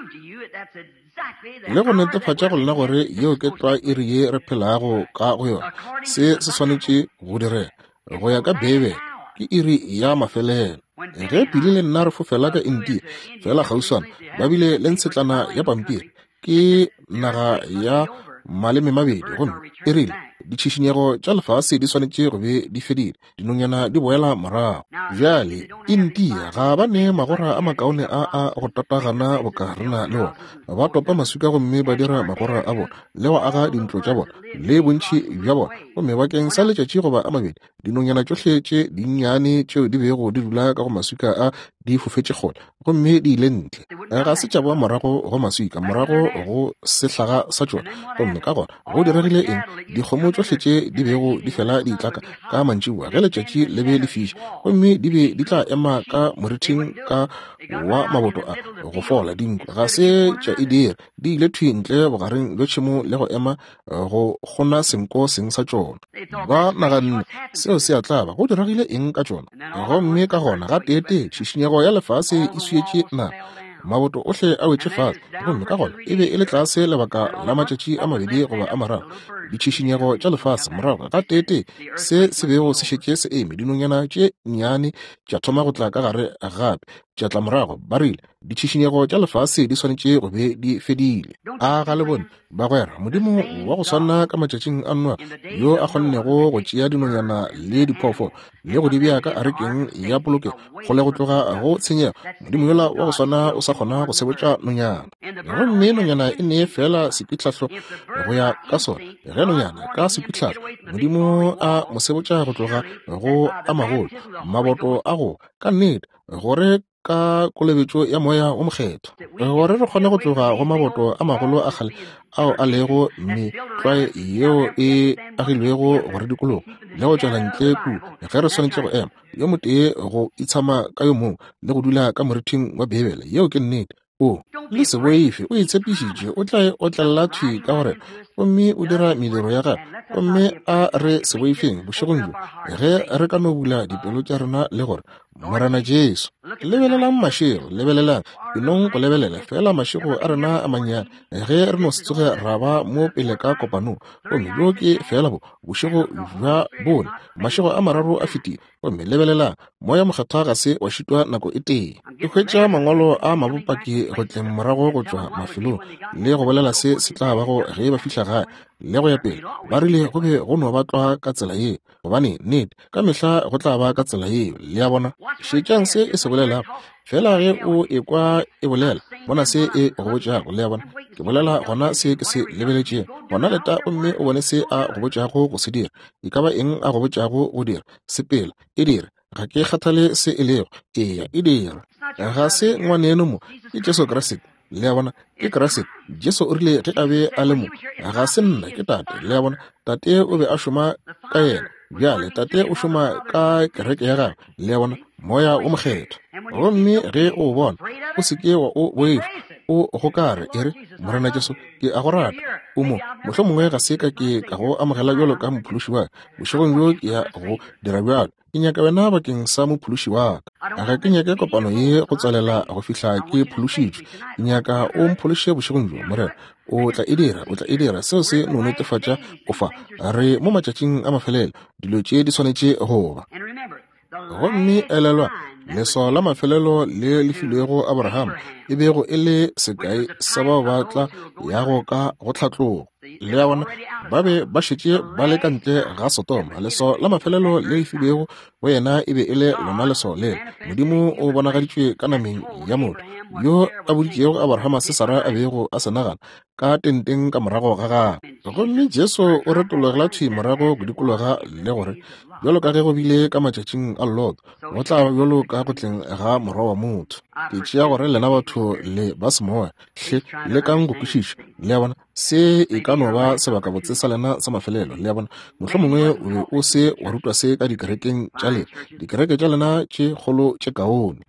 Speaker 1: le go netefatša go lena gore yeo ke twa e re ye re phelago ka go yona se swanetše go direga go ya ka Bibele ke iri ya mafelelo ge pele le nna re fofela ka India fela gauswana ba bile le ntshetlana ya pampiri ke naga ya maleme mabedi gomme e rile ditšhišinyego tša lefase di swanetše go be di fedile dinonyana di boela morago bjale India ga ba ne magora a makaone a go tatagana bokarena le ona ba topa masuka gomme ba dira magora a bona le go aga dintlo tša bona le bontši bja bona gomme bakeng sa letšatši goba a mabedi dinonyana tšohle tše dinnyane tšeo di bego di dula ka go masuka a di fofetše kgole gomme di ile ntle ga se tša boa morago go masuka morago go sehlaga sa tšona gomme ka gona go diregile eng dikgomo dilo tsohle tše di bego di fela di tlaka ka mantšiboa ge letšatši le be le fiša gomme di be di tla ema ka morithing ka wa maboto a go fola dinkwa ga se tša e dira di ile thwi ntle bogareng bjo tšhemo le go ema go gona senko seng sa tšona ba naganne seo se a tlaba go diragile eng ka tšona gomme ka gona ga tete tšišinyego ya lefase e suetše na maboto ohle a wetše fase gomme ka gona e be e le tlase lebaka la matšatši a mabedi goba a mararo ditšišinyego tša lefase morago ga tete se bego se šetše se eme dinonyana tše nnyane tša thoma go tla ka gare gape tša tla morago ba rile ditšišinyego tša lefase di swanetše go be di fedile a ga le bone bagwera modimo wa go swana ka matšatšing a nnoa yo a kgonnego go tšea dinonyana le diphoofolo le go di beaka a rekeng ya poloke go le go tloga go tshenyega modimo yola wa go swana o sa kgona go sebotša nonyana gomme nonyana e nee fela sepitlahlo go ya ka sona ge nonyana ka sepitlahlo modimo a mo sebotša go tloga go a magolo maboto a go ka nnete gore ka kolebetšo ya moya o mokgetho gore re kgone go tloga go maboto a magolo a kgale ao a lego metlwae yeo e agilwego gore dikologo le go tšwela ntle ku ge re swanetše go ema yo motee go itshama ka yo mongwe le go dula ka morithing wa bebele yeo ke nnete o le seboife o itshepišitše o tla otlelela thwi ka gore gomme o dira mediro ya gagwe gomme a re seboifeng bošegong jo ge re ka no bula dipelo tša rena le gore morena jesu lebelelang mašego lebelelang pinong go lebelela fela mašego a rena a mannyane ge re no se tsoge ra ba mo pele ka kopanong gomme bjo ke fela bo bošego bja bone mašego a mararo a fetile gomme lebelelang moya mokgetho ga se wa šitwa nako e tee ke hwetša mangwalo a mabopaki go tleng morago go tšwa mafelong le go bolela se tla bago ge ba fihla gae le go ya pele ba rile go be go no batlwa ka tsela ye gobane nnete ka mehla go tla ba ka tsela ye le ya bona šetšang se e se bolelago fela ge o ekwa e bolela bona se e go botšago le ya bona ke bolela gona se ke se lebeletšeng gona leta o mme o bone se a go botšago go se dira e ka ba eng a go botšago go dira sepela e dira ga ke kgathale se e lego eya e dira ga se ngwaneno mo ke jesu kriste le ya bona ke kriste jesu o rile ge a be a le mo ga se nna ke tate le ya bona tate o be a šoma ka yena bjale tate o šoma ka kereke ya gagwe le ya bona moya o mokgetho gomme ge o bona o seke wa o boifa o gokare e re morena jesu ke a go rata o mo mohlho mongwe ga se ka ke ka go amogela bjalo ka mophološi wa bošegong bjo ke ya go dira bjalo ke nyaka wena bakeng sa mophološi wa ka ga ke nyake kopano ye go tswalela go fihla ke phološitšwe ke nyaka o mphološe bošegong bjo morena o tla e dira seo se no netefatša go fa re mo matšatšing a mafelelo dilo tše di swanetše go ba gomme elelwa leso la mafelelo le lefilwego abraham e bego e le sekai sa bao ba tla yago ka go tlhatlogo le ya bona ba be ba šetše ba le ka ntle ga sotoma leso la mafelelo le lefilwego go yena e be e le lona leso le modimo o bonagaditšwe ka nameng ya motho yo a boditšego abrahama se sara a bego a se nagana ka tenteng ka morago ga gagwe gomme jesu o retologela thwi morago go dikologa le gore bjalo ka ge go bile ka matšatšing a lot go tla bjalo ka go tleng ga morwa wa motho ke tšea gore lena batho le ba semoya hle le kang go kwešiša le ya bona se e ka no ba sebaka botse sa lena sa mafelelo le ya bona mohlho mongwe o be o se wa rutwa se ka dikerekeng tša lena dikereke tša lena tše kgolo tše kaone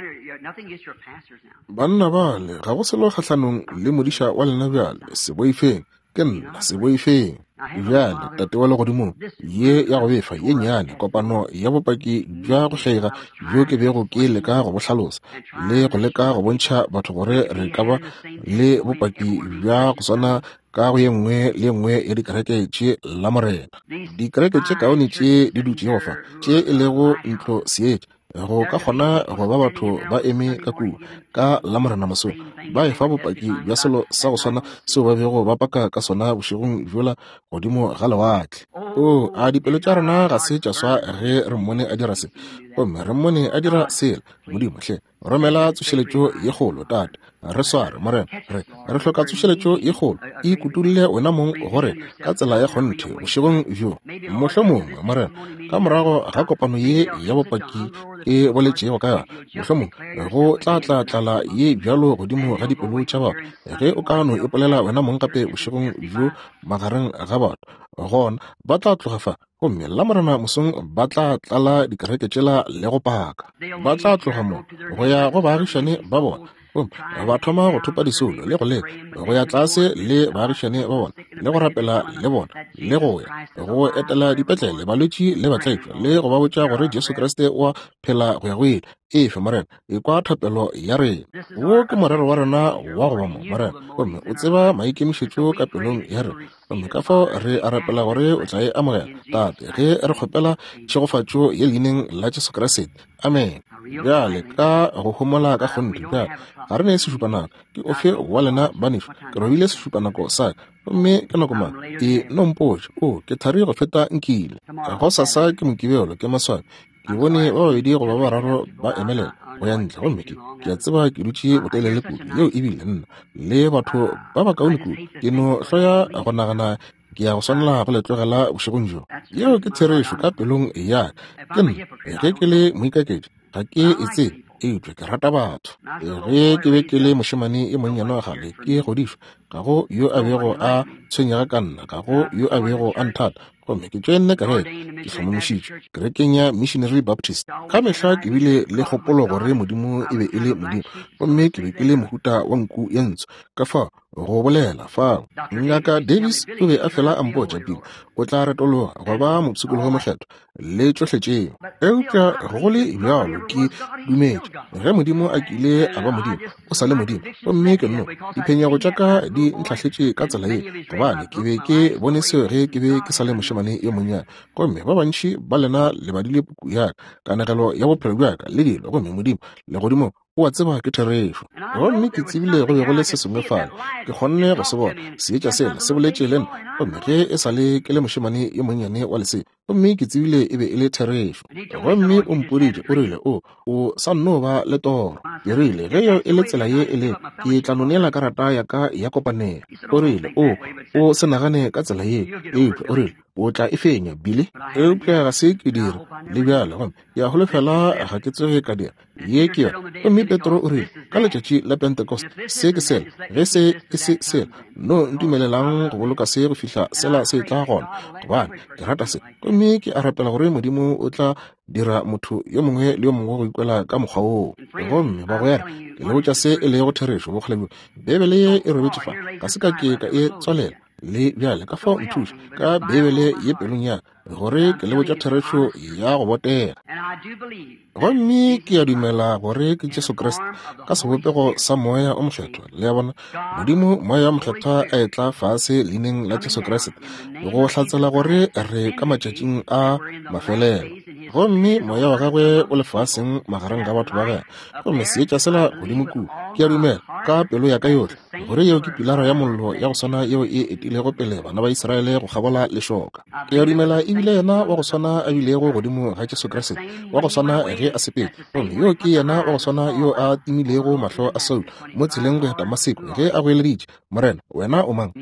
Speaker 1: banna bale ga go selo kgatlhanong le modiša wa lena bjale seboifeng ke nna seboifeng bjale tate wa legodimo ye ya go befa ye nnyane kopano ya bopaki bja go tlhaega bjo ke bego ke leka go bo hlalosa le go leka go bontšha batho gore re ka ba le bopaki bja go swana ka go ye nngwe le nngwe ya dikereke tše la morena dikereke tše kaone tše di dutše go fa tše e lego ntlo seetše go ka kgona go ba batho ba eme ka kua ka la morena mosong ba efa bopaki bja selo sa go swana seo ba bego ba paka ka sona bošegong bjola godimo ga lewatle o a dipelo tša rena ga se tša swa ge re mmone a dira se gomme re mmone a dira sela modimo hle romela tsošeletšo ye kgolo tate re sware morena re hloka tsošeletšo ye kgolo e kutulile wena mong gore ka tsela ya kgonthe bošegong bjo mohlho mongwe morena ka morago ga kopano ye ya bopaki e boletšego ka yona mohlho mongwe go tlatlala ye bjalo godimo ga dipelo tša batho ge o ka no ipolela wena mong gape bošegong bjo magareng ga batho gona ba tla tloga fa gomme la morena mosong ba tla tlala dikereke tsela le go paka ba tla tloga mo go ya go baagišane ba bona ba thoma go thopa disolo le go leka go ya tlase le baagišane ba bona le go rapela le bona le go ya go etela dipetlele balwetši le batlaipwa le go ba botša gore Jesu Kriste wa phela go ya go ile efe morena e kwa thapelo ya rena wo ke morero wa rena wa go ba mo morena gomme o tseba maikemišetšo ka pelong ya rena gomme ka fao re a rapela gore o tla e amogela tate ge re kgopela tšhegofatšo ye leineng la Jesu Kriste amen bjale ka go homola ka kgonte bjale ga re ne sešupanako ke ofe wa lena baneso ke robile sešupanako sa mme ka nako mang e nompotše ke thari go feta nkile ka go sasa ke mokibelo ke maswane ke bone ba babedi go ba bararo ba emelela go ya ntle gomme ke a tseba ke dutše botelele kudu yeo ebile nna le batho ba ba kaone kudu ke no hloya go nagana ke ya go swanela go letlogela bošegong jo yeo ke therešo ka pelong ya ke nna ge ke le moikakedi ga ke etse eupša ke rata batho ge ke be ke le mošemane e monnyane wa gale ke godišwa ga go yo a bego a tshwenyega ka nna ga go yo a bego a nthata gomme ke tswenne kereke ke tlhomomošitše kerekeng ya Missionary Baptist ka mehla ke bile le kgopolo gore modimo e be e le modimo gomme ke be ke le mohuta wa nku ye ntsho ka fa go bolela fao ngaka Davis o be a fela a mpotša pele o tla retologa go ba mopshikologo mokgetho le tšohle tšeo eupša go le bjalo ke dumetše ge modimo a kile a ba modimo o sa le modimo gomme ke nno diphenyego tša ka di ntlhahletše ka tsela ye gobane ke be ke bone seo ge ke be ke sa le mošemane ye monnyane gomme ba bantši ba lena le badile puku yaka kanegelo ya bophelo bjaka le dilo gomme modimo le godimo o a tseba ke therešo gomme ke tsebile go be go le se sengwe fale ke kgonne go se bona seetša sela se boletše le nna gomme ge e sa le ke le mošemane ye monnyane wa lese gomme ke tsebile e be e le therešo gomme o mpoditše o rile o sa nno ba le toro ke rile ge yo e le tsela ye e le ke tla no neela karata ya ka ya kopanela o rile o se nagane ka tsela ye eupša o rile o tla e fenya bile eupša ga se ke dira le bjalo gomme ya holofela ga ke tsoge ka dira ye ke yona gomme Petro o rile ka letšatši la Pentecost se ke sela ge se ke se sela no ntumelelang go boloka se go fihla sela se tla gona gobane ke rata se gomme ke a rapela gore modimo o tla dira motho yo mongwe le yo mongwe go ikwela ka mokgwa woo gomme ba go yara ke leotša se e le go therešo go kgolebio bebele ye e robetše fa ka se ka ke ka e tswalela le bjale ka fao nthuša ka bebele ye pelong ya gore ke le botša therešo ya go botega gomme ke a dumela gore ke Jesu Kriste ka sebopego sa moya o mokgethwa le ya bona modimo moya o mokgethwa a etla fase leineng la Jesu Kriste go hlatsela gore re ka matšatšing a mafelelo gomme moya wa gagwe o lefaseng magareng ga batho ba ge gomme seetša sela godimo ku ke a dumela ka pelo ya ka yotlhe gore yeo ke pilara ya mollo ya go swana yeo e etilego pele bana ba Iseraele go gabola lešoka ke a dumela ebile yena wa go swana a bilego godimo ga Jesu Kriste wa go swana ge a sepele gomme yo ke yena wa go swana yo a timilego mahlo a Saul mo tseleng go ya Damasiko ge a goeleditše morena wena o mang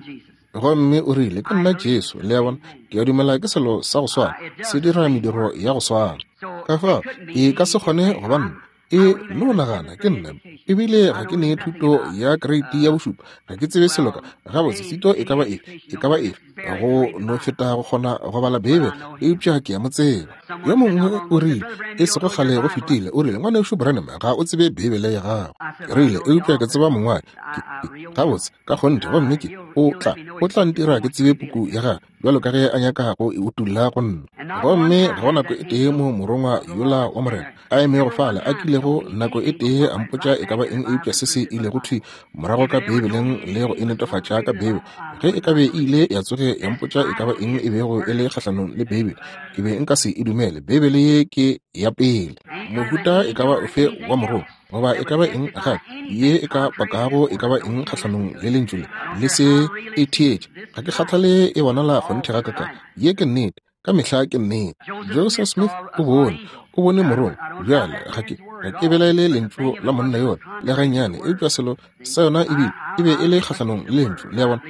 Speaker 1: gomme o rile ke nna Jesu le ya bona ke a dumela ke selo sa go swana se dira mediro ya go swana ka fa e ka se kgone go banna e no nagana ke nna ebile ga ke ne thuto ya grade ya bošupa ga ke tsebe seloka ga botsitsito e ka ba efe go no feta go kgona go bala bebe eupša ke ya motseba yo mongwe o rile e se go kgale go fetile o rile ngwane ošo Branham ga o tsebe bebele ya gago ke rile eupša ke tseba mongwane ga botse ka gonte gomme ke o tla ntira ke tsebe puku ya gago bjalo ka ge a nyaka go e utulla go nna gomme ga go nako e tee mo morongwa yola wa morena a eme go fala a kilego nako e tee a mpotša e ka ba eng eupša se se ile go thwi morago ka bebeleng le go e netofatša ka bebe ge e ka be e ile ya tsoge ya mpotša e ka ba eng e bego e le kgahlanong le bebele ke be nka se e dumele bebele ye ke ya pele mohuta e ka ba ofe wa morong goba e ka ba eng gape ye e ka pakago e ka ba eng kgahlanong le lentsole le se e thietše ga ke kgathale e bonala kgonthega kaka ye ke nnete ka mehla ke nnete Joseph Smith o bone morong bjale ga ke belaele lentšu la monna yona le ganyane eupša selo sa yona ebile e be e le kgatlhanong le lentšu le ya bona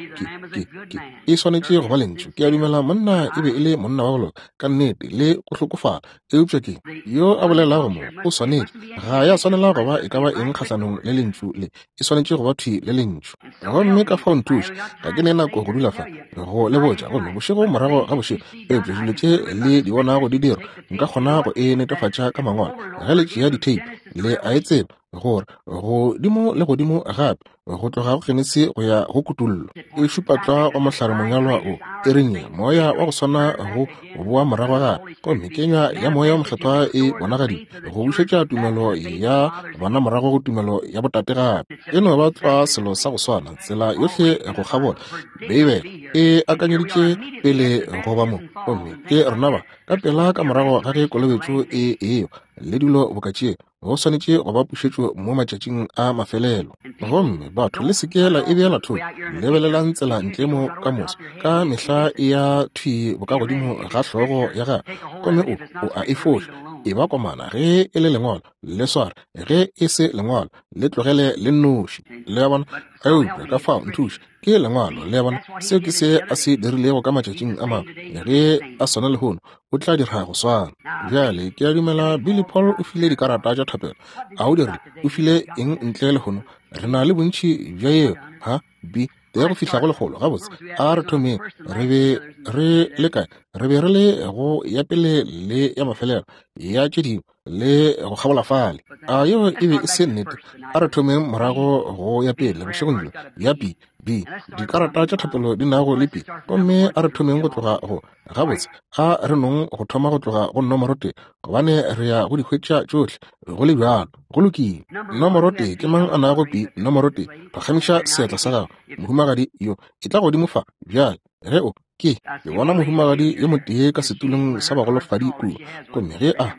Speaker 1: e swanetše go ba lentšu. Ke a dumela monna e be e le monna wa bolo ka nnete le go hlokofala eupša ke yo a bolelago mo o swanetše ga ya swanela go ba e ka ba eng kgatlhanong le lentšu le e swanetše go ba thwi le lentšu. Gomme ka fao nthuša ka ke ne nako go dula fa go le botša gomme bošego morago ga bošego eupša dilo tše le di bonago di dira nka kgona go e netefatša ka mangwalo ge le tšea diteipe le a e tsebe gore godimo le godimo gape go tloga go kgenese go ya go kutullo e šupatla wa mohlare monyalwa o e renye moya wa go swana go boa morago gape gomme kenywa ya moya wa mohlethwa e bonagadi go bušetša tumelo ya bona morago go tumelo ya botate gape eno ba tswa selo sa go swana tsela yohle go kgabola beibele e akanyeditše pele go ba mo gomme ke rona ba ka pela ka morago ga ge kolobetšo eo le dilo bokatšee go swanetše go ba pušetšo mo matšatšing a mafelelo. Gomme batho le sekela e beela thoko lebelelang tsela ntle mo ka moso ka mehla e ya thwi boka godimo ga hlogo ya ga gomme o a e foša e ba komana ge e le lengwalo le swara ge e se lengwalo le tlogele le nnoši le ya bona eupša ka fao nthuša ke lengwalo le ya bona seo ke se a se dirilego ka matšatšing a mangwe ge a swana le hono o tla dira go swana. Bjale ke a dumela Billy Paul o file dikarata tša thapelo a o dire o file eng ntle le hono re na le bontši bja eo ha b te go fihla go legolo gabotse a re thomeng re be re le kae re be re le go ya pele le ya mafelelo ya tše dingwe le go kgabola fale a yo e be e se nnete a re thomeng morago go ya pele bošegong ya b dikarata tša thapelo di nago le p gomme a re thomeng go tloga go gabotse a re nong go thoma go tloga go nomoro tee gobane re ya go dikgwetša tšohle go le bjalo go lokile. Nomoro tee ke mang a nago p nomoro tee pagamiša seatla sa gago mohumagadi yo e tla godimo fa bjale ge o ke bona mohumagadi yo motee ka setulong sa bagolofadi kua gomme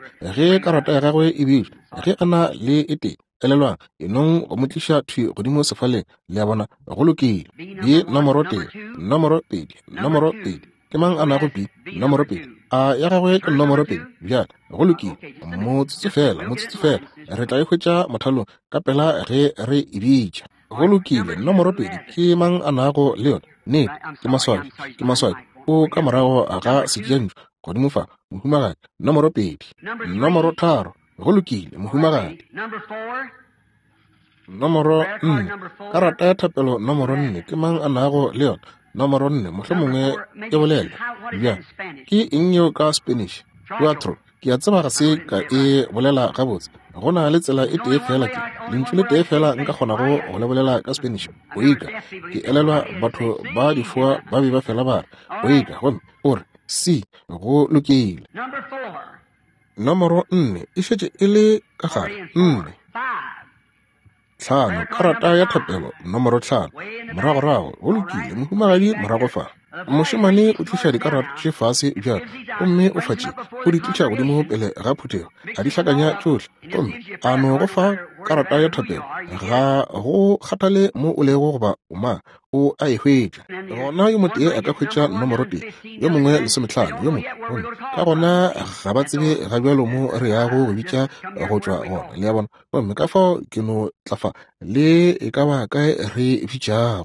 Speaker 1: ge karata ya gagwe e bile ge a na le e tee elelwang e nong go mo tliša thwi godimo sefaleng le ya bona go lokile. Ye nomoro tee nomoro pedi ke mang a nago p nomoro pedi a ya gagwe ke nomoro pedi bjale go lokile motsotso fela re tla e hwetša mothalong ka pela ge re e bitša go lokile. Nomoro pedi ke mang a nago le yone ne ke maswadi o ka morago a ga setšentšo godimo fa mohumagadi nomoro pedi. Nomoro tharo go lokile mohumagadi. Nomoro nne karata ya thapelo nomoro nne ke mang a nago le yone nomoro nne mohlomongwe e bolela bjang ke eng yo ka Spanish cuatro ke a tseba ga se ka e bolela gabotse go na le tsela e tee fela ke lentšu le tee fela nka kgona go le bolela ka Spanish oika ke elelwa batho ba difua ba be ba fela ba re oika gomme o re si go lokile. Nomoro nne e šetše e le ka gare nne tlhano karata ya thapelo nomoro tlhano moragorago go lokile mohumagadi morago fa mošemane o tliša dikarata tše fase bjalo gomme o fatše go di tliša godimo pele ga phuthego a di hlakanya tšohle gomme a no go fa karata ya thapelo ga go kgathale mo o lego goba o mang o a e hwetša gona yo motee a ka hwetša nomoro tee yo mongwe lesomehlano yo mongwe ka gona ga ba tsebe ga bjalo mo re yago go bitša go tšwa gona le ya bona gomme ka fao ke no tlafa le e ka ba kae re bitšago.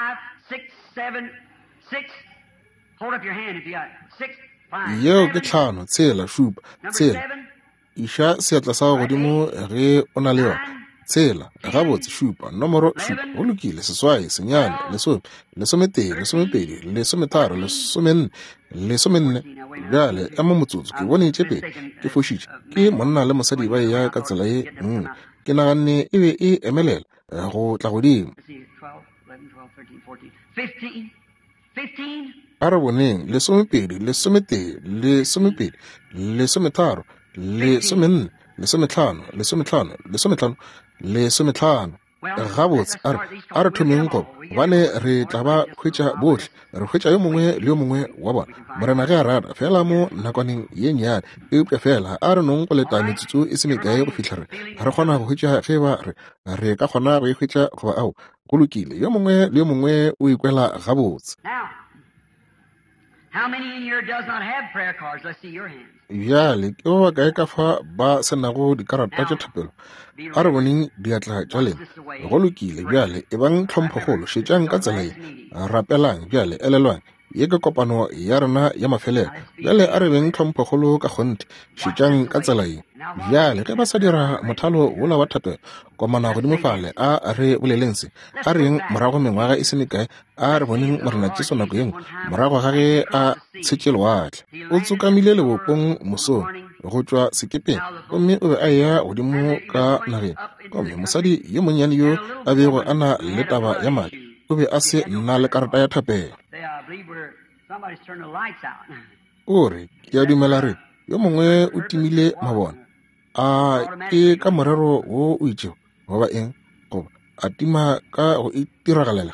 Speaker 1: Yeo ke tlhano tshela šupa tshela iša seatla sa godimo ge o na le yona tshela gabotse šupa nomoro šupa go lokile seswai senyane lesometee lesomepedi lesometharo lesomenne bjale ya mo motsotso ke bone tšepedi ke fošitše ke monna le mosadi ba ya ka tsela ye nngwe ke naganne e be e emelela go tla godimo. A re boneng lesomepedi lesometee lesomepedi lesometharo lesomenne lesomehlano gabotse a re thomeng go bane re tla ba hwetša bohle re hwetša yo mongwe le yo mongwe wa bona morena ge a rata fela mo nakwaneng ye nnyane eupša fela a re nong go leta metsotso e se mekae go fitlha re kgona go hwetša ge ba re ka kgona go e hwetša goba ao go lokile yo mongwe le yo mongwe o ikwela gabotse.
Speaker 2: How many in here does not have prayer cards? Let's see your hands.
Speaker 1: Bjale ke ba kae ka fa ba senago dikarata tša thapelo a re boneng diatla tša lena go lokile bjale e bang tlhomphogolo šetšang ka tsela ye rapelang bjale elelwang ye ke kopano ya rena ya mafelelo bjale a re beng tlhomphogolo ka kgonte šetšang ka tsela ye bjale ge ba sa dira mothalo wola wa thapelo komana godimo fale a re bolelense a reng morago mengwaga e sene kae a re boneng morena Jesu nako yengwe morago ga ge a tshetše lewatle o tsokamile lebopong mosong go tšwa sekepeng gomme o be a ya godimo ka nageng gomme mosadi yo monnyane yo a bego a na le taba ya madi o be a se nna le karata ya thapelo o re ke a dumela re yo mongwe o timile mabone a ke ka morero wo o itšego goba eng goba a tima ka go itiragalela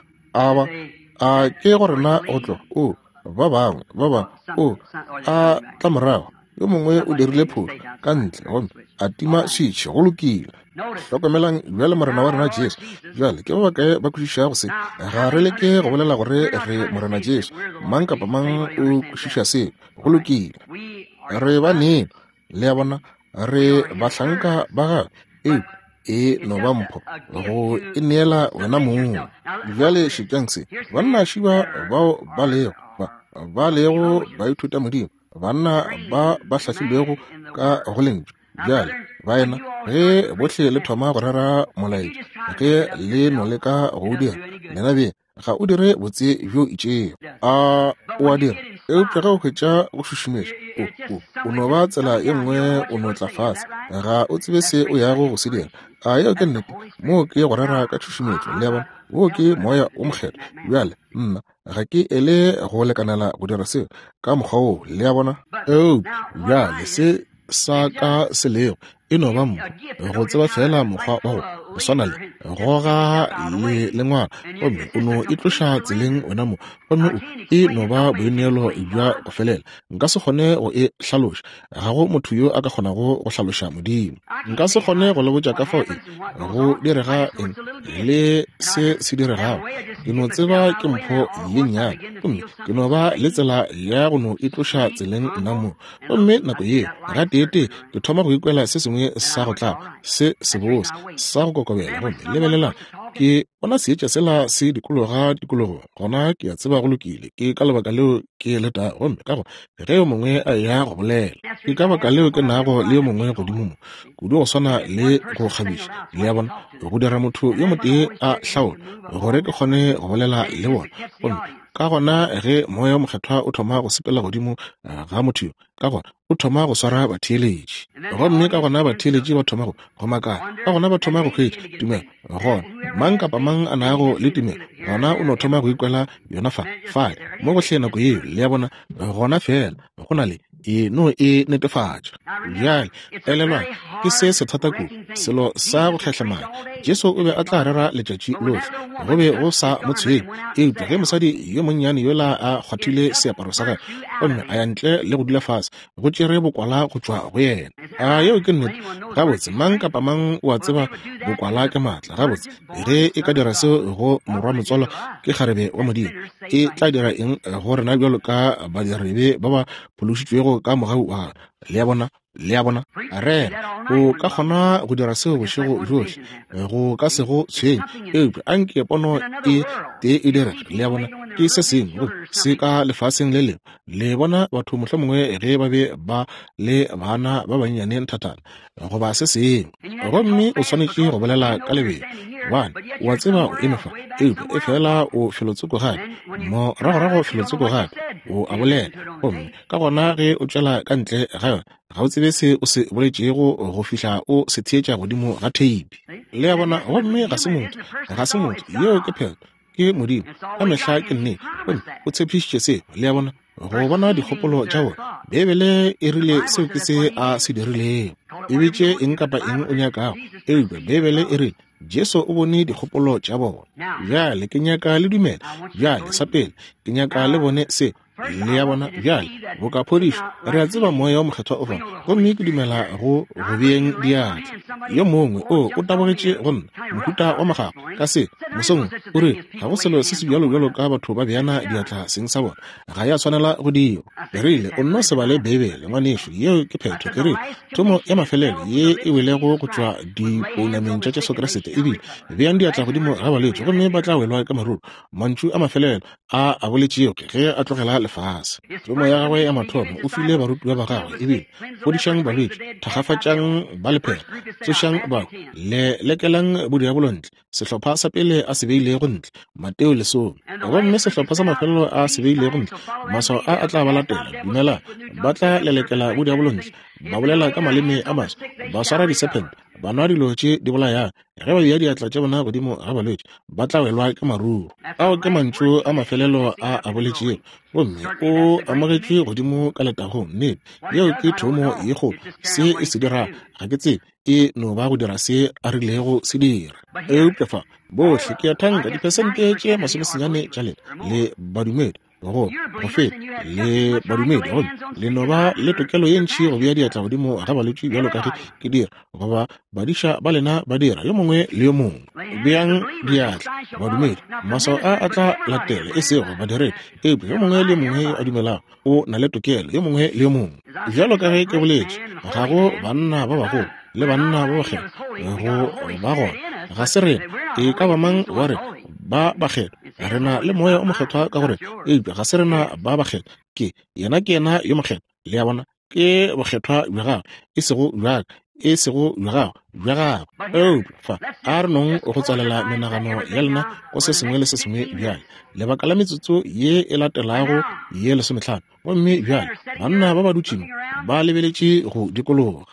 Speaker 1: a ke go rena go tlo o ba bangwe o a tla morago yo mongwe o dirile photo ka ntle gomme a tima switch go lokile tlhokomelang bjale morena wa rena Jesu bjale ke ba bakae ba kwešišago se ga re leke go bolela gore re morena Jesu mang kapa mang o kwešiša se go lokile re ba neno le ya bona re bahlanka ba ga no ba mpho go e neela wena mongwe bjale šetšang se banna šiba bao ba lego ba ithuta modimo banna ba hlahlilwego ka go lentswe bjale baena ge bohle le thoma go rera molaedi ge le no le ka go dira lena be ga o dire botse bjo itšego o a dira eupša ga o kgwetša go šušumetša o no ba tsela e nngwe o no tla fase ga o tsebe se o yago go se dira yeo ke nnete mo ke go rera ka tšhušumetšo le ya bona wo ke moya o mokgetho bjale nna ga ke ele go lekanela go dira seo ka mokgwa o le ya bona bjale se sa ka selego e no ba mpo go tseba fela mokgwa wa go swana le goga le ngwana gomme o no e tloša tseleng wena mo gomme e no ba boineelo bja go felela nka se kgone go e hlaloša ga go motho yo a ka kgonago go hlaloša modimo nka se kgone go le botša ka fao go direga eng le se diregago ke no tseba ke mpho ye nnyane gomme ke no ba le tsela ya go no e tloša tseleng nna mo gomme nako ye ga tete ke thoma go ikwela se sengwe sa go tla se sebose sa go kokobela gomme lebelela ke bona seetša sela se dikologo gona ke a tseba go lokile ke ka lebaka leo ke leta gomme ka go ge yo mongwe a ya go bolela ke ka baka leo ke nago le yo mongwe godimo mo kudu go swana le go kgabiša le ya bona go dira motho yo motee a hlaola gore ke kgone go bolela le bona gomme ka gona ge moya mokgethwa o thoma go sepela godimo ga motho yo ka gona o thoma go swara batheeletši gomme ka gona batheeletši ba thoma go makala ka gona ba thoma go kgwetša tumelo gona mang kapa mang a nago le tumelo gona o no thoma go ikwela yona fae mo gohle nako yeo le ya bona gona fela go na le no e netefatša bjale elelwa ke se thata kudu selo sa go tlhatlhamanya Jesu o be a tla rera letšatši lohle go be go sa motshweng eupša ge mosadi yo monnyane yola a kgwathile seaparo sa gage gomme a ya ntle le go dula fase go tšere bokwala go tšwa go yena yeo ke nnete gabotse mang kapa mang o a tseba bokwala ke maatla gabotse ge e ka dira seo go morwa motswalo ke kgarebe wa modimo e tla dira eng go rena bjalo ka badirebe ba ba phološitšwego ka mogau wa le ya bona a rera o ka kgona go dira seo bošego johle go ka se go tshwenye eupša anke pono e tee e direga le ya bona ke se sengwe se ka lefaseng le lengwe le bona batho mohlwa mongwe ge ba be ba le bana ba bannyane nthatana goba se sengwe gomme o swanetše go bolela ka lebelo one wa tseba o emefa eupša e fela o felotsoko gae moragorago felotsoko gae o a bolela gomme ka gona ge o tšwela ka ntle ga yone ga o tsebe se o se boletšego go fihla o se theetša godimo ga theipi le ya bona gomme ga se motho yeo ke phelo ke modimo ka mehla ke nnete gomme o tshepišitše seo le ya bona go bona dikgopolo tša bona bebele e rile seo ke se a se dirilego e betše eng kapa eng o nyakago eupša bebele e rile Jesu o bone dikgopolo tša bona bjale ke nyaka le dumela bjale sa pele ke nyaka le bone se le ya bona bjale bo ka phodišo re a tseba moya wa mokgethwa o fang gomme ke dumela go beng diatla yo mongwe o tabogetše go nna mohuta wa magago ka se mosong o re ga go selo se se bjalo ka batho ba beana diatla seng sa bona ga ya tshwanela go dio berile o nno se bale bebele ngwanešo yeo ke phetho ke re thomo ya mafelelo ye e welego go tšwa dipounameng tša Jesu Kriste ebile beang diatla godimo ga balwetši gomme ba tla welwa ka maruru mantšu a mafelelo a boletšego ge a tlogela lefase thomo ya gagwe ya mathomo o file barutiwa ba gagwe ebile fodišang balwetši thagafatšang ba lephelo tsošang bao lekelang bodiabolontle sehlopha sa pele a se beilego ntle Mateo 10 gomme sehlopha sa mafelelo a se beilego ntle maswao a tla ba latela dumela ba tla lelekela bodiabolontle ba bolela ka maleme a maswa ba swara disepente ba nwa dilo tše di bolayang ge ba bea diatla tša bona godimo ga balwetši ba tla welwa ke maruru ao ke mantšu a mafelelo a boletšego gomme o amogetšwe godimo ka letagong nnete yeo ke thomo ye kgolo se e se dira ga ke tsebe e no ba go dira se a rilego se dira euplefa bohle ke ya thanka dipersente tše 90 tša le badumedi go feta le badumedi go le no ba le tokelo ye ntši go bea diatla godimo ga balwetši bjalo ka ke dira goba badiša ba lena ba dira yo mongwe le yo mongwe beang diatla badumedi maswao a tla latela e sego ba dire epe yo mongwe le mongwe a dumelago o na le tokelo yo mongwe le yo mongwe bjalo ka ge ke boletše ga go banna ba bagolo le banna ba bagelo go ba gona ga se rena e ka ba mang wa re ba bagelo rena le moya o mokgethwa ka gore epe ga se rena ba bagelo ke yena yo mokgethwa le ya bona ke bokgethwa bja gago e sego bja gago fa a re nong go tswalela menagano ya lena go se sengwe le se sengwe bjale lebaka la metsotso ye e latelago ye 15 gomme bjale banna ba ba dutšimo ba lebeletše go dikologa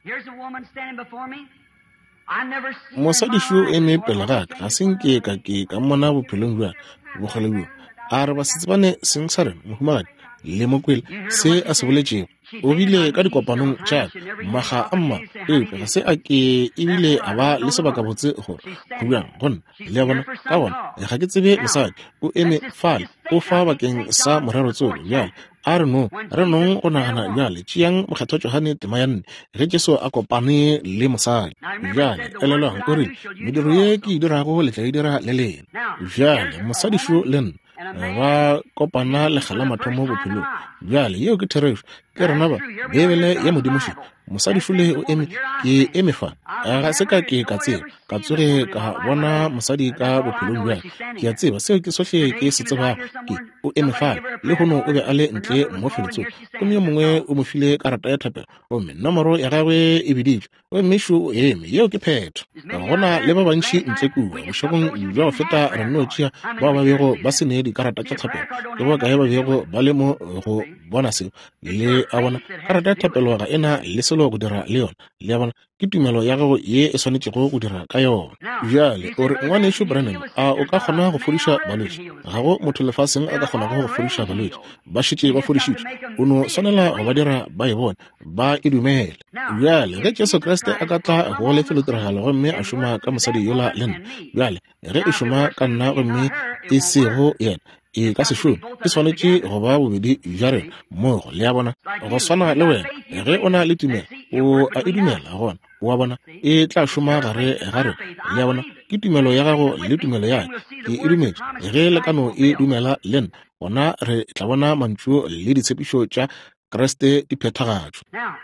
Speaker 1: mosadišo eme pele gaka ga senke ka mmona bophelong bja bogole bjo a re ba setsebane seng sa rena mohumagadi le mokwele se a se boletšego o bile ka dikopanong tša maga a mma epe ga se a ke ebile a ba le sebaka botse gore go bjang gona le ya bona ka bona ga ke tsebe mosadi o eme fale o fa bakeng sa morero tsolo bjale a re nong go nagana bjale tšeang mokgethwa Johane tema ya nne ge Jesu a kopane le mosadi bjale elelwang o rile mediro ye ke e dirago le tla e dira le lena bjale mosadišo le nna ba kopana le gala mathomo bophelong bjale yeo ke therešo ke rena ba bebele ya modimoši mosadi fule o eme ke eme fa ga se ka ke ka tseba ka tsoge ka bona mosadi ka bophelong bja ke a tseba seo ke sohle ke se tseba ke o eme fa le hono o be a le ntle mo feletso gomme yo mongwe o mo file karata ya thapelo gomme nomoro ya gagwe e biditšwe gomme šo o eme yeo ke phetho ka gona le ba bantši ntle kua bošokong jwa go feta renotšea bao ba bego ba se ne dikarata tša thapelo ke bo kae ba bego ba le mo go bona seo le a bona karata ya thapelo ga ena le selo go dira le yona le ya bona ke tumelo ya gago ye e swanetšego go dira ka yona bjale o re ngwanešo Brennan a o ka kgona go fodiša balwetši ga go motho lefaseng a ka kgonago go fodiša balwetši ba šetše ba fodišitšwe o no swanela go ba dira ba e bone ba e dumele bjale ge Jesu Kriste a ka tla go lefelo tiragalo gomme a šoma ka mosadi yola le nna bjale ge e šoma ka nna gomme e sego yena e ka sešomo e swanetše go ba bobedi bjare mmogo le ya bona go swana le wena ge o na le tumelo o a e dumela gona wa bona e tla šoma gare le ya bona ke tumelo ya gago le tumelo ya ke e dumetše ge le kano e dumela le nna gona re tla bona mantšu le ditshepišo tša Kriste di phethagatšwa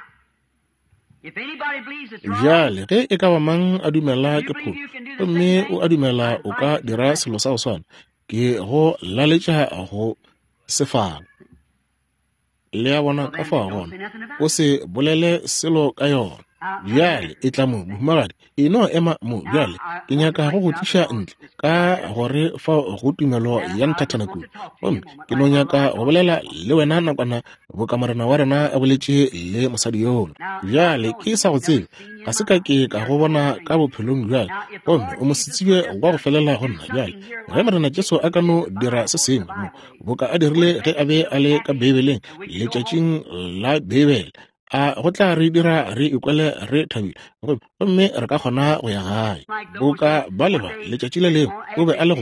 Speaker 1: bjale ge e ka ba mang a dumela ke pholo gomme o a dumela o ka dira selo sa go swana ke go laletša go sefang le ya bona ka fa gona o se bolele selo ka yona bjale e tla mo mohumagadi e no ema mo bjale ke nyaka go go tliša ntle ka gore fa go tumelo ya nthathana kudu gomme ke no nyaka go bolela le wena nakwana bokamarena wa rena a boletše le mosadi yola bjale ke sa go tsebe ga se ka ke ka go bona ka bophelong bjale gomme o mositsibje wa go felela go nna bjale ge morena Jesu a ka no dira se sengwe mo boka a dirile ge a be a le ka bebeleng letšatšing la bebele a go tla re dira re ikwele re thabile gomme re ka kgona go ya gae boka ba leba letšatši le leo o be a le go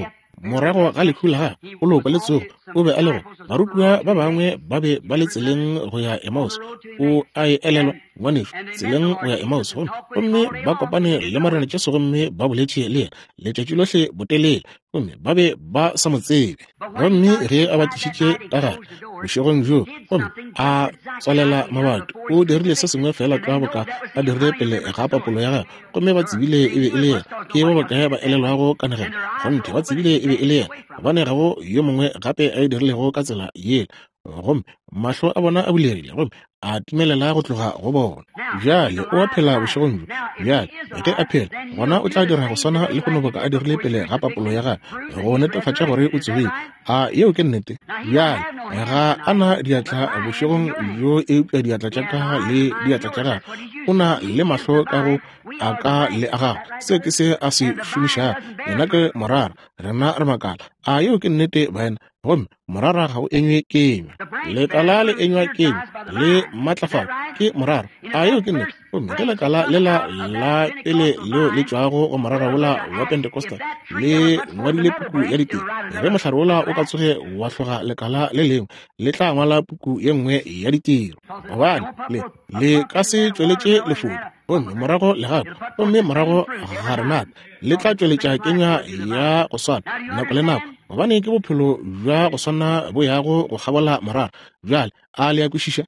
Speaker 1: morago ga lehu la gagwe o loka letsogo o be a le go barutwa ba bangwe ba be ba le tseleng go ya Emmaus o a e elelwa ngwaneso tseleng go ya Emmaus gomme ba kopane le Marena Jesu gomme ba boletše le yena letšatši lohle botelele gomme ba be ba sa mo tsebe gomme ge a batišitše tagare bošegong jo gomme a tswalela mabato o dirile se sengwe fela ka boka a dirile pele ga papolo ya gagwe gomme ba tsebile e be e le yena ke ba bokae ba elelwago ka nageng gonte ba tsebile e be e le yena gobane ga go yo mongwe gape a e dirilego ka tsela yele gomme mahlo a bona a bulegile gomme a timelela go tloga go bona bjale o a phela bošegong jo bjale ge a phela gona o tla dira go swana le go noboka a dirile pele ga papolo ya gagwe go netefatša gore o tsogile a yeo ke nnete bjale ga ana diatla bošegong jo eupša diatla tša ka le diatla tša gagwe o na le mahlo ka go a ka le a gagwe se ke se a se šomišago yena ke morara rena re makala a yeo ke nnete baena gomme morara ga o enywe kenywa lekala le enywa kenywa le matlafalo ke morara a yeo ke nnete gomme ke lekala le la pele leo le tšwago go morara ola wa Pentecostal le ngwadile puku ya ditiro ge mohlare ola o ka tsoge wa tloga lekala le lengwe le tla ngwala puku ye nngwe ya ditiro gobane le ka se tšweletše lefoto gomme morago le gape gomme morago ga renata le tla tšweletša kenya ya go swana nako le nako gobane ke bophelo bja go swana bo yago go kgabola morara bjale a le a kwešiša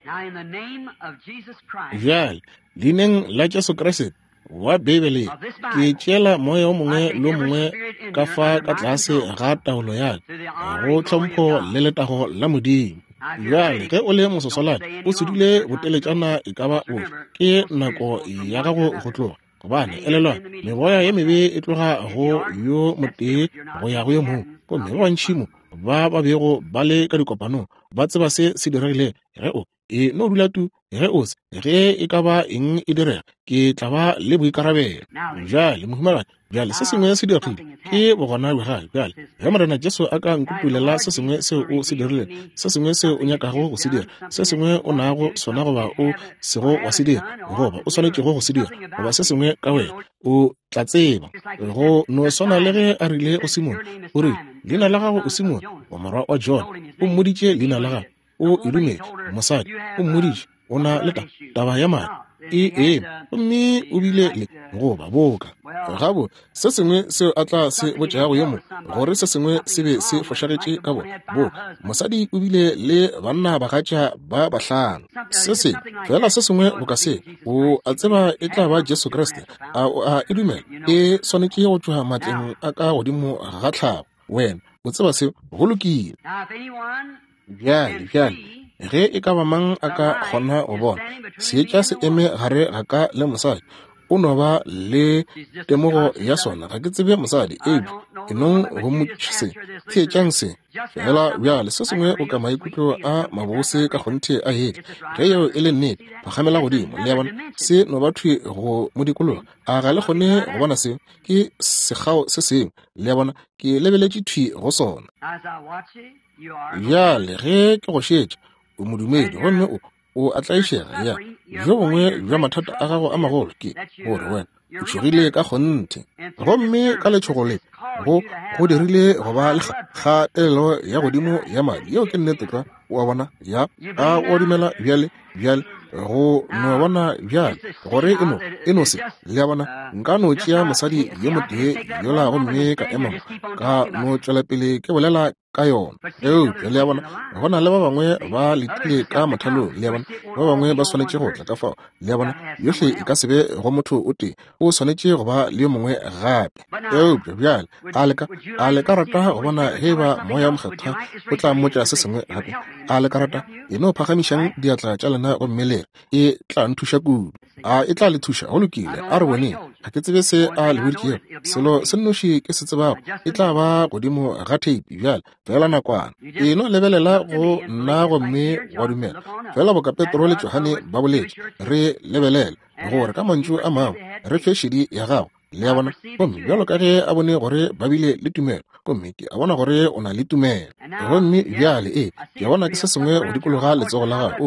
Speaker 1: bjale leineng la Jesu Kriste wa Bibele ke tšela moya o mongwe le mongwe ka fa ka tlase ga taolo yake go tlhompho le letago la Modimo bjale ge o le mososolane o sedile boteletšana e ka ba bofe ke nako ya gago go tloga gobane elelwa meboya ye mebe e tloga go yo motee go ya go yo mongwe gomme ba bantšhimo ba bego ba le ka dikopanong ba tseba se se diregile ge o e no dula tu ge o se ge e ka ba eng e direga ke tla ba le boikarabelo bjale mohumagadi bjale se sengwe se diregile ke bogona bjale bjale ge Morena Jesu a ka nkupulela se sengwe seo o se dirile se sengwe seo o nyakago go se dira se sengwe o naago sona goba o sego wa se dira goba o swanetšego go se dira goba se sengwe ka wena o tla tseba go no swana le ge a rile o Simon o re leina la gago o Simon wa morwa wa John o mmoditše leina la gago o idumetše mosadi o mmoditše o na le taba ya madi mme o bile le goba boka gabo se sengwe seo a tla se botšeago yo mo gore se sengwe se be se fošagetše ka bona boka mosadi o bile le banna bagatša ba bahlano se se fela se sengwe o ka se o a tseba e tla ba Jesu Kriste a idumela e swanetše go tšwa matleng a ka godimo ga tlhago wena o tseba seo go lokile bjale ge e ka ba mang a ka kgona go bona seetša se eme gare ga ka le mosadi o no ba le temogo ya sona ga ke tsebe mosadi enong go motšhise theetšang se fela bjale se sengwe o ka maikutlo a mabose ka kgonthe a hele ge yeo e le nnete pagamela godimo le ya bona se no bathwe go mo dikologa a ga le kgone go bona seo ke segao se sengwe le ya bona ke lebeletše thwi go sona bjale ge ke go šetše o modumedi gomme o a tlaišega ya jo bongwe bja mathata a gago a magolo ke gore wena o tšhogile ka kgonthe gomme ka letšhogo le go dirile go ba le kgatelelo ya godimo ya madi yeo ke nnete ka o a bona ya a o dumela bjale go no bona bjale gore e no se le ya bona nka no tšea mosadi yo motee yola gomme ka ema ka no tšwela pele ke bolela ka yona le ya bona gona le ba bangwe ba letile ka mathalo le ya bona ba bangwe ba swanetše go tla ka fao le ya bona yohle e ka sebe go motho o tee o swanetše go ba le yo mongwe gape bjale a le ka rata go bona ge ba moya mokgetha o tla mmotša se sengwe gape a le ka rata e no phagamišang diatla tša lena go mmelere e tla nthuša kudu e tla le thuša go lokile a re boneng ga ke tsebe se a le boditšego selo se nnoši ke se tsebago e tla ba godimo ga teipi bjale fela nakwana e no lebelela go nna gomme wa dumela fela boka Petro le Johane ba boletše re lebelele gore ka mantšu a mangwe re fe šedi ya gago le ya bona gomme bjalo ka ge a bone gore ba bile le tumelo gomme ke a bona gore o na le tumelo gomme bjale ke bona ke se sengwe go dikologa letsogo la gago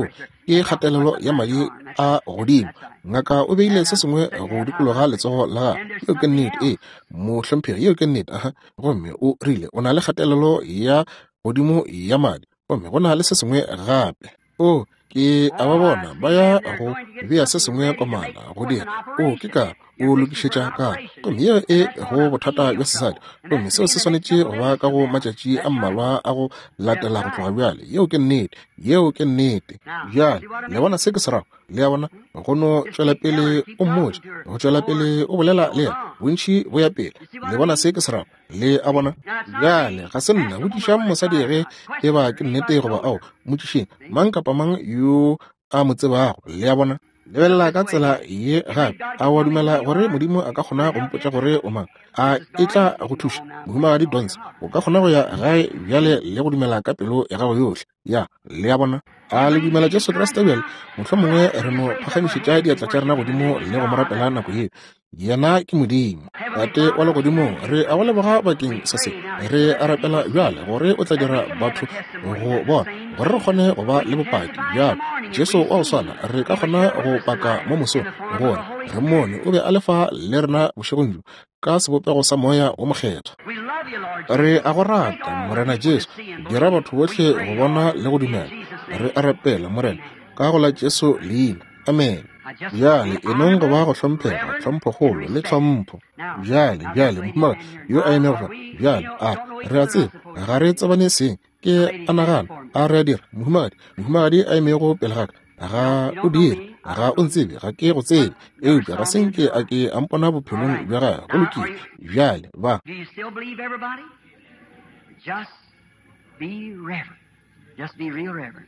Speaker 1: ke kgatelelo ya madi a godimo ngaka o beile se sengwe go dikologa letsogo la yo ke nnete mohlomphegi yo ke nnete gomme o rile o na le kgatelelo ya godimo ya madi gomme go na le se sengwe gape ke a ba bona ba ya go bea se sengwe kwa mana go dira ke ka o lokišetša ka gomme ye go bothata bja sesadi gomme seo se swanetše go ba ka go matšatši a mmalwa a go latela go tloga bjale yeo ke nnete bjale le bona se ke se rago le ya bona go no tšwela pele o mmotse go tšwela pele o bolela le ya bontšhi bo ya pele le bona se ke se rago le a bona bjale ga se nna botšiša mosadi ge e ba ke nnete goba ao motšišeng mang kapa mang yo a mo tsebago le ya bona lebelela ka tsela ye gape a wa dumela gore modimo a ka kgona go mpotša gore o mang a e tla go thuša mohumagadi dons o ka kgona go ya gae bjale le go dumela ka pelo ya gago yotlhe ya le ya bona a le dumela Jesu Kriste bjale mohlomongwe re no phagamišetša diatla tša rena godimo le go mo rapela nako ye yena ke modimo tate wa le godimo re a go leboga bakeng se se re a rapela bjale gore o tla dira batho go bona gore re kgone go ba le bopaki bjale Jesu wa go swana re ka kgona go paka mo mosong gore re mmone o be a lefa le rena bošegong jo ka sebopego sa moya o mokgetha re a go rata morena Jesu dira batho botlhe go bona le go dumela re a rapela morena ka go la Jesu leina amen bjale enong go ba go hlomphega hlomphogolo le tlhompho bjale mohumagadi yo a emego bjale re a tseba ga re tsebane seng ke anagana a re a dira mohumagadi a emego pele gaka ga o dire ga o ntsebe ga ke go tsebe eupša ga senke a ke a mpona bophelong bja gae go lokile bjale ba
Speaker 2: Just be real reverent.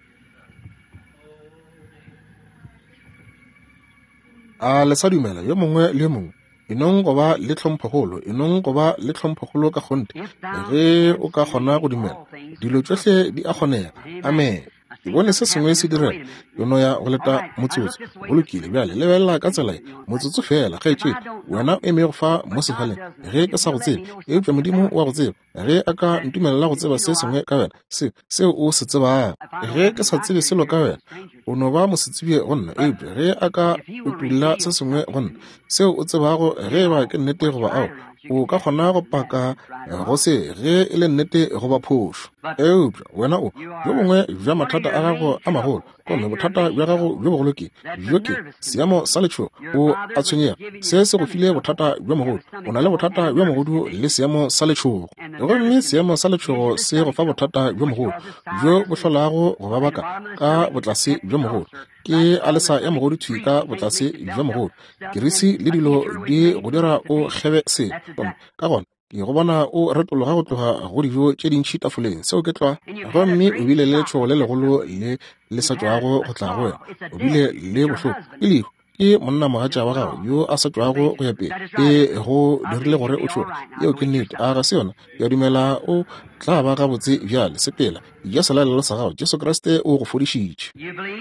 Speaker 1: le sa dumela yo mongwe le mongwe enong go ba le tlhomphogolo ka gonte ge o ka kgona go dumela dilo tsotlhe di a kgonega amen ke bone se sengwe se direla yono ya go leta motsotso go lokile bjale lebelela ka tsela motsotso fela ga etse wena o eme go fa mo segaleng ge ke sa go tsebe eupša modimo wa go tseba ge a ka ntumelela go tseba se sengwe ka wena seo o se tsebago ge ke sa tsebe selo ka wena o no ba mosetsebi go nna eupša ge a ka utulla se sengwe go nna seo o tsebago ge ba ke nnete goba ao o ka kgona go paka go se ge e le nnete go ba phošo eupša wena o jo bongwe bja mathata a gago a magolo gomme bothata bja gago bjo bogolo ke seemo sa letšhogo o a tshwenyega se se go file bothata bja mogolo o na le bothata bja mogodu le seemo sa letšhogo gomme seemo sa letšhogo se go fa bothata bja mogolo bjo bo hlolago go babaka ka botlase bja mogolo ke a lesa ya mogodu thwi ka botlase bja mogolo kerisi le dilo di go dira o kgebe se ka gona ke go bona o retologa go tloga go dijo tše dintšhi tafoleng seo ke tloa gomme o bile le letšhogo le legolo le sa tšwago go tla go wena o bile le bohloko e lehu ke monna mogatša wa gago yo a sa tšwago go ya pele e go dirile gore o tšhoga yeo ke nnete a ga se yona ya dumela o tla ba gabotse bjale sepela ja selalelo sa gago Jesu Kriste o go fodišitše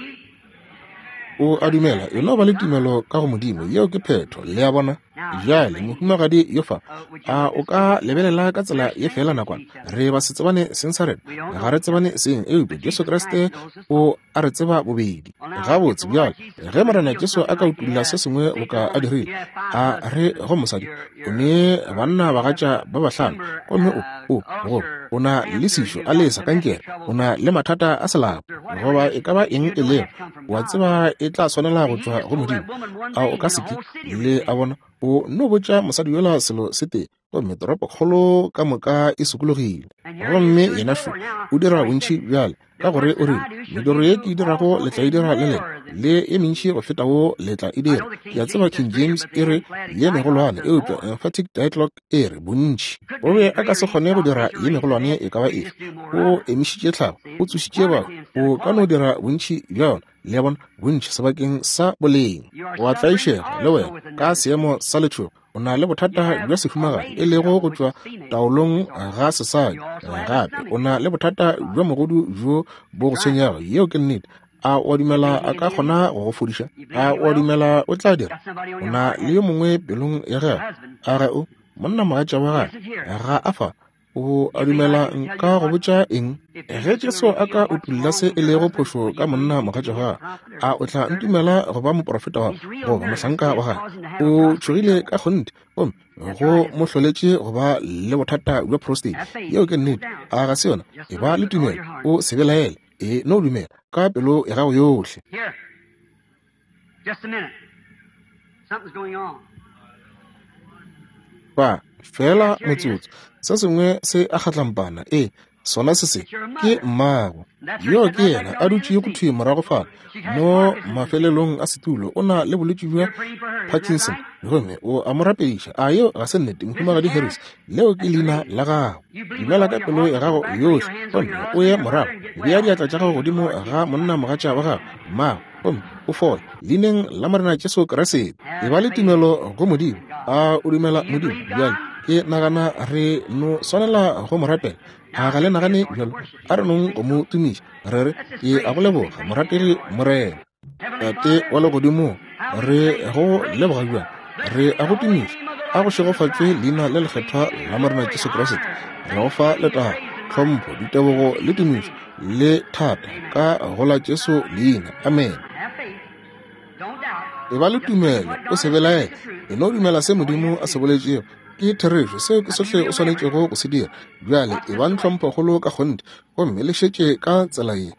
Speaker 1: o a dumela yona ba le tumelo ka go modimo yeo ke phetho le ya bona bjale mohumagadi yo fa o ka lebelela ka tsela ye fela nakwana re ba se tsebane seng sa rena ga re tsebane seng eupša Jesu Kriste o a re tseba bobedi gabotse bjale ge morena Jesu a ka utulla se sengwe o ka a dirile a re go mosadi o ne banna bagatša ba bahlano gomme o na le sešo a lesa kankere o na le mathata a selapo goba e ka ba eng e leo wa tseba e tla swanela go tšwa go modimo a o ka seke le a bona o no botša mosadi yola selo se teng gomme toropo kgolo ka moka e sokologile gomme yena sho o dira bontšhi bjale ka gore o rile mediro ye ke e dirago le tla e dira le le ye mentši go fetago le tla e dira ke a tseba King James e re ye megolwane eupša emphatic dialogue e re bontšhi o be a ka se kgone go dira ye megolwane e ka ba efe o emišitše tlhago o tsošitše bao o ka no dira bontšhi bja yona le bona bontšhi sebakeng sa boleng o a tlaišega le wena ka seemo sa letšhogo o na le bothata bja sehumagadi e lego go tšwa taolong ga sesadi gape o na le bothata bja mogodu bjo bo go tshwenyago yeo ke nnete a wa dumela a ka kgona go go fodiša a wa dumela o tla dira o na le yo mongwe pelong ya gage a ga o monna mogatša wa gage ga a fa o a dumela nka go botša eng ge Jesu a ka utulla se e lego phošo ka monna mogatša ga a o tla ntumela go ba moprofeta goba mohlanka wa gae o tšhogile ka kgonte gomme go mo hloletše go ba le bothata bja prostate yeo ke nnete a ga se yona e ba le tumelo o se belaele e no dumela ka pelo ya gago yohle.
Speaker 2: Here, just a minute. Something's going on.
Speaker 1: Ba fela motsotso se sengwe se a kgatlampana sona se ke mmago yo ke yena a dutše go thwe morago fana mo mafelelong a setulo o na le bolwetši bja Parkinson gomme o a mo rapeiša a yo ga se nnete mohumagadi Harris leo ke leina la gago dumela ka pelo ya gago yohle gomme o ye morago bea diatla tša gago godimo ga monna mogatša wa gago mmago gomme o fole leineng la Morena Jesu Kriste e ba le tumelo go Modimo a o dumela Modimo bjale ke nagana re no swanela go mo rapela a ga le nagane bjalo a re nong go mo tumiša re re ke a go leboga morategi Morena tate wa legodimo re go leboga bjale re a go tumiša a go šegofatšwe leina le lekgethwa la Morena Jesu Kriste re go fa letaba tlhompho ditebogo le tumišo le thata ka go la Jesu leina amen. E ba le tumelo o se belaele e no dumela se Modimo a se boletšego ke therešo seo ke sohle o swanetšego go se dira bjale e ba ntlhompho kgolo ka kgonte gomme le šetše ka tsela ye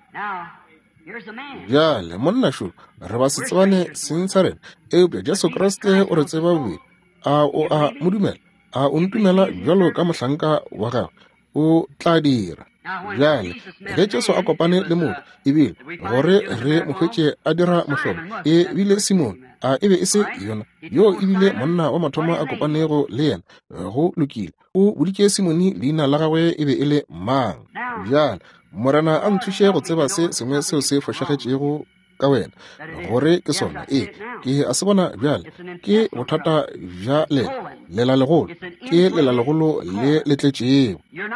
Speaker 1: bjale monnašo re ba se tsebane sentsa rena eupša Jesu Kriste o re tseba bobedi a o a mo dumela a o ntumela bjalo ka mohlanka wa gago o tla dira bjale ge Jesu a kopane le motho ebile gore re mo hwetše a dira mohlolo e bile Simon a ebe e se yona yo ebile monna wa mathomo a kopanego le yena go lokile o boditše Simone leina la gagwe ebe e le mang bjale Morena a nthuše go tseba se sengwe seo se fošagetšego ka wena gore ke sona ke a se bona bjale ke bothata bja lela legolo ke lela legolo le letletšego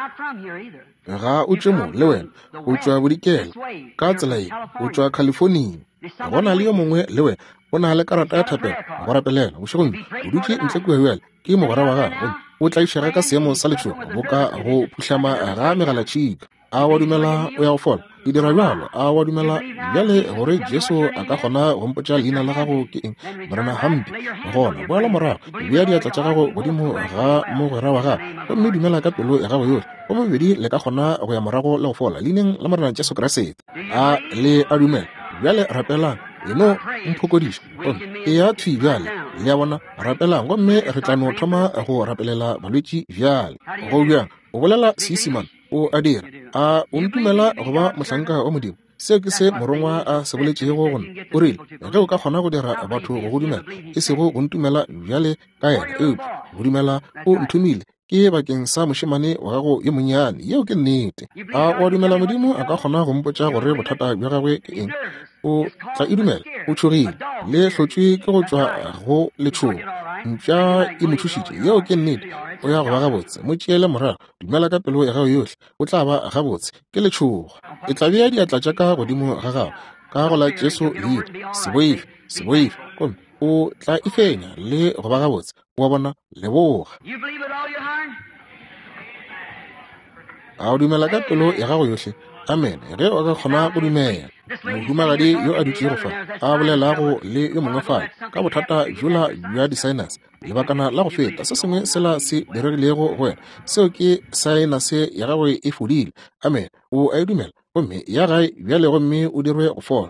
Speaker 1: ga o tšwe mo le wena o tšwa bodikela ka tsela ye o tšwa California go na le yo mongwe le wena o na le karata ya thapelo go rapelela bošegong o dutše ntle kua bjale ke mogwera wa gago o tla išega ka seemo sa letšhogo go ka go phutlhama ga megalatšhika a wa dumela o ya go fola e dira bjalo a wa dumela bjale gore Jesu a ka kgona go mpotša leina la gago ke eng Morena hampe gona boela morago bea diatla tša gago godimo ga mogwera wa gago gomme dumela ka pelo ya gago yohle go mobedi le ka kgona go ya morago le go fola leineng la Morena Jesu Kriste a le a dumela bjale rapelang eno mphokodiša e ya thwi bjale le ya bona rapelang gomme re tla no thoma go rapelela balwetši bjale go bjang o bolela Seesimane o a dira a o ntumela go ba mohlanka wa Modimo seo ke se morongwa a se boletšego gona o rile ge o ka kgona go dira batho go dumela e sego go ntumela bjale ka yena eupša go dumela o nthomile ke bakeng sa mošemane wa gago ye monnyane yeo ke nnete a wa dumela Modimo a ka kgona go mpotša gore bothata bja gagwe ke eng o tla e dumela o tšhogile le hlotšwe ke go tšwa go letšhogo mpša e mothušitše yeo ke nnete o ya go ba gabotse mo tšeele morago dumela ka pelo ya gago yohle o tla ba gabotse ke letšhogo e tla bea diatla tša ka godimo ga gago ka go la Jesu leina seboife gomme o tla e fenya le go ba gabotse wa bona leboga a o dumela ka pelo ya gago yohle amen ge o ka kgona go dumela mohumagadi yo a dutše go fa a bolelago le yo mongwe fane ka bothata bjola bja di-sinus lebakana la go feta se sengwe sela se diregilego go wena seo ke sinase ya gagwe e fodile amen o a e dumela gomme ya gae bjale gomme o dirwe go fola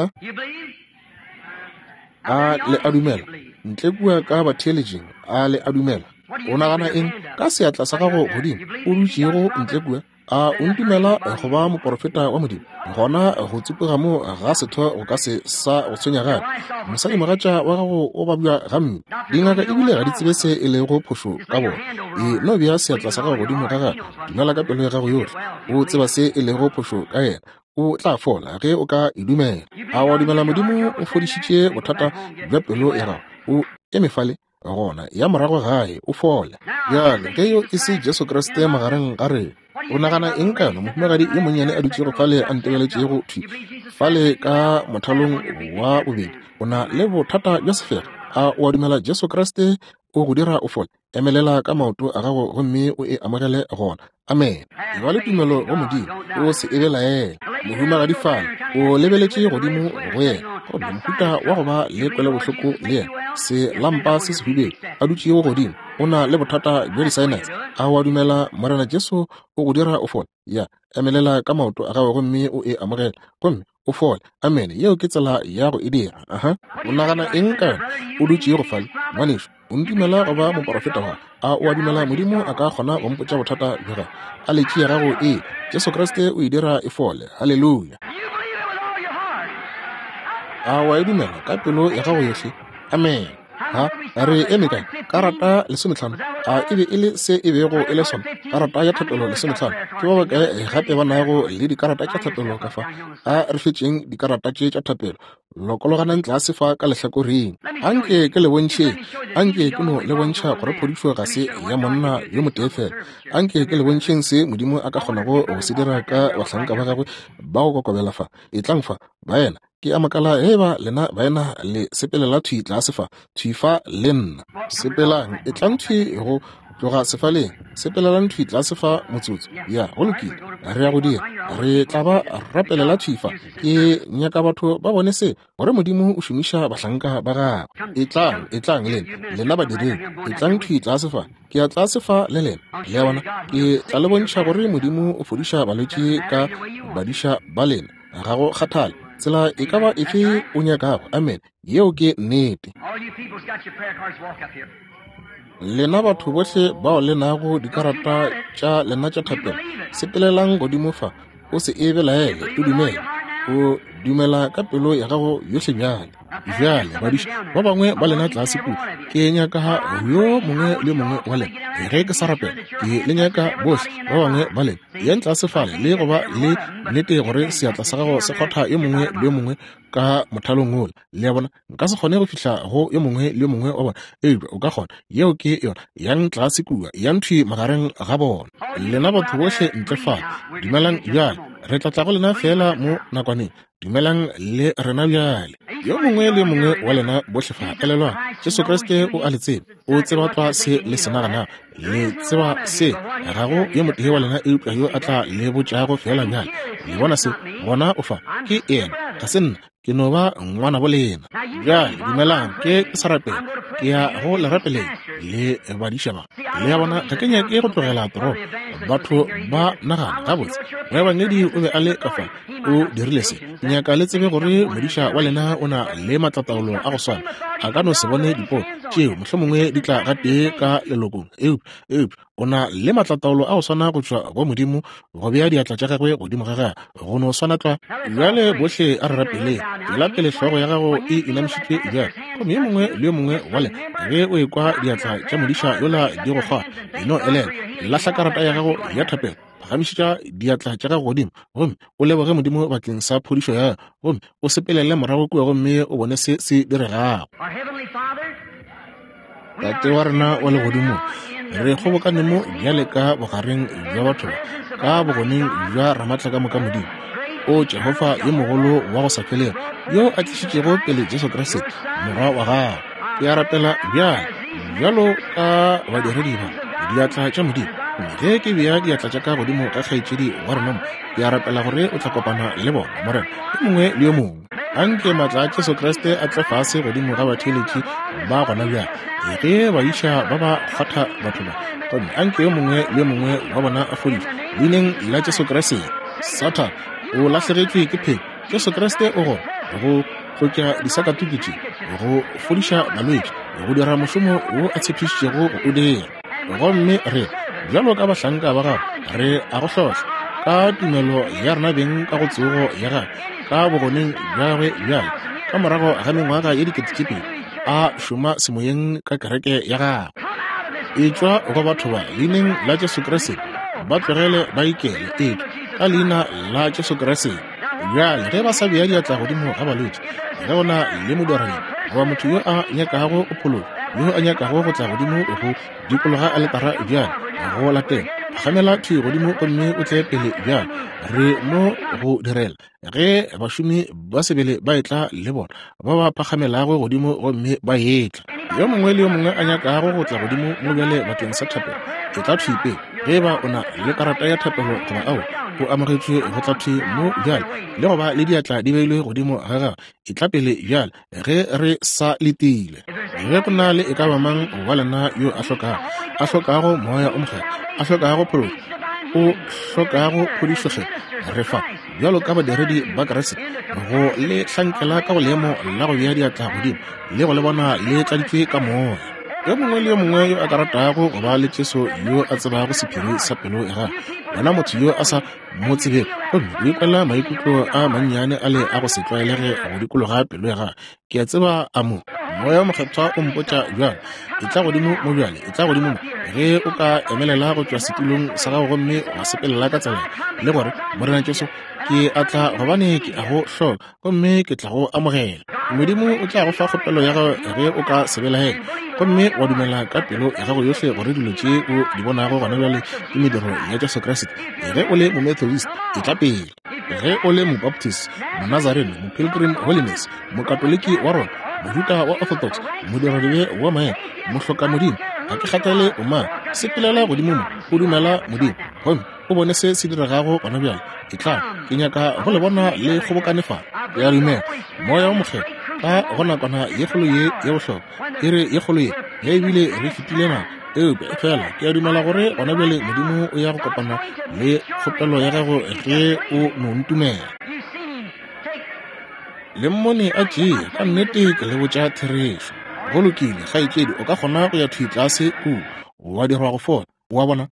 Speaker 1: a le a dumela ntle kua ka batheeletšeng a le a dumela o nagana eng ka seatla sa gago godimo o dutšego ntle kua a o ntumela go ba moprofeta wa Modimo gona go tsupega mo ga setho go ka se sa go tshwenya gae mosadi mogatša wa gago o ba bja gamme dingaka ebile ga di tsebe se e le go phošo ka bona e no bja seatla sa gago godimo ka gae dumela ka pelo ya gago yohle o tseba se e le go phošo ka yena o tla fola ge o ka e dumela a wa dumela Modimo o fodišitše bothata bja pelo ya gago o emefale gona ya morago gae o fole bjale ge yo e se Jesu Kriste magareng ga rena o nagana eng kana mohumagadi yo monnyane a dutšego fale a ntebeletšego thwi fale ka mothalong wa bobedi o na le bothata bja sefega a o a dumela Jesu Kriste o go dira o fole emelela ka maoto a gago gomme o e amogele gona. Amen. E ba le tumelo go modimo o se e belaela mohumagadi fana o lebeletše godimo go yena gomme mohuta wa go ba le kwele bohloko le yena se lampa se sehubedi a dutše go godimo o na le bothata bja di-sinus a wa dumela morena Jesu o go dira o fole ya emelela ka maoto a gago gomme o e amogele gomme o fole. Amen. Yeo ke tsela ya go e dira. O nagana eng ka yona o dutše go fale ngwaneso o ntumela go ba moporofeta wa a o a dumela modimo a ka kgona go mpotša bothata bja gago a letše ya gago Jesu Kriste o e dira e fole. Halleluja. A wa e dumela ka pelo ya gago yohle. Amen. Re eme kae karata lesomehlano a e be e le se e bego e le sona karata ya thapelo lesomehlano ke ba bakae gape ba nago le dikarata tša thapelo ka fa a re fetšeng dikarata tše tša thapelo lokologanang tlase fa ka lehlakoreng anke ke le bontšhe anke ke no le bontšha gore phodišo ga se ya monna yo motee fela anke ke le bontšheng se modimo a ka kgonago go se dira ka bahlanka ba gagwe ba go kokobela fa e tlang fa baena ke amakala ba lena baena le sepelela thwi tlase fa thwi fa le nna sepelang e tlang thwi go tloga sefaleng sepelelang thwi tlase fa motsotso ya go lokile re ya go dira re tla ba rapelela thwi fa ke nyaka batho ba bone se gore modimo o šomiša bahlanka ba gagwe e tlang lena badireng e tlang thwi tlase fa ke a tlase fa le lena le bona ke tla le bontšha gore modimo o fodiša balwetši ka badiša ba lena ga go kgathale tsela e ka ba efe o nyakago. Amen. Yeo ke nnete. Lena batho bohle bao le nago dikarata tša lena tša thapelo sepelelang godimo fa o se e belaele o dumela o dumela ka pelo ya gago yohle bjale badiša ba bangwe ba lena tlase kudu ke nyaka yo mongwe le mongwe wa lena ge ke sa rapela ke le nyaka bohle ba bangwe ba lena yen tlase fale le go ba le nnete gore seatla sa gago se kgotha yo mongwe le yo mongwe ka mothalong ola le bona nka se kgone go fihla go yo mongwe le mongwe wa bona o ka kgona yeo ke yona yang tlase kua yang thwi magareng ga bona lena batho bohle ntle fale dumelang bjale re tla go lena fela mo nakwaneng dumelang le rena bjale yo mongwe le mongwe wa lena bohle fa elelwa Jesu Kriste o a le tsebe o tseba twa se le senagana le tseba se gago yo motho wa lena eupša yo a tla le botšago fela bjale le bona se bona o fa ke ena ga se nna ke no ba ngwana bo lena bjale dumelang ke sa rapela ke ya go le rapeleng le badiša ba le ya bona ga ke nyake go tlogela toro batho ba nagana gabotse ba bangedi o be a le ka fa o dirile se nyaka le tsebe gore modiša wa lena o na le matlataolo a go swana a ka no se bone dipo tšeo mohlomongwe di tla gatee ka lelokong o na le matlataolo a go swana go tšwa go modimo go bea diatla tša gagwe godimo ga gagwe go no swana tla bjale bohle a re rapeleng ela pele hlogo ya gago e inamišitšwe bjale gomme ye mongwe le yo mongwe wale ge o ekwa diatla tša modiša yola di go kgwa eno elela lahla karata ya gago ya thapelo phagamišitša diatla tša gago godimo gomme o leboge modimo bakeng sa phodišo ya gomme o sepelele morago kua gomme o bone se se diregago. Tate wa rena wa le godimo re kgobokane mo bjale ka bogareng bja batho ka bogoneng bja ramatla ka moka modimo o Jehova ye mogolo wa go sa feleng yo a tlišitšego pele Jesu Kriste morwa wa gago ke a rapela bjalo ka badiredi ba diatla tša modimo ge ke bea diatla tša ka godimo ka kgaetšedi wa rena ke a rapela gore o tla kopana le bona morena yo mongwe le yo mongwe anke maatla a Jesu Kriste a tle fase godimo ga batheeletši ba gona bjale ge baiša ba ba kgwatha batho ba gomme anke yo mongwe le yo mongwe wa bona a fodile leineng la Jesu Kriste Satan o lahlegetšwe ke pheko Jesu Kriste o go tlokya disakatukitši go fodiša balwetši go dira mošomo wo a tshepišitšego o dira gomme re bjalo ka bahlanka ba gago re a go hlotla ka tumelo ya rena beng ka go tsogo ya gage ka bogoneng bjagwe bjale ka morago ga mengwaga ye diketekepedi a šoma semoyeng ka kereke ya gago e tšwa go batho ba leineng la Jesu Kriste ba tlogele ba ikele ka leina la Jesu Kriste bjale ge ba sa bea diatla godimo ga balwetši ge go na le modireleng goba motho yo a nyakago o pholo yo a nyakago go tla godimo go dikologa a letara bjale go latela gamela thwi godimo gomme o tle pele bjale re mo go direla ge bašomi ba sebele ba etla le bona ba ba phagamelago godimo gomme ba etla yo mongwe le yo mongwe a nyaka go tla godimo mo bjale bakeng sa thapelo e tla thipe ge ba o na le karata ya thapelo goba ao go amogetswe go tla thi mo bjale le goba le diatla di beilwe godimo gaga e tla pele bjale ge re sa letile ge go na le e ka ba mang wa lena yo a hlokago moya o mogela a hlokago pholo o hlokago phodišoge re fa bjalo ka badiredi ba Keresete go le hlankela ka go leemo la go bea diatla godimo le go le bona le tladitswe ka moya yo mongwe le yo mongwe yo a ka ratago go ba le tseso yo a tsebago sephiri sa pelo ya gagwe wona motho yo a sa mo tsebeng gomme o ikwela maikutlo a mannyane a le a go se tlwaelege go dikologa pelo ya gagwe ke a tseba a mo moya mokgethwa o mpotša bjale e tla godimo mo bjale e tla godimo mo ge o ka emelela go tšwa setulong sa gago gomme wa sepelela ka tsela le gore morena Jesu ke a tla gobane ke a go hloka gomme ke tla go amogela modimo o tla go fa kgopelo ya gago ge o ka sebelagela gomme wa dumela ka pelo ya gago yohle gore dilo tše o di bonago gona bjale ke mediro ya Jesu Kriste ge o le mo-Methodist e tla pele ge o le mo-Baptist mo-Nazarene mo-Pilgrim Holiness mo-Katoliki wa rona mohuta wa Orthodox modiradibe wa maemo mohloka modimo ga ke kgathale o mang sepelela godimo mo o dumela modimo gomme o bone se se diregago gona bjale e tla ke nyaka go le bona le kgobokanefalo ya dumela moya o mogela ka go nakwana ye kgolo ye ya bohlokwa e re ye kgolo ye ge ebile re fetile nako eope fela ke a dumela gore gona bjale modimo o ya go kopana le kgopelo ya gago ge o no ntumela le mmone a tšea ka nnete ke le botša therešo go lokile ga ikedi o ka kgona go ya thwi tlase wa dirwa go fola wa bona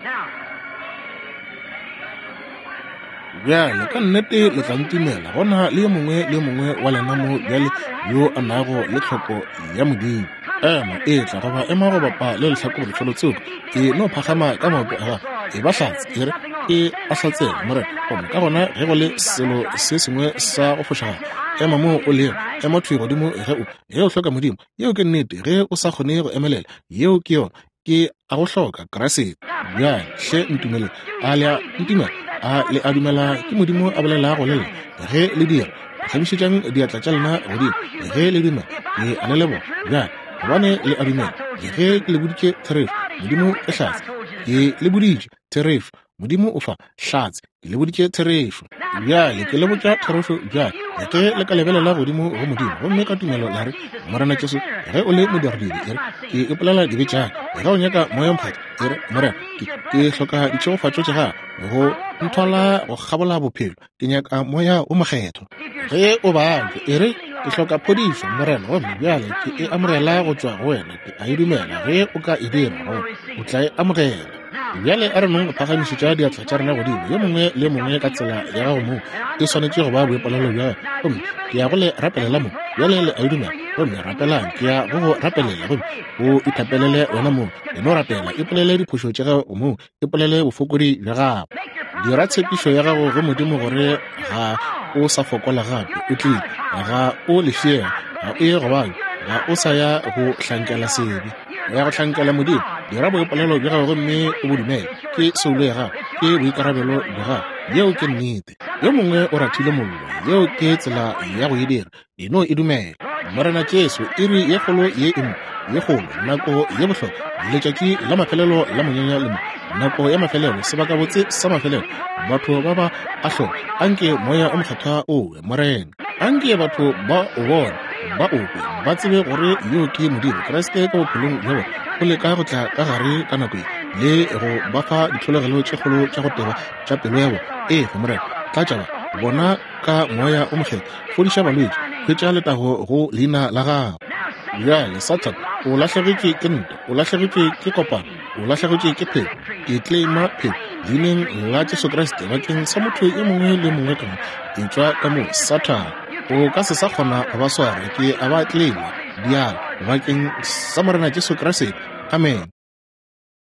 Speaker 1: bjale ka nnete le tla ntumela gona le yo mongwe wa lena mo bjale yo a nago le tlhoko ya modimo ema e tla goba ema go bapa le letlhako lefelo tseo ke no phagama ka maoto a e ba hlatse ere e a hlatsela more gomme ka gona ge go le selo se sengwe sa go fošaga ema mo o le ema thwi godimo ge o hloka modimo yeo ke nnete ge o sa kgone go emelela yeo ke yona ke a go hloka Keresete bjale hle ntumele a le a dumela ke modimo a bolela go lela ge le dira kgabišetšang diatla tša lena godimo ge le dumela ke a le lebo bjale gobane le a dumela ge ke le boditše therefo modimo e hlatse ke le boditše therefo modimo o fa hlatse ke le boditše therefo bjale ke le botša therefo bjale ge le ka lebelela godimo go modimo gomme ka tumelo la re morena Jesu ge o le modiradibe ere ke ipolela dibe tšaka ge o nyaka moya mphata ere morena ke hloka ditšhegofatšo tša ga go nthola go kgabola bophelo ke nyaka moya o mokgetho ge o baanke ere ke hloka phodišo morena gomme bjale ke e amogela go tšwa go wena ke a e dumela ge o ka e dira gore o tla e amogela bjale a re nong phagamišetša diatla tša rena godimo yo mongwe le mongwe ka tsela ya gago moo e swanetše go ba boipolelo bja gomme ke ya go le rapelela mo bjale le a e dumela gomme rapelang ke ya go go rapelela gomme o ithapelele wena moo eno rapela ipolele diphošo tša gago moo ipolele bofokodi bja gago dira tshepišo ya gago ge modimo gore ga o sa fokola gape o tlile ga o lefega ga o ye gobane ga o sa ya go hlankela sebe ya go hlankela modimo dira boipolelo bja gago gomme o bo dumela ke seulo ya gago ke boikarabelo bja gago yeo ke nnete yo mongwe o rathile mollo yeo ke tsela ya go e dira eno e dumela morena Jesu e re ye kgolo ye kgolo nako ye bohlokwa letšatši la mafelelo la monyanya le nako ya mafelelo sebaka botse sa mafelelo batho ba ba a hloka anke moya o mokgethwa o morena anke batho ba o bona ba ope ba tsebe gore yo ke modimo Keresete ka bophelong bja bona o leka go tla ka gare ka nako le go ba fa ditlholegelo tše kgolo tša go teba tša pelo ya bona go morena tla tšaba bona ka moya o mokgetho fodiša balwetši hwetša letago go leina la gago bjale Satan o lahlegetšwe ke ntwa o lahlegetšwe ke kopano o lahlegetšwe ke phelo ke claima phelo leineng la Jesu Kriste bakeng sa motho ye mongwe le mongwe ka mo e tšwa ka mo Satan o ka se sa kgona go ba swara ke a ba claima dialo bakeng sa morena Jesu Kriste amen.